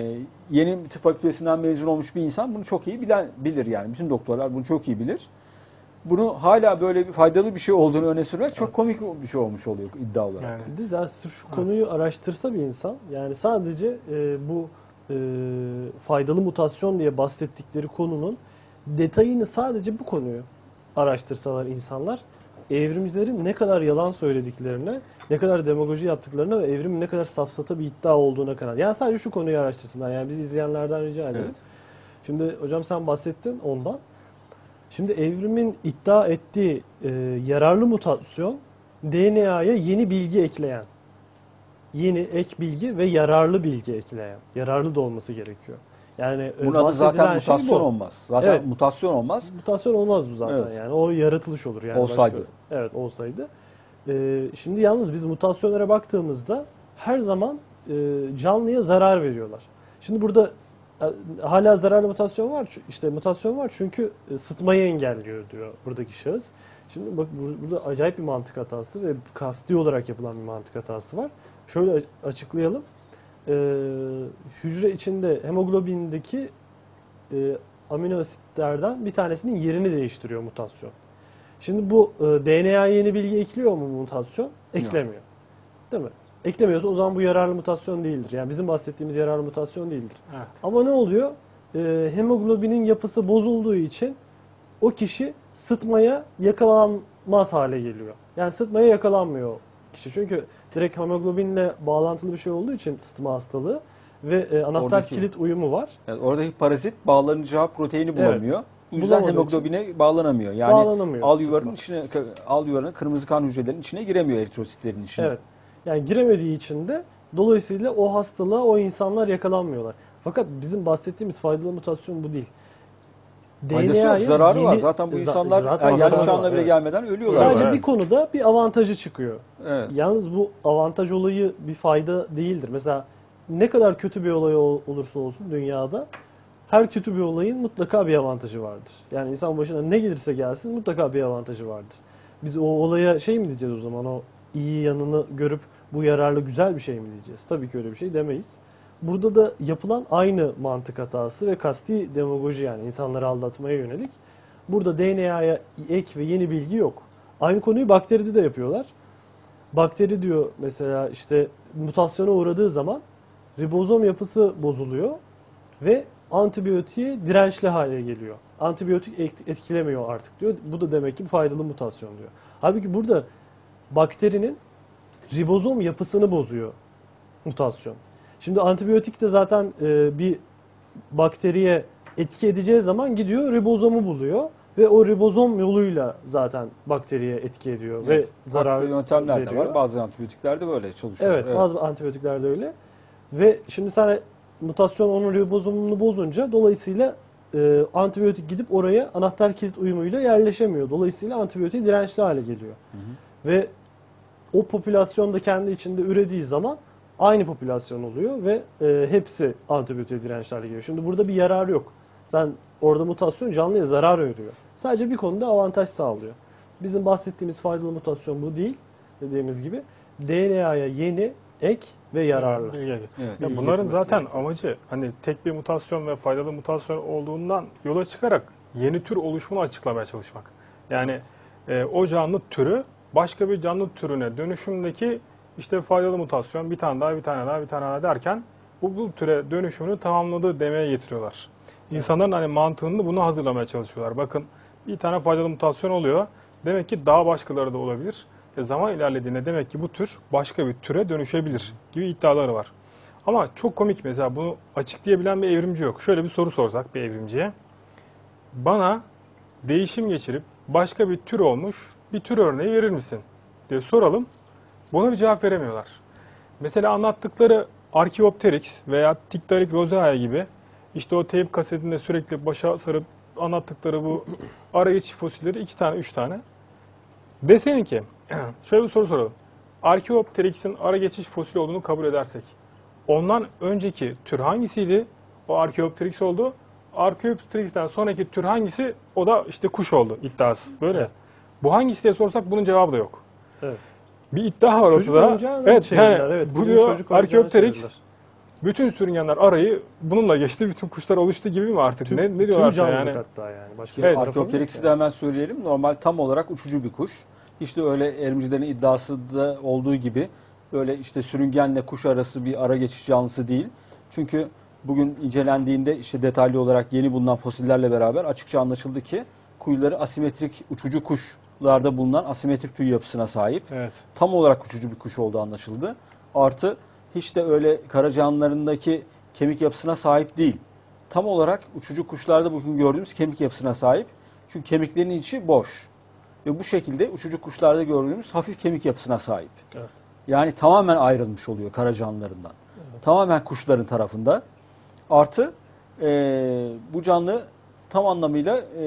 yeni tıp fakültesinden mezun olmuş bir insan bunu çok iyi bilen, bilir yani. Bütün doktorlar bunu çok iyi bilir. Bunu hala böyle bir faydalı bir şey olduğunu öne sürmek çok komik bir şey olmuş oluyor iddia olarak. Yani. Bir de zaten sırf şu konuyu araştırsa bir insan, yani sadece e, bu e, faydalı mutasyon diye bahsettikleri konunun detayını, sadece bu konuyu araştırsalar insanlar, evrimcilerin ne kadar yalan söylediklerine, ne kadar demagoji yaptıklarına ve evrimin ne kadar safsata bir iddia olduğuna karar. Yani sadece şu konuyu araştırsınlar. Yani biz izleyenlerden rica edelim. Evet. Şimdi hocam sen bahsettin ondan. Şimdi evrimin iddia ettiği e, yararlı mutasyon, D N A'ya yeni bilgi ekleyen, yeni ek bilgi ve yararlı bilgi ekleyen, yararlı da olması gerekiyor. Yani e, Bunun adı bahsedilen zaten şey mutasyon bu. olmaz. Zaten Evet. mutasyon olmaz. Mutasyon olmaz bu zaten, Evet. yani o yaratılış olur yani. Olsaydı. Başka- evet olsaydı. Ee, şimdi yalnız biz mutasyonlara baktığımızda her zaman e, canlıya zarar veriyorlar. Şimdi burada e, hala zararlı mutasyon var. Çü- işte mutasyon var çünkü e, sıtmayı engelliyor diyor buradaki şahıs. Şimdi bak bur- burada acayip bir mantık hatası ve kasti olarak yapılan bir mantık hatası var. Şöyle a- açıklayalım. Ee, hücre içinde hemoglobindeki e, amino asitlerden bir tanesinin yerini değiştiriyor mutasyon. Şimdi bu e, D N A'ya yeni bilgi ekliyor mu mutasyon? Eklemiyor. Değil mi? Eklemiyorsa o zaman bu yararlı mutasyon değildir. Yani bizim bahsettiğimiz yararlı mutasyon değildir. Evet. Ama ne oluyor? E, hemoglobinin yapısı bozulduğu için o kişi sıtmaya yakalanmaz hale geliyor. Yani sıtmaya yakalanmıyor kişi. Çünkü direkt hemoglobinle bağlantılı bir şey olduğu için sıtma hastalığı ve e, anahtar Oradaki- kilit uyumu var. Yani oradaki parazit bağlanacağı proteini Evet. bulamıyor. Bu yüzden Bulamadığı hemoglobine bağlanamıyor. Yani Bağlanamıyor. al yuvarının Sıtma. içine al yuvarının kırmızı kan hücrelerinin içine giremiyor, eritrositlerin içine. Evet. Yani giremediği için de dolayısıyla o hastalığa o insanlar yakalanmıyorlar. Fakat bizim bahsettiğimiz faydalı mutasyon bu değil. Faydası yok, zararı var. Zaten bu Za- insanlar zaten ergenlik zararı çağına var, bile evet. gelmeden ölüyorlar. Sadece Evet. bir konuda bir avantajı çıkıyor. Evet. Yalnız bu avantaj olayı bir fayda değildir. Mesela ne kadar kötü bir olay ol- olursa olsun dünyada, her kötü bir olayın mutlaka bir avantajı vardır. Yani insan başına ne gelirse gelsin mutlaka bir avantajı vardır. Biz o olaya şey mi diyeceğiz o zaman, o iyi yanını görüp bu yararlı güzel bir şey mi diyeceğiz? Tabii ki öyle bir şey demeyiz. Burada da yapılan aynı mantık hatası ve kasti demagoji, yani insanları aldatmaya yönelik. Burada D N A'ya ek ve yeni bilgi yok. Aynı konuyu bakteride de yapıyorlar. Bakteri diyor mesela, işte mutasyona uğradığı zaman ribozom yapısı bozuluyor ve antibiyotiğe dirençli hale geliyor. Antibiyotik et- etkilemiyor artık diyor. Bu da demek ki faydalı mutasyon diyor. Halbuki burada bakterinin ribozom yapısını bozuyor mutasyon. Şimdi antibiyotik de zaten e, bir bakteriye etki edeceği zaman gidiyor ribozomu buluyor ve o ribozom yoluyla zaten bakteriye etki ediyor Evet. ve zarar Farklı yöntemler de veriyor. var. Bazı antibiyotikler de böyle çalışıyor. Evet, bazı antibiyotikler de öyle. Ve şimdi sana mutasyon onun ribozomunu bozunca dolayısıyla e, antibiyotik gidip oraya anahtar kilit uyumuyla yerleşemiyor. Dolayısıyla antibiyotiğe dirençli hale geliyor. Hı hı. Ve o popülasyon da kendi içinde ürediği zaman aynı popülasyon oluyor ve e, hepsi antibiyotiğe dirençli hale geliyor. Şimdi burada bir yarar yok. Sen orada mutasyon canlıya zarar veriyor. Sadece bir konuda avantaj sağlıyor. Bizim bahsettiğimiz faydalı mutasyon bu değil. Dediğimiz gibi D N A'ya yeni, ek ve yararlı. Bilgi. Evet. Ya Bilgi bunların geçmesi zaten gerekiyor. amacı hani tek bir mutasyon ve faydalı mutasyon olduğundan yola çıkarak yeni tür oluşumunu açıklamaya çalışmak. Yani e, o canlı türü başka bir canlı türüne dönüşümdeki işte faydalı mutasyon bir tane daha bir tane daha bir tane daha derken bu, bu türe dönüşümünü tamamladığı demeye getiriyorlar. İnsanların hani mantığını bunu hazırlamaya çalışıyorlar. Bakın bir tane faydalı mutasyon oluyor. Demek ki daha başkaları da olabilir. E zaman ilerlediğinde demek ki bu tür başka bir türe dönüşebilir gibi iddiaları var. Ama çok komik, mesela bunu açıklayabilen bir evrimci yok. Şöyle bir soru sorsak bir evrimciye. Bana değişim geçirip başka bir tür olmuş bir tür örneği verir misin diye soralım. Buna bir cevap veremiyorlar. Mesela anlattıkları Archaeopteryx veya Tiktaalik rosaea gibi işte o teyp kasetinde sürekli başa sarıp anlattıkları bu ara geçiş fosilleri iki tane, üç tane. Desenin ki, şöyle bir soru soralım. Archaeopteryx'in ara geçiş fosili olduğunu kabul edersek, ondan önceki tür hangisiydi? O Archaeopteryx oldu. Archaeopteryx'ten sonraki tür hangisi? O da işte kuş oldu iddiası. Böyle. Evet. Bu hangisi diye sorsak bunun cevabı da yok. Evet. Bir iddia var Çocuk ortada. oyuncağını Evet, çevirdiler, yani evet. bu Bizim diyor çocuk oyuncağını Archaeopteryx, çevirdiler. bütün sürüngenler arayı bununla geçti, bütün kuşlar oluştu gibi mi artık? Tüm, ne, ne tüm diyorlarsa canlılık yani. hatta yani. Başka Evet, bir tarafı yok Archaeopteryx'i yani. de hemen söyleyelim. Normal tam olarak uçucu bir kuş. İşte öyle evrimcilerin iddiası da olduğu gibi böyle işte sürüngenle kuş arası bir ara geçiş canlısı değil. Çünkü bugün incelendiğinde işte detaylı olarak yeni bulunan fosillerle beraber açıkça anlaşıldı ki kuyuları asimetrik uçucu kuşlarda bulunan asimetrik tüy yapısına sahip. Evet. Tam olarak uçucu bir kuş olduğu anlaşıldı. Artı hiç de öyle kara canlılarındaki kemik yapısına sahip değil. Tam olarak uçucu kuşlarda bugün gördüğümüz kemik yapısına sahip. Çünkü kemiklerin içi boş. Ve bu şekilde uçucu kuşlarda gördüğümüz hafif kemik yapısına sahip. Evet. Yani tamamen ayrılmış oluyor kara canlılarından. Evet. Tamamen kuşların tarafında. Artı e, bu canlı tam anlamıyla e,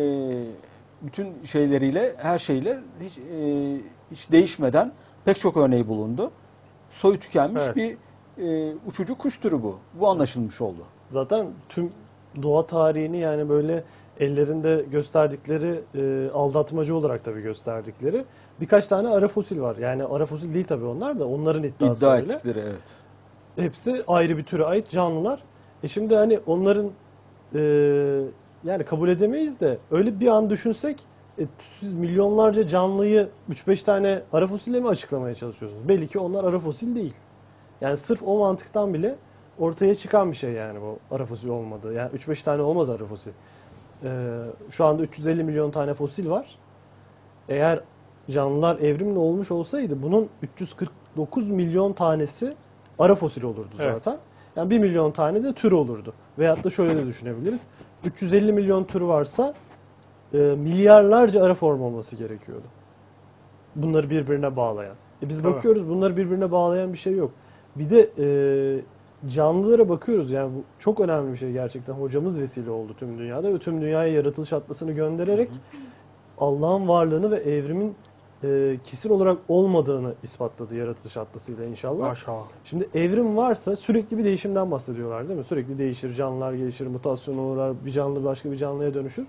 bütün şeyleriyle, her şeyle hiç, e, hiç değişmeden pek çok örneği bulundu. Soyu tükenmiş Evet. bir e, uçucu kuş türü bu. Bu anlaşılmış oldu. Zaten tüm doğa tarihini yani böyle ellerinde gösterdikleri e, aldatmacı olarak tabii gösterdikleri birkaç tane ara fosil var. Yani ara fosil değil tabii onlar da onların iddiası İddia öyle. ettikleri, evet. Hepsi ayrı bir türe ait canlılar. E şimdi hani onların e, yani kabul edemeyiz de öyle bir an düşünsek e, siz milyonlarca canlıyı üç beş tane ara fosille mi açıklamaya çalışıyorsunuz? Belli ki onlar ara fosil değil. Yani sırf o mantıktan bile ortaya çıkan bir şey yani bu ara fosil olmadığı. Yani üç beş tane olmaz ara fosil. Ee, şu anda üç yüz elli milyon tane fosil var. Eğer canlılar evrimle olmuş olsaydı bunun üç yüz kırk dokuz milyon tanesi ara fosil olurdu Evet. zaten. Yani bir milyon tane de tür olurdu. Veyahut da şöyle de düşünebiliriz. üç yüz elli milyon tür varsa e, milyarlarca ara form olması gerekiyordu. Bunları birbirine bağlayan. E biz Tabii. bakıyoruz bunları birbirine bağlayan bir şey yok. Bir de e, canlılara bakıyoruz. Yani bu çok önemli bir şey gerçekten. Hocamız vesile oldu tüm dünyada ve tüm dünyaya yaratılış atlasını göndererek Allah'ın varlığını ve evrimin e, kesin olarak olmadığını ispatladı yaratılış atlasıyla inşallah. Maşallah. Şimdi evrim varsa sürekli bir değişimden bahsediyorlar değil mi? Sürekli değişir, canlılar gelişir, mutasyona uğrar, bir canlı başka bir canlıya dönüşür.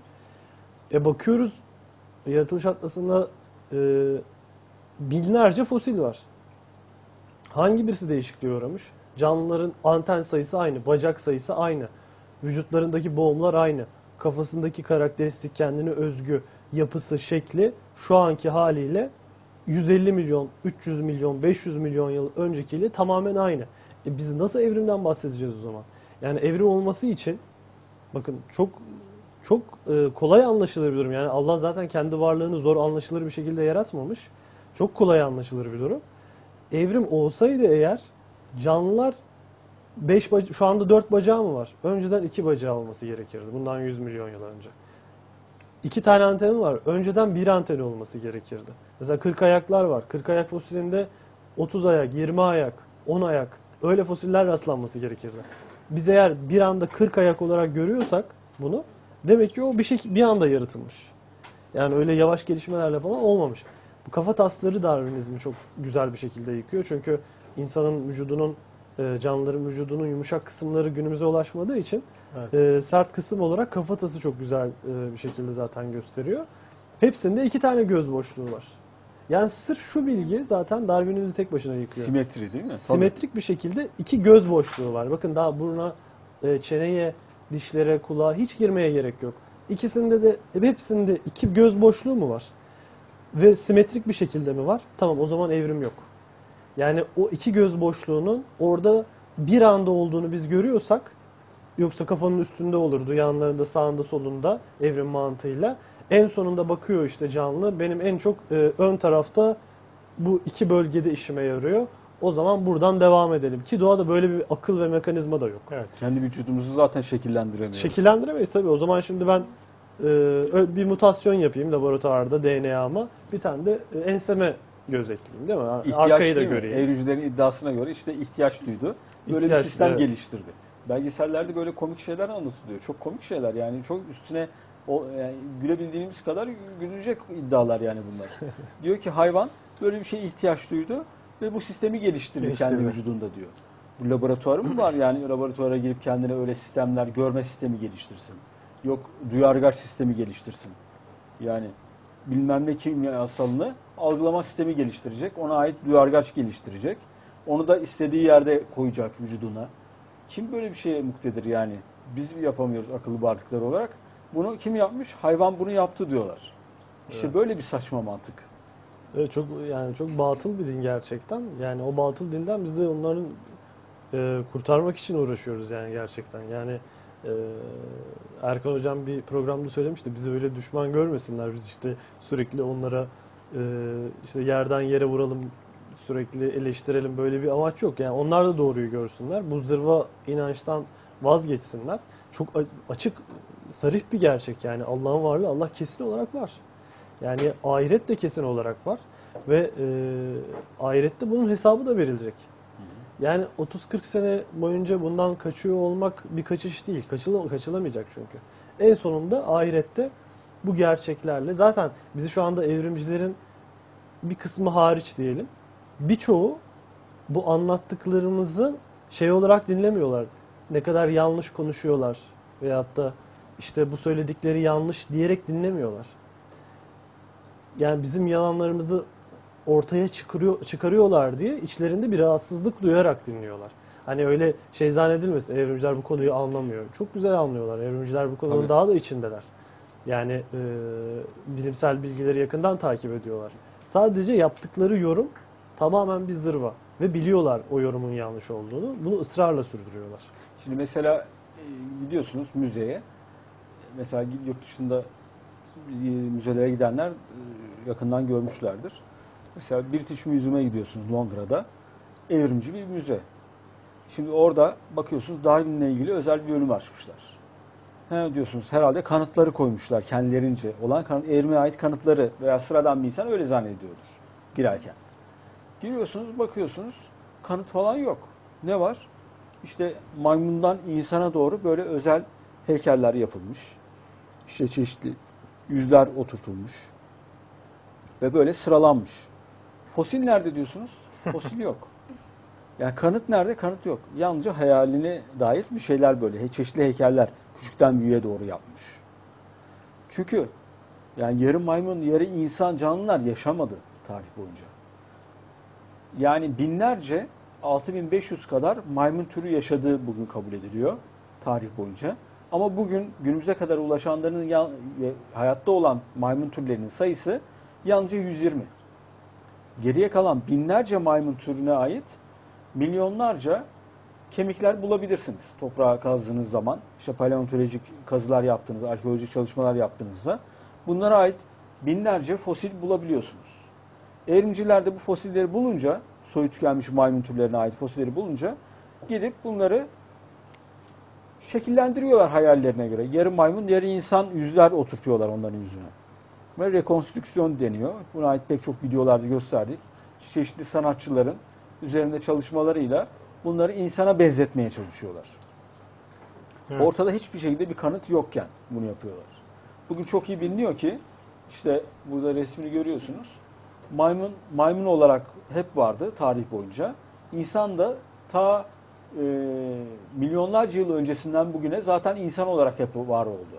E bakıyoruz yaratılış atlasında e, binlerce fosil var. Hangi birisi değişikliğe uğramış? Canlıların anten sayısı aynı, bacak sayısı aynı, vücutlarındaki boğumlar aynı, kafasındaki karakteristik kendine özgü yapısı, şekli şu anki haliyle yüz elli milyon, üç yüz milyon, beş yüz milyon yıl öncekiyle tamamen aynı. E biz nasıl evrimden bahsedeceğiz o zaman? Yani evrim olması için bakın çok çok e, kolay anlaşılır bir durum. Yani Allah zaten kendi varlığını zor anlaşılır bir şekilde yaratmamış. Çok kolay anlaşılır bir durum. Evrim olsaydı eğer canlılar beş bac- şu anda dört bacağı mı var? Önceden iki bacağı olması gerekirdi. Bundan yüz milyon yıl önce. İki tane anteni var. Önceden bir anteni olması gerekirdi. Mesela kırk ayaklar var. kırk ayak fosilinde otuz ayak, yirmi ayak, on ayak öyle fosiller rastlanması gerekirdi. Biz eğer bir anda kırk ayak olarak görüyorsak bunu demek ki o bir şey bir anda yaratılmış. Yani öyle yavaş gelişmelerle falan olmamış. Bu kafa tasları Darwinizmi çok güzel bir şekilde yıkıyor. Çünkü insanın vücudunun, canlıların vücudunun yumuşak kısımları günümüze ulaşmadığı için evet. sert kısım olarak kafatası çok güzel bir şekilde zaten gösteriyor. Hepsinde iki tane göz boşluğu var. Yani sırf şu bilgi zaten Darwinizmi tek başına yıkıyor. Simetri değil mi? Simetrik Tabii. bir şekilde iki göz boşluğu var. Bakın daha buruna, çeneye, dişlere, kulağa hiç girmeye gerek yok. İkisinde de, hepsinde iki göz boşluğu mu var? Ve simetrik bir şekilde mi var? Tamam, o zaman evrim yok. Yani o iki göz boşluğunun orada bir anda olduğunu biz görüyorsak Yoksa kafanın üstünde olurdu, yanlarında, sağında, solunda evrim mantığıyla. En sonunda bakıyor işte canlı, benim en çok e, ön tarafta bu iki bölgede işime yarıyor. O zaman buradan devam edelim. Ki doğada böyle bir akıl ve mekanizma da yok. Evet. Kendi vücudumuzu zaten şekillendiremiyoruz. Şekillendiremeyiz tabii. O zaman şimdi ben e, bir mutasyon yapayım laboratuvarda D N A'ma. Bir tane de e, enseme göz ekleyeyim değil mi? İhtiyaç Arkayı da değil mi? göreyim. Evrimcilerin iddiasına göre işte ihtiyaç duydu. Böyle İhtiyaç, bir sistem evet. geliştirdi. Belgesellerde böyle komik şeyler anlatılıyor. Çok komik şeyler yani çok üstüne o, yani gülebildiğimiz kadar gülünecek iddialar yani bunlar. Diyor ki hayvan böyle bir şeye ihtiyaç duydu ve bu sistemi geliştirdi Geliştirdi. kendi vücudunda diyor. Bu laboratuvarı mı var yani laboratuvara girip kendine öyle sistemler, görme sistemi geliştirsin. Yok duyargaç sistemi geliştirsin. Yani bilmem ne kimyasalını algılama sistemi geliştirecek. Ona ait duyargaç geliştirecek. Onu da istediği yerde koyacak vücuduna. Kim böyle bir şeye muktedir yani? Biz yapamıyoruz akıllı varlıklar olarak. Bunu kim yapmış? Hayvan bunu yaptı diyorlar. İşte Evet. böyle bir saçma mantık. Evet, çok yani çok batıl bir din gerçekten. Yani o batıl dinden biz de onların e, kurtarmak için uğraşıyoruz yani gerçekten. Yani e, Erkan Hocam bir programda söylemişti. Bizi öyle düşman görmesinler. Biz işte sürekli onlara e, işte yerden yere vuralım, sürekli eleştirelim. Böyle bir amaç yok. Yani onlar da doğruyu görsünler. Bu zırva inançtan vazgeçsinler. Çok açık, sarih bir gerçek yani. Allah'ın varlığı, Allah kesin olarak var. Yani ahiret de kesin olarak var ve e, ahirette bunun hesabı da verilecek. Yani otuz kırk sene boyunca bundan kaçıyor olmak bir kaçış değil. Kaçıl kaçılamayacak çünkü. En sonunda ahirette bu gerçeklerle zaten bizi şu anda evrimcilerin bir kısmı hariç diyelim. Birçoğu bu anlattıklarımızı şey olarak dinlemiyorlar. Ne kadar yanlış konuşuyorlar veyahut da işte bu söyledikleri yanlış diyerek dinlemiyorlar. Yani bizim yalanlarımızı ortaya çıkarıyor, çıkarıyorlar diye içlerinde bir rahatsızlık duyarak dinliyorlar. Hani öyle şey zannedilmesin, evrimciler bu konuyu anlamıyor. Çok güzel anlıyorlar. Evrimciler bu konunun Tabii. daha da içindeler. Yani e, bilimsel bilgileri yakından takip ediyorlar. Sadece yaptıkları yorum tamamen bir zırva. Ve biliyorlar o yorumun yanlış olduğunu. Bunu ısrarla sürdürüyorlar. Şimdi mesela e, gidiyorsunuz müzeye. Mesela yurt dışında e, müzelere gidenler e, yakından görmüşlerdir. Mesela British Museum'a gidiyorsunuz Londra'da. Evrimci bir müze. Şimdi orada bakıyorsunuz Darwin'le ilgili özel bir bölüm açmışlar. He diyorsunuz herhalde kanıtları koymuşlar kendilerince. Olan kanıt, evrime ait kanıtları veya sıradan bir insan öyle zannediyordur girerken. Giriyorsunuz bakıyorsunuz kanıt falan yok. Ne var? İşte maymundan insana doğru böyle özel heykeller yapılmış. İşte çeşitli yüzler oturtulmuş. Ve böyle sıralanmış. Fosil nerede diyorsunuz? Fosil yok. Yani kanıt nerede? Kanıt yok. Yalnızca hayaline dair bir şeyler böyle. Çeşitli heykeller küçükten büyüğe doğru yapmış. Çünkü yani yarı maymun, yarı insan canlılar yaşamadı tarih boyunca. Yani binlerce, altı bin beş yüz kadar maymun türü yaşadığı bugün kabul ediliyor tarih boyunca. Ama bugün günümüze kadar ulaşanların ya, hayatta olan maymun türlerinin sayısı yalnızca yüz yirmi. Geriye kalan binlerce maymun türüne ait milyonlarca kemikler bulabilirsiniz toprağa kazdığınız zaman. İşte paleontolojik kazılar yaptığınızda, arkeolojik çalışmalar yaptığınızda bunlara ait binlerce fosil bulabiliyorsunuz. Evrimciler de bu fosilleri bulunca, soyu tükenmiş maymun türlerine ait fosilleri bulunca gidip bunları şekillendiriyorlar hayallerine göre. Yarı maymun, yarı insan yüzler oturtuyorlar onların yüzüne. Ve rekonstrüksiyon deniyor. Buna ait pek çok videolarda gösterdik. Çeşitli sanatçıların üzerinde çalışmalarıyla bunları insana benzetmeye çalışıyorlar. Evet. Ortada hiçbir şekilde bir kanıt yokken bunu yapıyorlar. Bugün çok iyi biliniyor ki işte burada resmini görüyorsunuz. Maymun maymun olarak hep vardı tarih boyunca. İnsan da ta e, milyonlarca yıl öncesinden bugüne zaten insan olarak hep var oldu.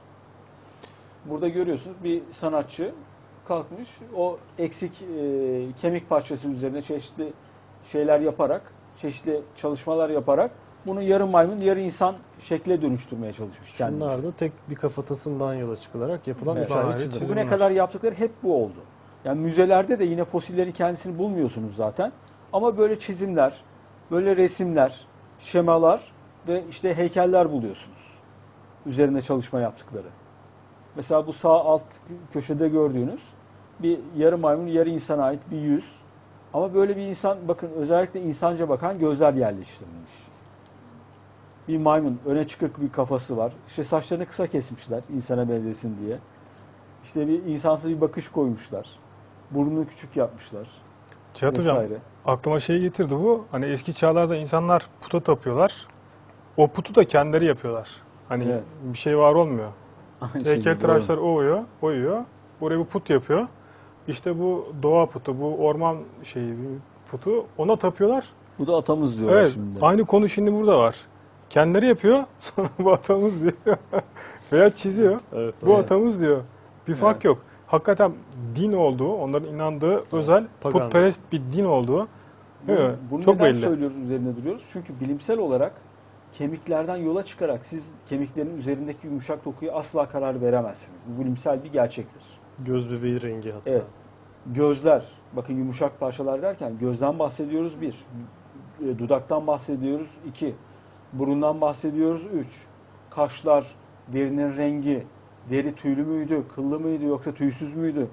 Burada görüyorsunuz bir sanatçı kalkmış o eksik e, kemik parçası üzerine çeşitli şeyler yaparak, çeşitli çalışmalar yaparak bunu yarı maymun, yarı insan şekle dönüştürmeye çalışmış kendince. Şunlar da tek bir kafatasından yola çıkılarak yapılan Evet. üç ayrı Bariz çizim. çizim. Bugüne var. kadar yaptıkları hep bu oldu. Yani müzelerde de yine fosillerin kendisini bulmuyorsunuz zaten. Ama böyle çizimler, böyle resimler, şemalar ve işte heykeller buluyorsunuz. Üzerinde çalışma yaptıkları. Mesela bu sağ alt köşede gördüğünüz bir yarı maymun, yarı insana ait bir yüz. Ama böyle bir insan, bakın özellikle insanca bakan gözler yerleştirilmiş. Bir maymun, öne çıkık bir kafası var. İşte saçlarını kısa kesmişler insana benzesin diye. İşte bir insansız bir bakış koymuşlar. Burnunu küçük yapmışlar. Cihat Hocam, vesaire. aklıma şey getirdi bu. Hani eski çağlarda insanlar puta tapıyorlar. O putu da kendileri yapıyorlar. Hani Evet. bir şey var olmuyor. Aynı Heykeltıraşlar oyuyor, oyuyor. Oraya bir put yapıyor. İşte bu doğa putu, bu orman şeyi putu, ona tapıyorlar. Bu da atamız diyorlar Evet, şimdi. aynı konu şimdi burada var. Kendileri yapıyor, sonra bu atamız diyor. Veya çiziyor, Evet, bu evet. atamız diyor. Bir fark Evet. yok. Hakikaten din olduğu, onların inandığı özel, Pagan. putperest bir din olduğu değil mi? Bunu Çok neden belli. söylüyoruz, üzerine duruyoruz? Çünkü bilimsel olarak kemiklerden yola çıkarak siz kemiklerin üzerindeki yumuşak dokuya asla karar veremezsiniz. Bu bilimsel bir gerçektir. Göz bebeği rengi hatta. Evet. Gözler, bakın yumuşak parçalar derken gözden bahsediyoruz bir, e, dudaktan bahsediyoruz iki, burundan bahsediyoruz üç, kaşlar, derinin rengi, deri tüylü müydü, kıllı mıydı yoksa tüysüz müydü,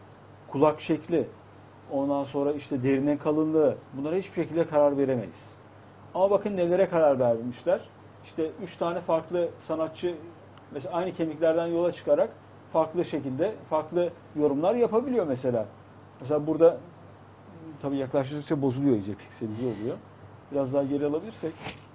kulak şekli, ondan sonra işte derinin kalınlığı, bunlara hiçbir şekilde karar veremeyiz. Ama bakın nelere karar vermişler. İşte üç tane farklı sanatçı mesela aynı kemiklerden yola çıkarak farklı şekilde farklı yorumlar yapabiliyor mesela. Mesela burada tabii yaklaştıkça bozuluyor, iyice pikselize oluyor. Biraz daha geri alabilirsek.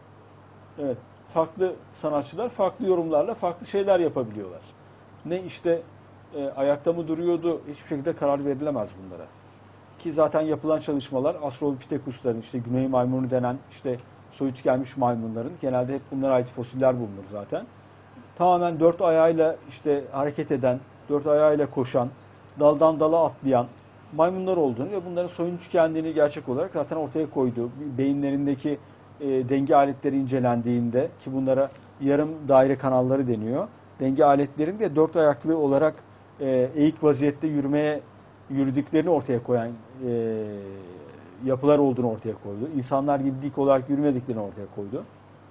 Evet. Farklı sanatçılar farklı yorumlarla farklı şeyler yapabiliyorlar. Ne işte e, ayakta mı duruyordu, hiçbir şekilde karar verilemez bunlara. Ki zaten yapılan çalışmalar Australopithecus'ların, işte güney maymunu denen işte soyu tükenmiş maymunların, genelde hep bunlara ait fosiller bulunur zaten. Tamamen dört ayağıyla işte hareket eden, dört ayağıyla koşan, daldan dala atlayan maymunlar olduğunu ve bunların soyun tükendiğini gerçek olarak zaten ortaya koydu. Beyinlerindeki e, denge aletleri incelendiğinde, ki bunlara yarım daire kanalları deniyor. Denge aletlerinin de dört ayaklı olarak e, eğik vaziyette yürümeye yürüdüklerini ortaya koyan e, yapılar olduğunu ortaya koydu. İnsanlar gibi dik olarak yürümediklerini ortaya koydu.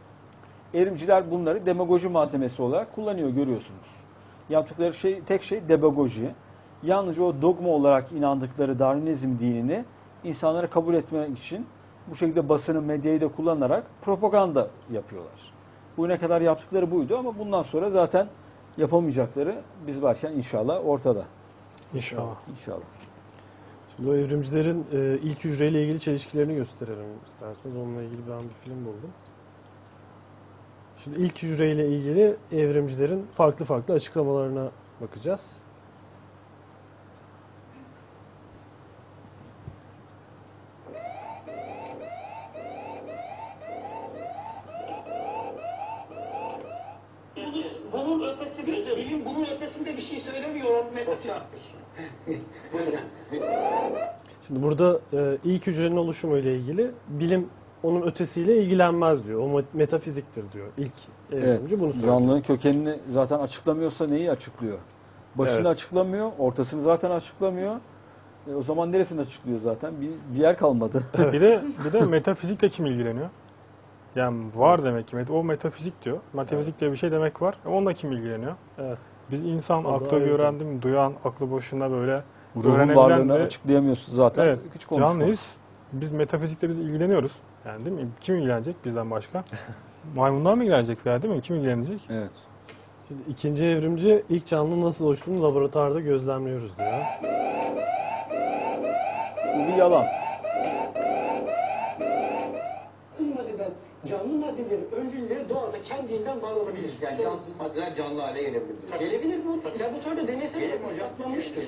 Evrimciler bunları demagoji malzemesi olarak kullanıyor, görüyorsunuz. Yaptıkları şey, tek şey demagoji. Yalnızca o dogma olarak inandıkları Darwinizm dinini insanlara kabul etmek için bu şekilde basını, medyayı da kullanarak propaganda yapıyorlar. Bugüne kadar yaptıkları buydu ama bundan sonra zaten yapamayacakları biz varken inşallah ortada. İnşallah. İnşallah. Şimdi o evrimcilerin e, ilk hücreyle ilgili çelişkilerini gösterelim isterseniz. Onunla ilgili ben bir film buldum. Şimdi ilk hücreyle ilgili evrimcilerin farklı farklı açıklamalarına bakacağız. Bunun ötesinde, bilim bunun ötesinde bir şey söylemiyor. Şimdi burada e, ilk hücrenin oluşumu ile ilgili bilim onun ötesiyle ilgilenmez diyor. O metafiziktir diyor. İlk evrimci bunu söylüyor. Canlının kökenini zaten açıklamıyorsa neyi açıklıyor? Başını Evet. açıklamıyor, ortasını zaten açıklamıyor. E, o zaman neresini açıklıyor zaten? Bir, bir yer kalmadı. Bir de bir de metafizikle kim ilgileniyor? Yani var demek ki. O metafizik diyor. Metafizik diye bir şey demek var. Onunla kim ilgileniyor? Evet. Biz insan O da aklı ayrı. görendim, duyan, aklı başında böyle Ruhun öğrenebilen varlığını ve açıklayamıyorsun zaten. evet, Hiç konuşma. canlıyız. Biz metafizikle biz ilgileniyoruz. Yani değil mi? Kim ilgilenecek bizden başka? Maymunlar mı ilgilenecek veya değil mi? Kim ilgilenecek? Evet. Şimdi ikinci evrimci ilk canlının nasıl oluştuğunu laboratuvarda gözlemliyoruz diyor. Bu bir yalan. Cansız maddeden canlı maddelerin öncülleri doğada kendinden var olabilir. Yani Sen- cansız maddeler canlı hale gelebilir. Gelebilir bu. Laboratuvarda deneysel ispatlanmıştır.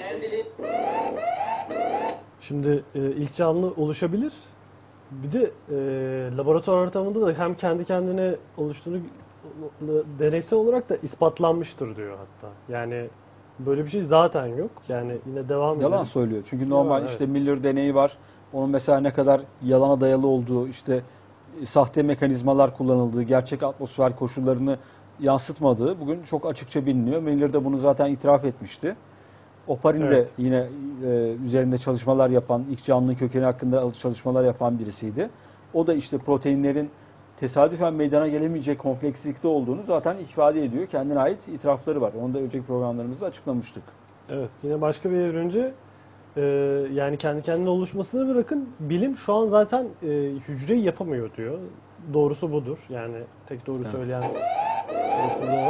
Şimdi e, ilk canlı oluşabilir. Bir de e, laboratuvar ortamında da hem kendi kendine oluştuğunu deneysel olarak da ispatlanmıştır diyor hatta. Yani böyle bir şey zaten yok. Yani yine devam Yalan edelim. söylüyor. Çünkü normal Yalan, işte evet. Miller deneyi var. Onun mesela ne kadar yalana dayalı olduğu, işte e, sahte mekanizmalar kullanıldığı, gerçek atmosfer koşullarını yansıtmadığı bugün çok açıkça biliniyor. Miller de bunu zaten itiraf etmişti. Oparin Evet. de yine e, üzerinde çalışmalar yapan, ilk canlının kökeni hakkında çalışmalar yapan birisiydi. O da işte proteinlerin tesadüfen meydana gelemeyecek komplekslikte olduğunu zaten ifade ediyor. Kendine ait itirafları var. Onu da önceki programlarımızda açıklamıştık. Evet, yine başka bir evrimci e, yani kendi kendine oluşmasını bırakın, bilim şu an zaten e, hücreyi yapamıyor diyor. Doğrusu budur. Yani tek doğru Evet. söyleyen şey aslında o.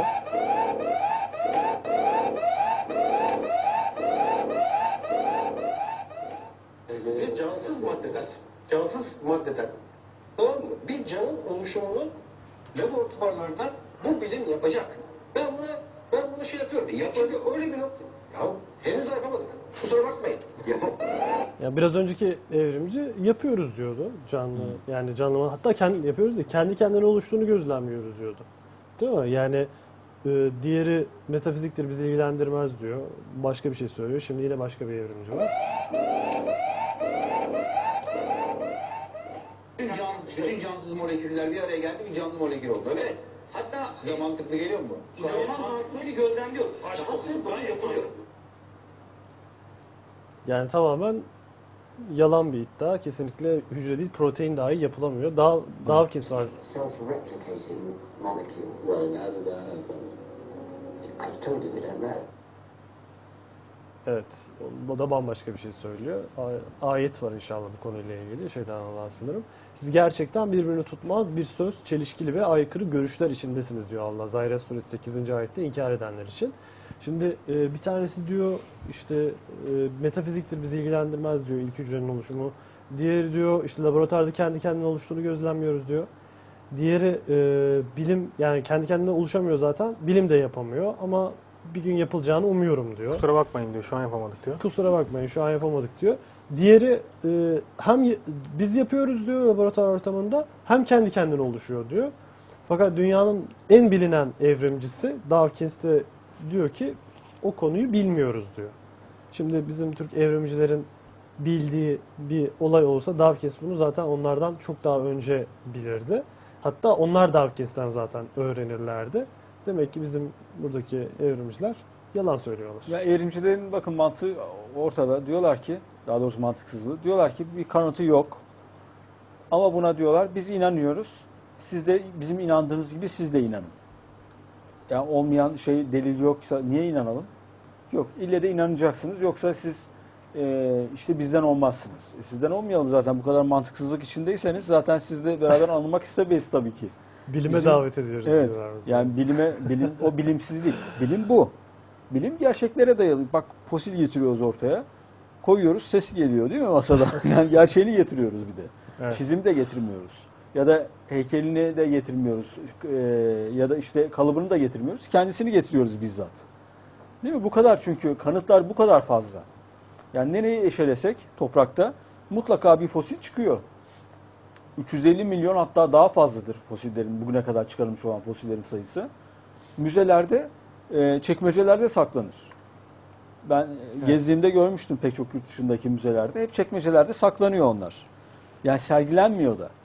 Bir cansız maddeden, cansız maddeden, tamam mı? Bir canın oluşumunu laboratuvarlarda bu bilim yapacak. Ben buna, ben bunu şey yapıyorum. Ya çünkü öyle bir nokta. Ya henüz yapamadık. Kusura bakmayın. Yapam. Ya biraz önceki evrimci yapıyoruz diyordu canlı. Yani canlı hatta kendi yapıyoruz değil, kendi kendine oluştuğunu gözlemliyoruz diyordu. Değil mi? Yani e, diğeri metafiziktir, bizi ilgilendirmez diyor. Başka bir şey söylüyor. Şimdi yine başka bir evrimci var. Bütün, can, bütün cansız moleküller bir araya geldi, bir canlı molekül oldu. Öyle mi? Evet. Hatta Size mantıklı geliyor mu? inanılmaz mantıklı bir gözlemliyoruz. Dahası bunu yapılıyor. Yani tamamen yalan bir iddia. Kesinlikle hücre değil, protein dahi yapılamıyor. Dav, Dawkins var. Self-replicating molecule. Well, how did that happen? I told you we don't know. Evet, o da bambaşka bir şey söylüyor. A- Ayet var inşallah bu konuyla ilgili. Şeytan Allah'a sınırım. Siz gerçekten birbirini tutmaz bir söz, çelişkili ve aykırı görüşler içindesiniz diyor Allah. Zahriyat suresi sekizinci ayette inkar edenler için. Şimdi e, bir tanesi diyor işte e, metafiziktir, bizi ilgilendirmez diyor ilk hücrenin oluşumu. Diğeri diyor işte laboratuvarda kendi kendine oluştuğunu gözlemliyoruz diyor. Diğeri e, bilim, yani kendi kendine oluşamıyor zaten, bilim de yapamıyor ama bir gün yapılacağını umuyorum diyor. Kusura bakmayın diyor, şu an yapamadık diyor. Kusura bakmayın şu an yapamadık diyor. Diğeri e, hem y- biz yapıyoruz diyor laboratuvar ortamında, hem kendi kendine oluşuyor diyor. Fakat dünyanın en bilinen evrimcisi Dawkins de diyor ki o konuyu bilmiyoruz diyor. Şimdi bizim Türk evrimcilerin bildiği bir olay olsa Dawkins bunu zaten onlardan çok daha önce bilirdi. Hatta onlar Dawkins'ten zaten öğrenirlerdi. Demek ki bizim buradaki evrimciler yalan söylüyorlar. Ya evrimcilerin bakın mantığı ortada. Diyorlar ki, daha doğrusu mantıksızlığı. Diyorlar ki bir kanıtı yok. Ama buna diyorlar biz inanıyoruz. Siz de bizim inandığımız gibi siz de inanın. Yani olmayan şey, delil yoksa niye inanalım? Yok. İlle de inanacaksınız. Yoksa siz e, işte bizden olmazsınız. E, sizden olmayalım zaten. Bu kadar mantıksızlık içindeyseniz zaten sizle beraber anılmak istemeyiz tabii ki. Bilime Bizim, davet ediyoruz evet, diyorlar mesela. yani bilime, bilim, o bilimsizlik. Bilim bu. Bilim gerçeklere dayalı. Bak fosil getiriyoruz ortaya. Koyuyoruz, ses geliyor değil mi masada? Yani gerçeğini getiriyoruz bir de. Evet. Çizim de getirmiyoruz. Ya da heykelini de getirmiyoruz. Ee, ya da işte kalıbını da getirmiyoruz. Kendisini getiriyoruz bizzat. Değil mi? Bu kadar, çünkü kanıtlar bu kadar fazla. Yani nereyi eşelesek toprakta mutlaka bir fosil çıkıyor. üç yüz elli milyon, hatta daha fazladır fosillerin, bugüne kadar çıkarılmış olan fosillerin sayısı. Müzelerde, e, çekmecelerde saklanır. Ben evet. gezdiğimde görmüştüm pek çok yurt dışındaki müzelerde. Hep çekmecelerde saklanıyor onlar. Yani sergilenmiyor da.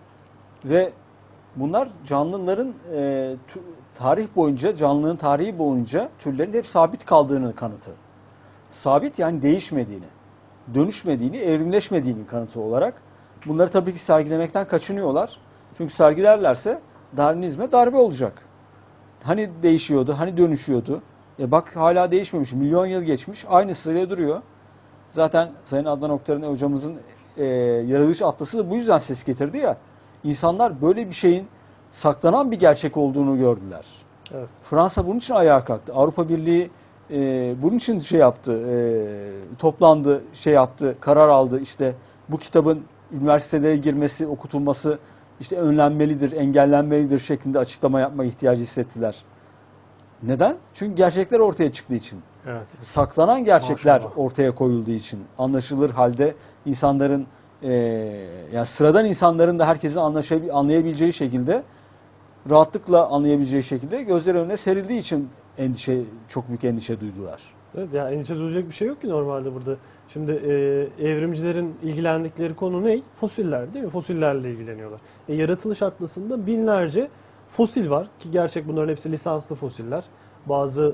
Ve bunlar canlıların e, tarih boyunca, canlılığın tarihi boyunca türlerin hep sabit kaldığını kanıtı. Sabit yani değişmediğini, dönüşmediğini, evrimleşmediğini kanıtı olarak bunları tabii ki sergilemekten kaçınıyorlar. Çünkü sergilerlerse Darwinizme darbe olacak. Hani değişiyordu, hani dönüşüyordu. E bak hala değişmemiş, milyon yıl geçmiş, aynısıyla duruyor. Zaten Sayın Adnan Oktar'ın hocamızın e, yaratılış atlası da bu yüzden ses getirdi ya. İnsanlar böyle bir şeyin saklanan bir gerçek olduğunu gördüler. Evet. Fransa bunun için ayağa kalktı. Avrupa Birliği e, bunun için şey yaptı, e, toplandı, şey yaptı, karar aldı. İşte bu kitabın üniversitelere girmesi, okutulması işte önlenmelidir, engellenmelidir şeklinde açıklama yapma ihtiyacı hissettiler. Neden? Çünkü gerçekler ortaya çıktığı için. Evet. Saklanan gerçekler Maşallah. ortaya koyulduğu için, anlaşılır halde insanların, e, yani sıradan insanların da herkesin anlaşabil- anlayabileceği şekilde, rahatlıkla anlayabileceği şekilde gözler önüne serildiği için endişe, çok büyük endişe duydular. Evet, yani endişe duyacak bir şey yok ki normalde burada. Şimdi e, evrimcilerin ilgilendikleri konu ne? Fosiller değil mi? Fosillerle ilgileniyorlar. E, yaratılış atlasında binlerce fosil var ki gerçek bunların hepsi lisanslı fosiller. Bazı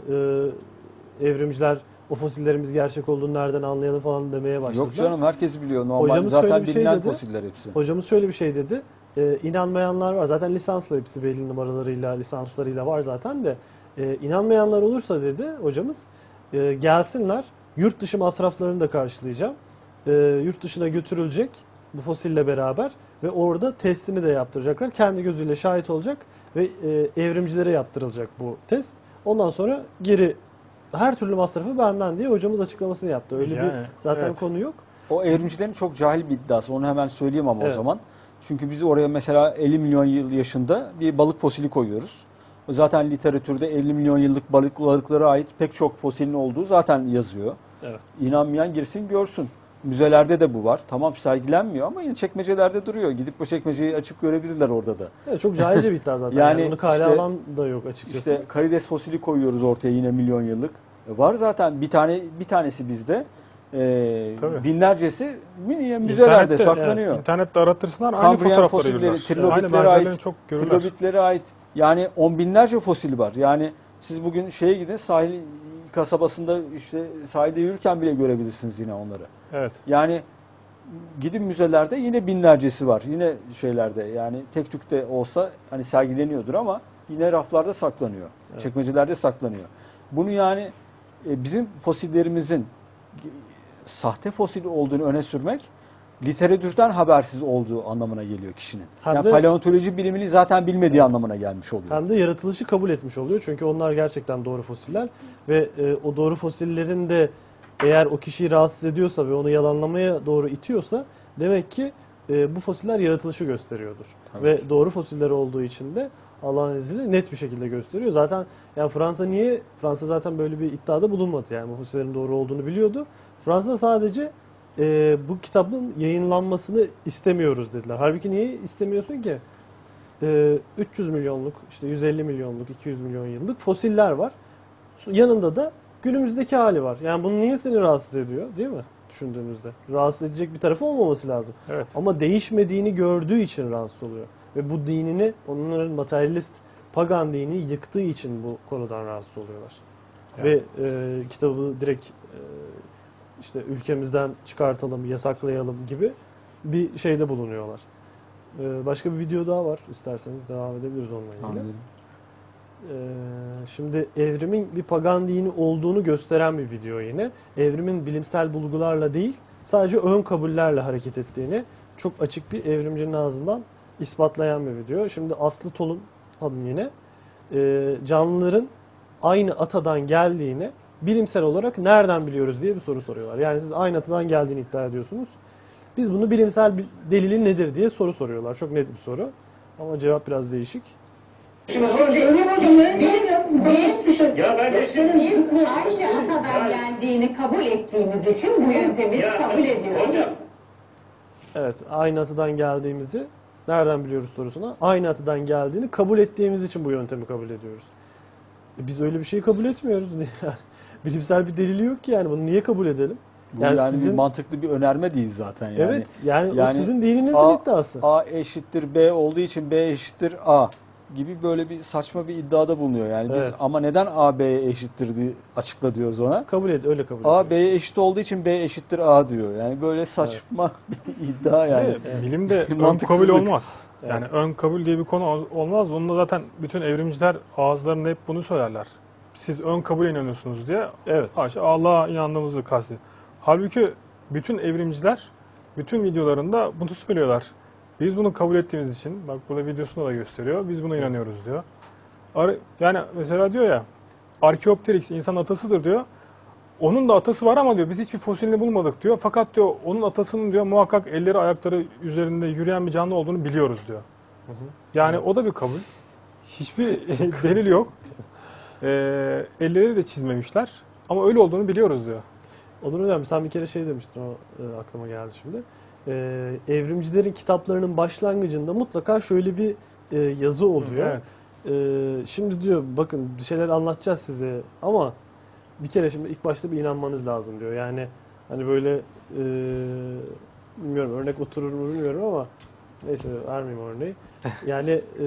e, evrimciler o fosillerimiz gerçek olduğunu nereden anlayalım falan demeye başladılar. Yok canım, herkes biliyor. Normal Hocamız zaten şöyle bir şey bilinen dedi. fosiller hepsi. Hocamız şöyle bir şey dedi. e, inanmayanlar var. Zaten lisanslı hepsi belli numaralarıyla, lisanslarıyla var zaten de. E, inanmayanlar olursa dedi hocamız, e, gelsinler, yurt dışı masraflarını da karşılayacağım. E, yurt dışına götürülecek bu fosille beraber ve orada testini de yaptıracaklar. Kendi gözüyle şahit olacak ve e, evrimcilere yaptırılacak bu test. Ondan sonra geri her türlü masrafı benden diye hocamız açıklamasını yaptı. Öyle Yani, bir zaten evet. konu yok. O evrimcilerin çok cahil bir iddiası. Onu hemen söyleyeyim ama Evet. o zaman. Çünkü biz oraya mesela elli milyon yıl yaşında bir balık fosili koyuyoruz. Zaten literatürde elli milyon yıllık balık balıklara ait pek çok fosilin olduğu zaten yazıyor. Evet. İnanmayan girsin görsün. Müzelerde de bu var. Tamam sergilenmiyor ama yine çekmecelerde duruyor. Gidip bu çekmeceyi açıp görebilirler orada da. Evet, çok cahilce bir iddia zaten. Yani Yani, bunu kale işte- alan da yok açıkçası. İşte karides fosili koyuyoruz ortaya yine milyon yıllık. E, Var zaten bir tane bir tanesi bizde. Ee, Tabii. binlercesi mini- müzelerde İnternette- saklanıyor. evet, İnternette aratırsınlar aynı Kambriyen fotoğrafları fosilleri, görürler. Aynı trilobitlere benzerlerini ait, çok görürler. trilobitlere ait yani on binlerce fosil var. Yani siz bugün şeye gidin sahil kasabasında işte sahilde yürürken bile görebilirsiniz yine onları. Evet. Yani gidin müzelerde yine binlercesi var. Yine şeylerde yani tek tük de olsa hani sergileniyordur ama yine raflarda saklanıyor. Evet. Çekmecelerde saklanıyor. Bunu yani e, bizim fosillerimizin sahte fosil olduğunu öne sürmek literatürden habersiz olduğu anlamına geliyor kişinin. Hem yani de- paleontoloji bilimini zaten bilmediği anlamına gelmiş oluyor. Hem de yaratılışı kabul etmiş oluyor. Çünkü onlar gerçekten doğru fosiller ve e, o doğru fosillerin de eğer o kişiyi rahatsız ediyorsa ve onu yalanlamaya doğru itiyorsa demek ki e, bu fosiller yaratılışı gösteriyordur. Tabii Ve ki. doğru fosiller olduğu için de Allah'ın izniyle net bir şekilde gösteriyor. Zaten yani Fransa niye? Fransa zaten böyle bir iddiada bulunmadı. Yani bu fosillerin doğru olduğunu biliyordu. Fransa sadece e, bu kitabın yayınlanmasını istemiyoruz dediler. Halbuki niye istemiyorsun ki? E, üç yüz milyonluk, işte yüz elli milyonluk, iki yüz milyon yıllık fosiller var. Yanında da günümüzdeki hali var. Yani bunu niye seni rahatsız ediyor, değil mi? Düşündüğümüzde. Rahatsız edecek bir tarafı olmaması lazım. Evet. Ama değişmediğini gördüğü için rahatsız oluyor. Ve bu dinini, onların materyalist, pagan dini yıktığı için bu konudan rahatsız oluyorlar. Yani. Ve e, kitabı direkt e, işte ülkemizden çıkartalım, yasaklayalım gibi bir şeyde bulunuyorlar. E, başka bir video daha var. İsterseniz devam edebiliriz onunla ilgili. Anladım. Ee, şimdi evrimin bir pagan dini olduğunu gösteren bir video yine. Evrimin bilimsel bulgularla değil, sadece ön kabullerle hareket ettiğini çok açık bir evrimcinin ağzından ispatlayan bir video. Şimdi Aslı Tolun hanım yine e, canlıların aynı atadan geldiğini bilimsel olarak nereden biliyoruz diye bir soru soruyorlar. Yani siz aynı atadan geldiğini iddia ediyorsunuz. Biz bunu bilimsel bir delili nedir diye soru soruyorlar. Çok net bir soru. Ama cevap biraz değişik. Şimdi söyleyeyim hocam. Biz, biz, ya ben biz aynı atadan geldiğini kabul ettiğimiz için bu yöntemi kabul ediyoruz. Hocam. Evet, aynı atadan geldiğimizi nereden biliyoruz sorusuna. Aynı atadan geldiğini kabul ettiğimiz için bu yöntemi kabul ediyoruz. E biz öyle bir şeyi kabul etmiyoruz. Bilimsel bir delili yok ki yani bunu niye kabul edelim? Bu yani, yani sizin... bir mantıklı bir önerme değil zaten yani. Evet, yani, yani o sizin dininizin A, iddiası. A eşittir B olduğu için B eşittir A gibi böyle bir saçma bir iddiada bulunuyor. Yani biz evet. ama neden A B'ye eşittir diye açıkla diyoruz ona. Kabul et, öyle kabul A B'ye eşit olduğu için B eşittir A diyor. Yani böyle saçma evet. bir iddia yani. Evet, evet. Bilimde ön kabul olmaz. Evet. Yani ön kabul diye bir konu olmaz. Bununla zaten bütün evrimciler ağızlarında hep bunu söylerler. Siz ön kabul inanıyorsunuz diye. Evet. Allah'a inandığımızı kastediyor. Halbuki bütün evrimciler bütün videolarında bunu söylüyorlar. Biz bunu kabul ettiğimiz için, bak burada videosunda da gösteriyor, biz buna inanıyoruz diyor. Yani mesela diyor ya, Archaeopteryx insan atasıdır diyor. Onun da atası var ama diyor biz hiçbir fosilini bulmadık diyor. Fakat diyor onun atasının diyor muhakkak elleri ayakları üzerinde yürüyen bir canlı olduğunu biliyoruz diyor. Hı hı. Yani evet. O da bir kabul. Hiçbir delil yok. Ee, elleri de çizmemişler ama öyle olduğunu biliyoruz diyor. Onur Hocam sen bir kere şey demiştin, o e, aklıma geldi şimdi. Ee, evrimcilerin kitaplarının başlangıcında mutlaka şöyle bir e, yazı oluyor. Evet. Ee, şimdi diyor bakın bir şeyler anlatacağız size ama bir kere şimdi ilk başta bir inanmanız lazım diyor. Yani hani böyle e, bilmiyorum örnek oturur mu bilmiyorum ama neyse vermeyeyim örneği. Yani e,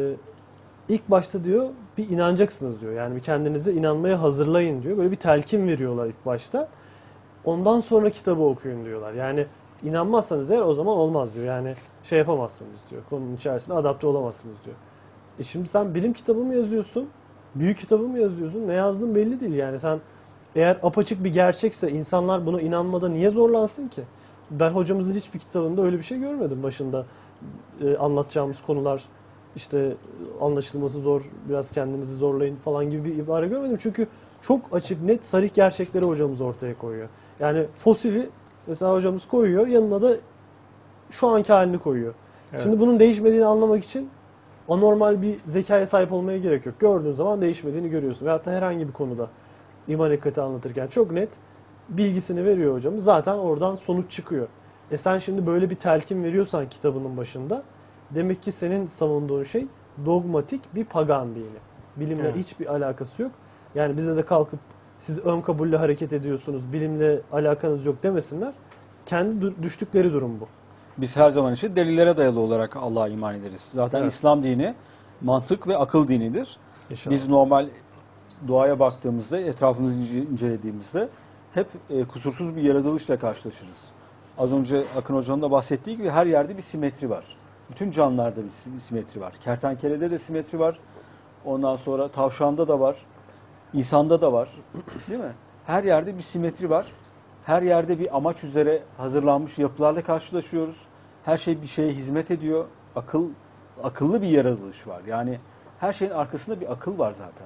ilk başta diyor bir inanacaksınız diyor. Yani bir kendinize inanmaya hazırlayın diyor. Böyle bir telkin veriyorlar ilk başta. Ondan sonra kitabı okuyun diyorlar. Yani İnanmazsanız eğer o zaman olmaz diyor. Yani şey yapamazsınız diyor. Konunun içerisinde adapte olamazsınız diyor. E şimdi sen bilim kitabı mı yazıyorsun? Büyük kitabı mı yazıyorsun? Ne yazdığın belli değil yani. Sen eğer apaçık bir gerçekse insanlar buna inanmada niye zorlansın ki? Ben hocamızın hiçbir kitabında öyle bir şey görmedim başında. Ee, anlatacağımız konular işte anlaşılması zor, biraz kendinizi zorlayın falan gibi bir ibare görmedim. Çünkü çok açık, net, sarih gerçekleri hocamız ortaya koyuyor. Yani fosili mesela hocamız koyuyor, yanına da şu anki halini koyuyor. Evet. Şimdi bunun değişmediğini anlamak için anormal bir zekaya sahip olmaya gerek yok. Gördüğün zaman değişmediğini görüyorsun. Veyahut da herhangi bir konuda iman hakikati anlatırken çok net bilgisini veriyor hocamız. Zaten oradan sonuç çıkıyor. E sen şimdi böyle bir telkin veriyorsan kitabının başında demek ki senin savunduğun şey dogmatik bir pagan dini. Bilimle Evet. hiçbir alakası yok. Yani bize de kalkıp siz ön kabulle hareket ediyorsunuz, bilimle alakanız yok demesinler. Kendi du- düştükleri durum bu. Biz her zaman için delillere dayalı olarak Allah'a iman ederiz. Zaten Evet. İslam dini mantık ve akıl dinidir. İnşallah. Biz normal doğaya baktığımızda, etrafımızı ince- incelediğimizde hep e, kusursuz bir yaratılışla karşılaşırız. Az önce Akın Hoca'nın da bahsettiği gibi her yerde bir simetri var. Bütün canlılarda bir sim- simetri var. Kertenkelede de simetri var. Ondan sonra tavşanda da var. İnsanda da var. Değil mi? Her yerde bir simetri var. Her yerde bir amaç üzere hazırlanmış yapılarla karşılaşıyoruz. Her şey bir şeye hizmet ediyor. Akıl, akıllı bir yaratılış var. Yani her şeyin arkasında bir akıl var zaten.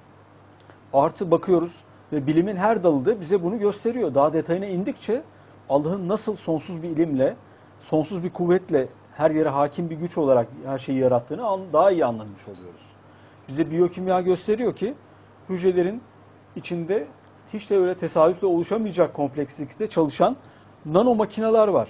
Artı bakıyoruz ve bilimin her dalı da bize bunu gösteriyor. Daha detayına indikçe Allah'ın nasıl sonsuz bir ilimle, sonsuz bir kuvvetle her yere hakim bir güç olarak her şeyi yarattığını an- daha iyi anlamış oluyoruz. Bize biyokimya gösteriyor ki hücrelerin içinde hiç de öyle tesadüfle oluşamayacak komplekslikte çalışan nano makineler var.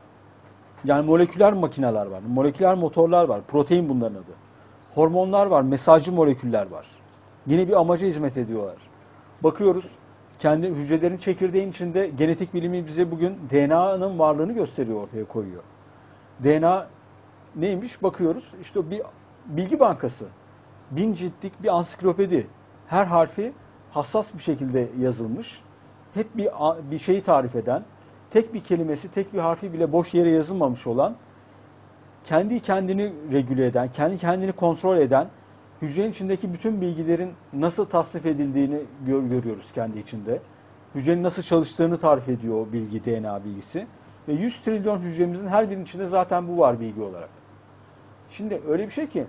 Yani moleküler makineler var, moleküler motorlar var, protein bunların adı. Hormonlar var, mesajcı moleküller var. Yine bir amaca hizmet ediyorlar. Bakıyoruz, kendi hücrelerin çekirdeğin içinde genetik bilimi bize bugün D N A'nın varlığını gösteriyor, ortaya koyuyor. D N A neymiş? Bakıyoruz, işte bir bilgi bankası. Bin ciltlik bir ansiklopedi. Her harfi hassas bir şekilde yazılmış. Hep bir bir şeyi tarif eden, tek bir kelimesi, tek bir harfi bile boş yere yazılmamış olan, kendi kendini regüle eden, kendi kendini kontrol eden, hücrenin içindeki bütün bilgilerin nasıl tasnif edildiğini gör, görüyoruz kendi içinde. Hücrenin nasıl çalıştığını tarif ediyor o bilgi, D N A bilgisi. Ve yüz trilyon hücremizin her birinin içinde zaten bu var bilgi olarak. Şimdi öyle bir şey ki,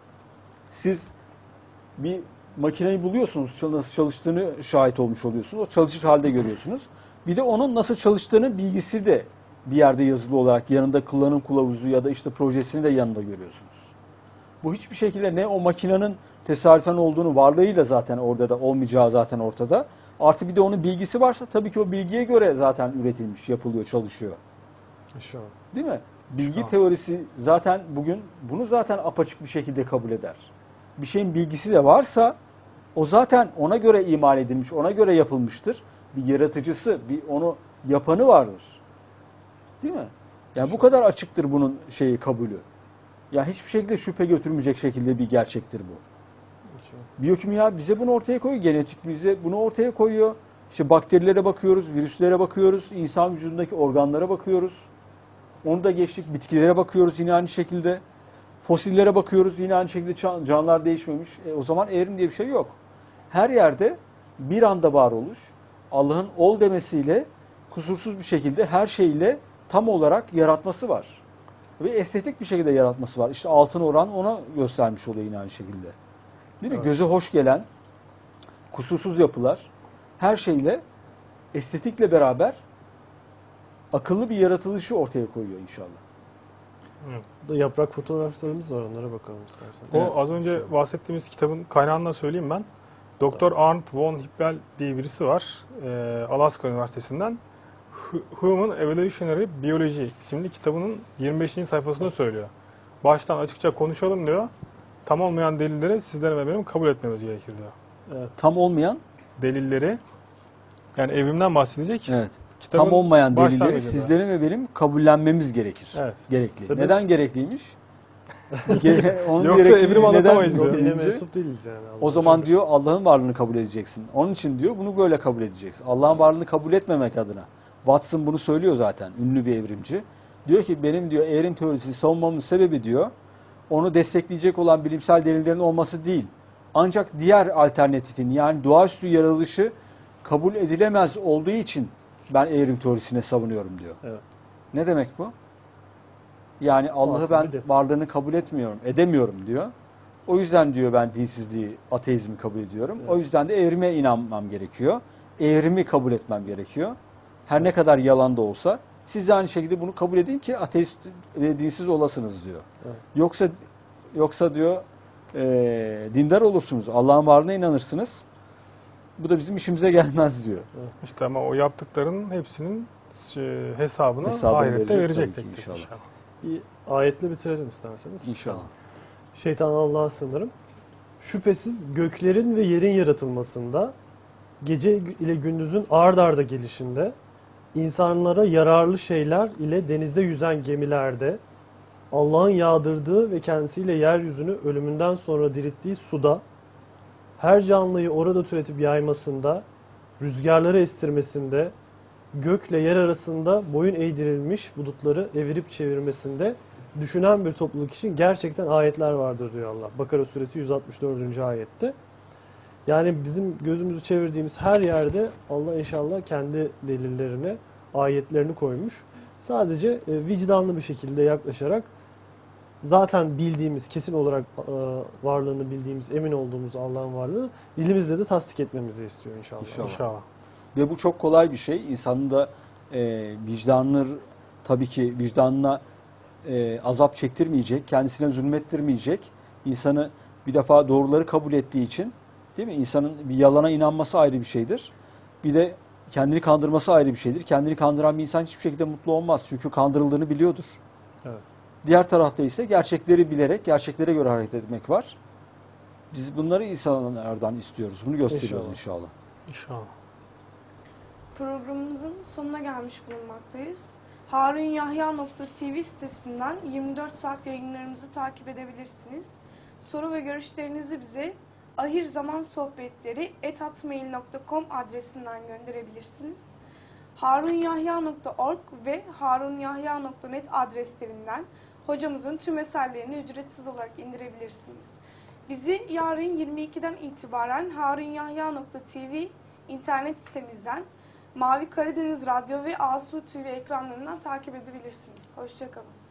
siz bir makineyi buluyorsunuz, nasıl çalıştığını şahit olmuş oluyorsunuz. O çalışır halde görüyorsunuz. Bir de onun nasıl çalıştığının bilgisi de bir yerde yazılı olarak yanında kullanım kılavuzu ya da işte projesini de yanında görüyorsunuz. Bu hiçbir şekilde ne o makinenin tesadüfen olduğunu, varlığıyla zaten orada da olmayacağı zaten ortada. Artı bir de onun bilgisi varsa tabii ki o bilgiye göre zaten üretilmiş, yapılıyor, çalışıyor. İnşallah. Değil mi? Bilgi teorisi zaten bugün bunu zaten apaçık bir şekilde kabul eder. Bir şeyin bilgisi de varsa o zaten ona göre imal edilmiş, ona göre yapılmıştır. Bir yaratıcısı, bir onu yapanı vardır. Değil mi? Yani bu kadar açıktır bunun şeyi, kabulü. Yani hiçbir şekilde şüphe götürmeyecek şekilde bir gerçektir bu. Biyokimya bize bunu ortaya koyuyor. Genetik bize bunu ortaya koyuyor. İşte bakterilere bakıyoruz, virüslere bakıyoruz, insan vücudundaki organlara bakıyoruz. Onu da geçtik. Bitkilere bakıyoruz yine aynı şekilde. Fosillere bakıyoruz yine aynı şekilde, canlılar değişmemiş. E, o zaman evrim diye bir şey yok. Her yerde bir anda varoluş, Allah'ın ol demesiyle kusursuz bir şekilde her şeyle tam olarak yaratması var. Ve estetik bir şekilde yaratması var. İşte altın oran ona göstermiş oluyor yine aynı şekilde. Değil mi? Evet. Göze hoş gelen, kusursuz yapılar, her şeyle, estetikle beraber akıllı bir yaratılışı ortaya koyuyor inşallah. Evet. Yaprak fotoğraflarımız var, onlara bakalım istersen. O az önce bahsettiğimiz kitabın kaynağını da söyleyeyim ben. Doktor Arndt von Hippel diye birisi var. Ee, Alaska Üniversitesi'nden. Human Evolutionary Biology isimli kitabının yirmi beşinci sayfasında söylüyor. Baştan açıkça konuşalım diyor. Tam olmayan delilleri sizlere ve benim kabul etmemiz gerekir diyor. Evet. Tam olmayan delilleri, yani evrimden bahsedecek. Evet. Kitabın tam olmayan delilleri başlangıcında. sizlerin ve benim kabullenmemiz gerekir. Evet. Gerekli. Sebep? Neden gerekliymiş? Onun Yoksa gerekliliği evrim anlatamayız neden diyor. deyince, mensup değiliz yani. o zaman diyor Allah'ın varlığını kabul edeceksin. Onun için diyor bunu böyle kabul edeceksin. Allah'ın varlığını kabul etmemek adına. Watson bunu söylüyor zaten, ünlü bir evrimci. Diyor ki benim diyor evrim teorisini savunmamın sebebi diyor, onu destekleyecek olan bilimsel delillerin olması değil. Ancak diğer alternatifin, yani doğaüstü yaratılışı kabul edilemez olduğu için ben evrim teorisine savunuyorum diyor. Evet. Ne demek bu? Yani Allah'ı ben Batıl. varlığını kabul etmiyorum, edemiyorum diyor. O yüzden diyor ben dinsizliği, ateizmi kabul ediyorum. Evet. O yüzden de evrime inanmam gerekiyor. Evrimi kabul etmem gerekiyor. Her ne kadar yalan da olsa siz de aynı şekilde bunu kabul edin ki ateist ve dinsiz olasınız diyor. Evet. Yoksa yoksa diyor e, dindar olursunuz. Allah'ın varlığına inanırsınız. Bu da bizim işimize gelmez diyor. İşte ama o yaptıkların hepsinin şey, hesabını Hesabını ahirette verecek verecek tabii ki tek tek inşallah. inşallah. Bir ayetle bitirelim isterseniz. İnşallah. Şeytan Allah'a sığınırım. Şüphesiz göklerin ve yerin yaratılmasında, gece ile gündüzün ard arda gelişinde, insanlara yararlı şeyler ile denizde yüzen gemilerde, Allah'ın yağdırdığı ve kendisiyle yeryüzünü ölümünden sonra dirilttiği suda, her canlıyı orada türetip yaymasında, rüzgarları estirmesinde, gökle yer arasında boyun eğdirilmiş bulutları evirip çevirmesinde düşünen bir topluluk için gerçekten ayetler vardır diyor Allah. Bakara suresi yüz altmış dördüncü ayette. Yani bizim gözümüzü çevirdiğimiz her yerde Allah inşallah kendi delillerini, ayetlerini koymuş. Sadece e, vicdanlı bir şekilde yaklaşarak zaten bildiğimiz, kesin olarak e, varlığını bildiğimiz, emin olduğumuz Allah'ın varlığını dilimizle de tasdik etmemizi istiyor inşallah. İnşallah. İnşallah. Ve bu çok kolay bir şey. İnsanın da e, vicdanını tabii ki vicdanına e, azap çektirmeyecek, kendisine zulmettirmeyecek. İnsanı bir defa doğruları kabul ettiği için, değil mi? İnsanın bir yalana inanması ayrı bir şeydir. Bir de kendini kandırması ayrı bir şeydir. Kendini kandıran bir insan hiçbir şekilde mutlu olmaz. Çünkü kandırıldığını biliyordur. Evet. Diğer tarafta ise gerçekleri bilerek, gerçeklere göre hareket etmek var. Biz bunları insanlardan istiyoruz. Bunu gösteriyoruz inşallah. İnşallah. İnşallah. Programımızın sonuna gelmiş bulunmaktayız. harunyahya nokta tv sitesinden yirmi dört saat yayınlarımızı takip edebilirsiniz. Soru ve görüşlerinizi bize ahirzamansohbetleri et hotmail nokta com adresinden gönderebilirsiniz. harunyahya nokta org ve harunyahya nokta net adreslerinden hocamızın tüm eserlerini ücretsiz olarak indirebilirsiniz. Bizi yarın yirmi ikiden itibaren harunyahya nokta tv internet sitemizden Mavi Karadeniz Radyo ve Asu T V ekranlarından takip edebilirsiniz. Hoşça kalın.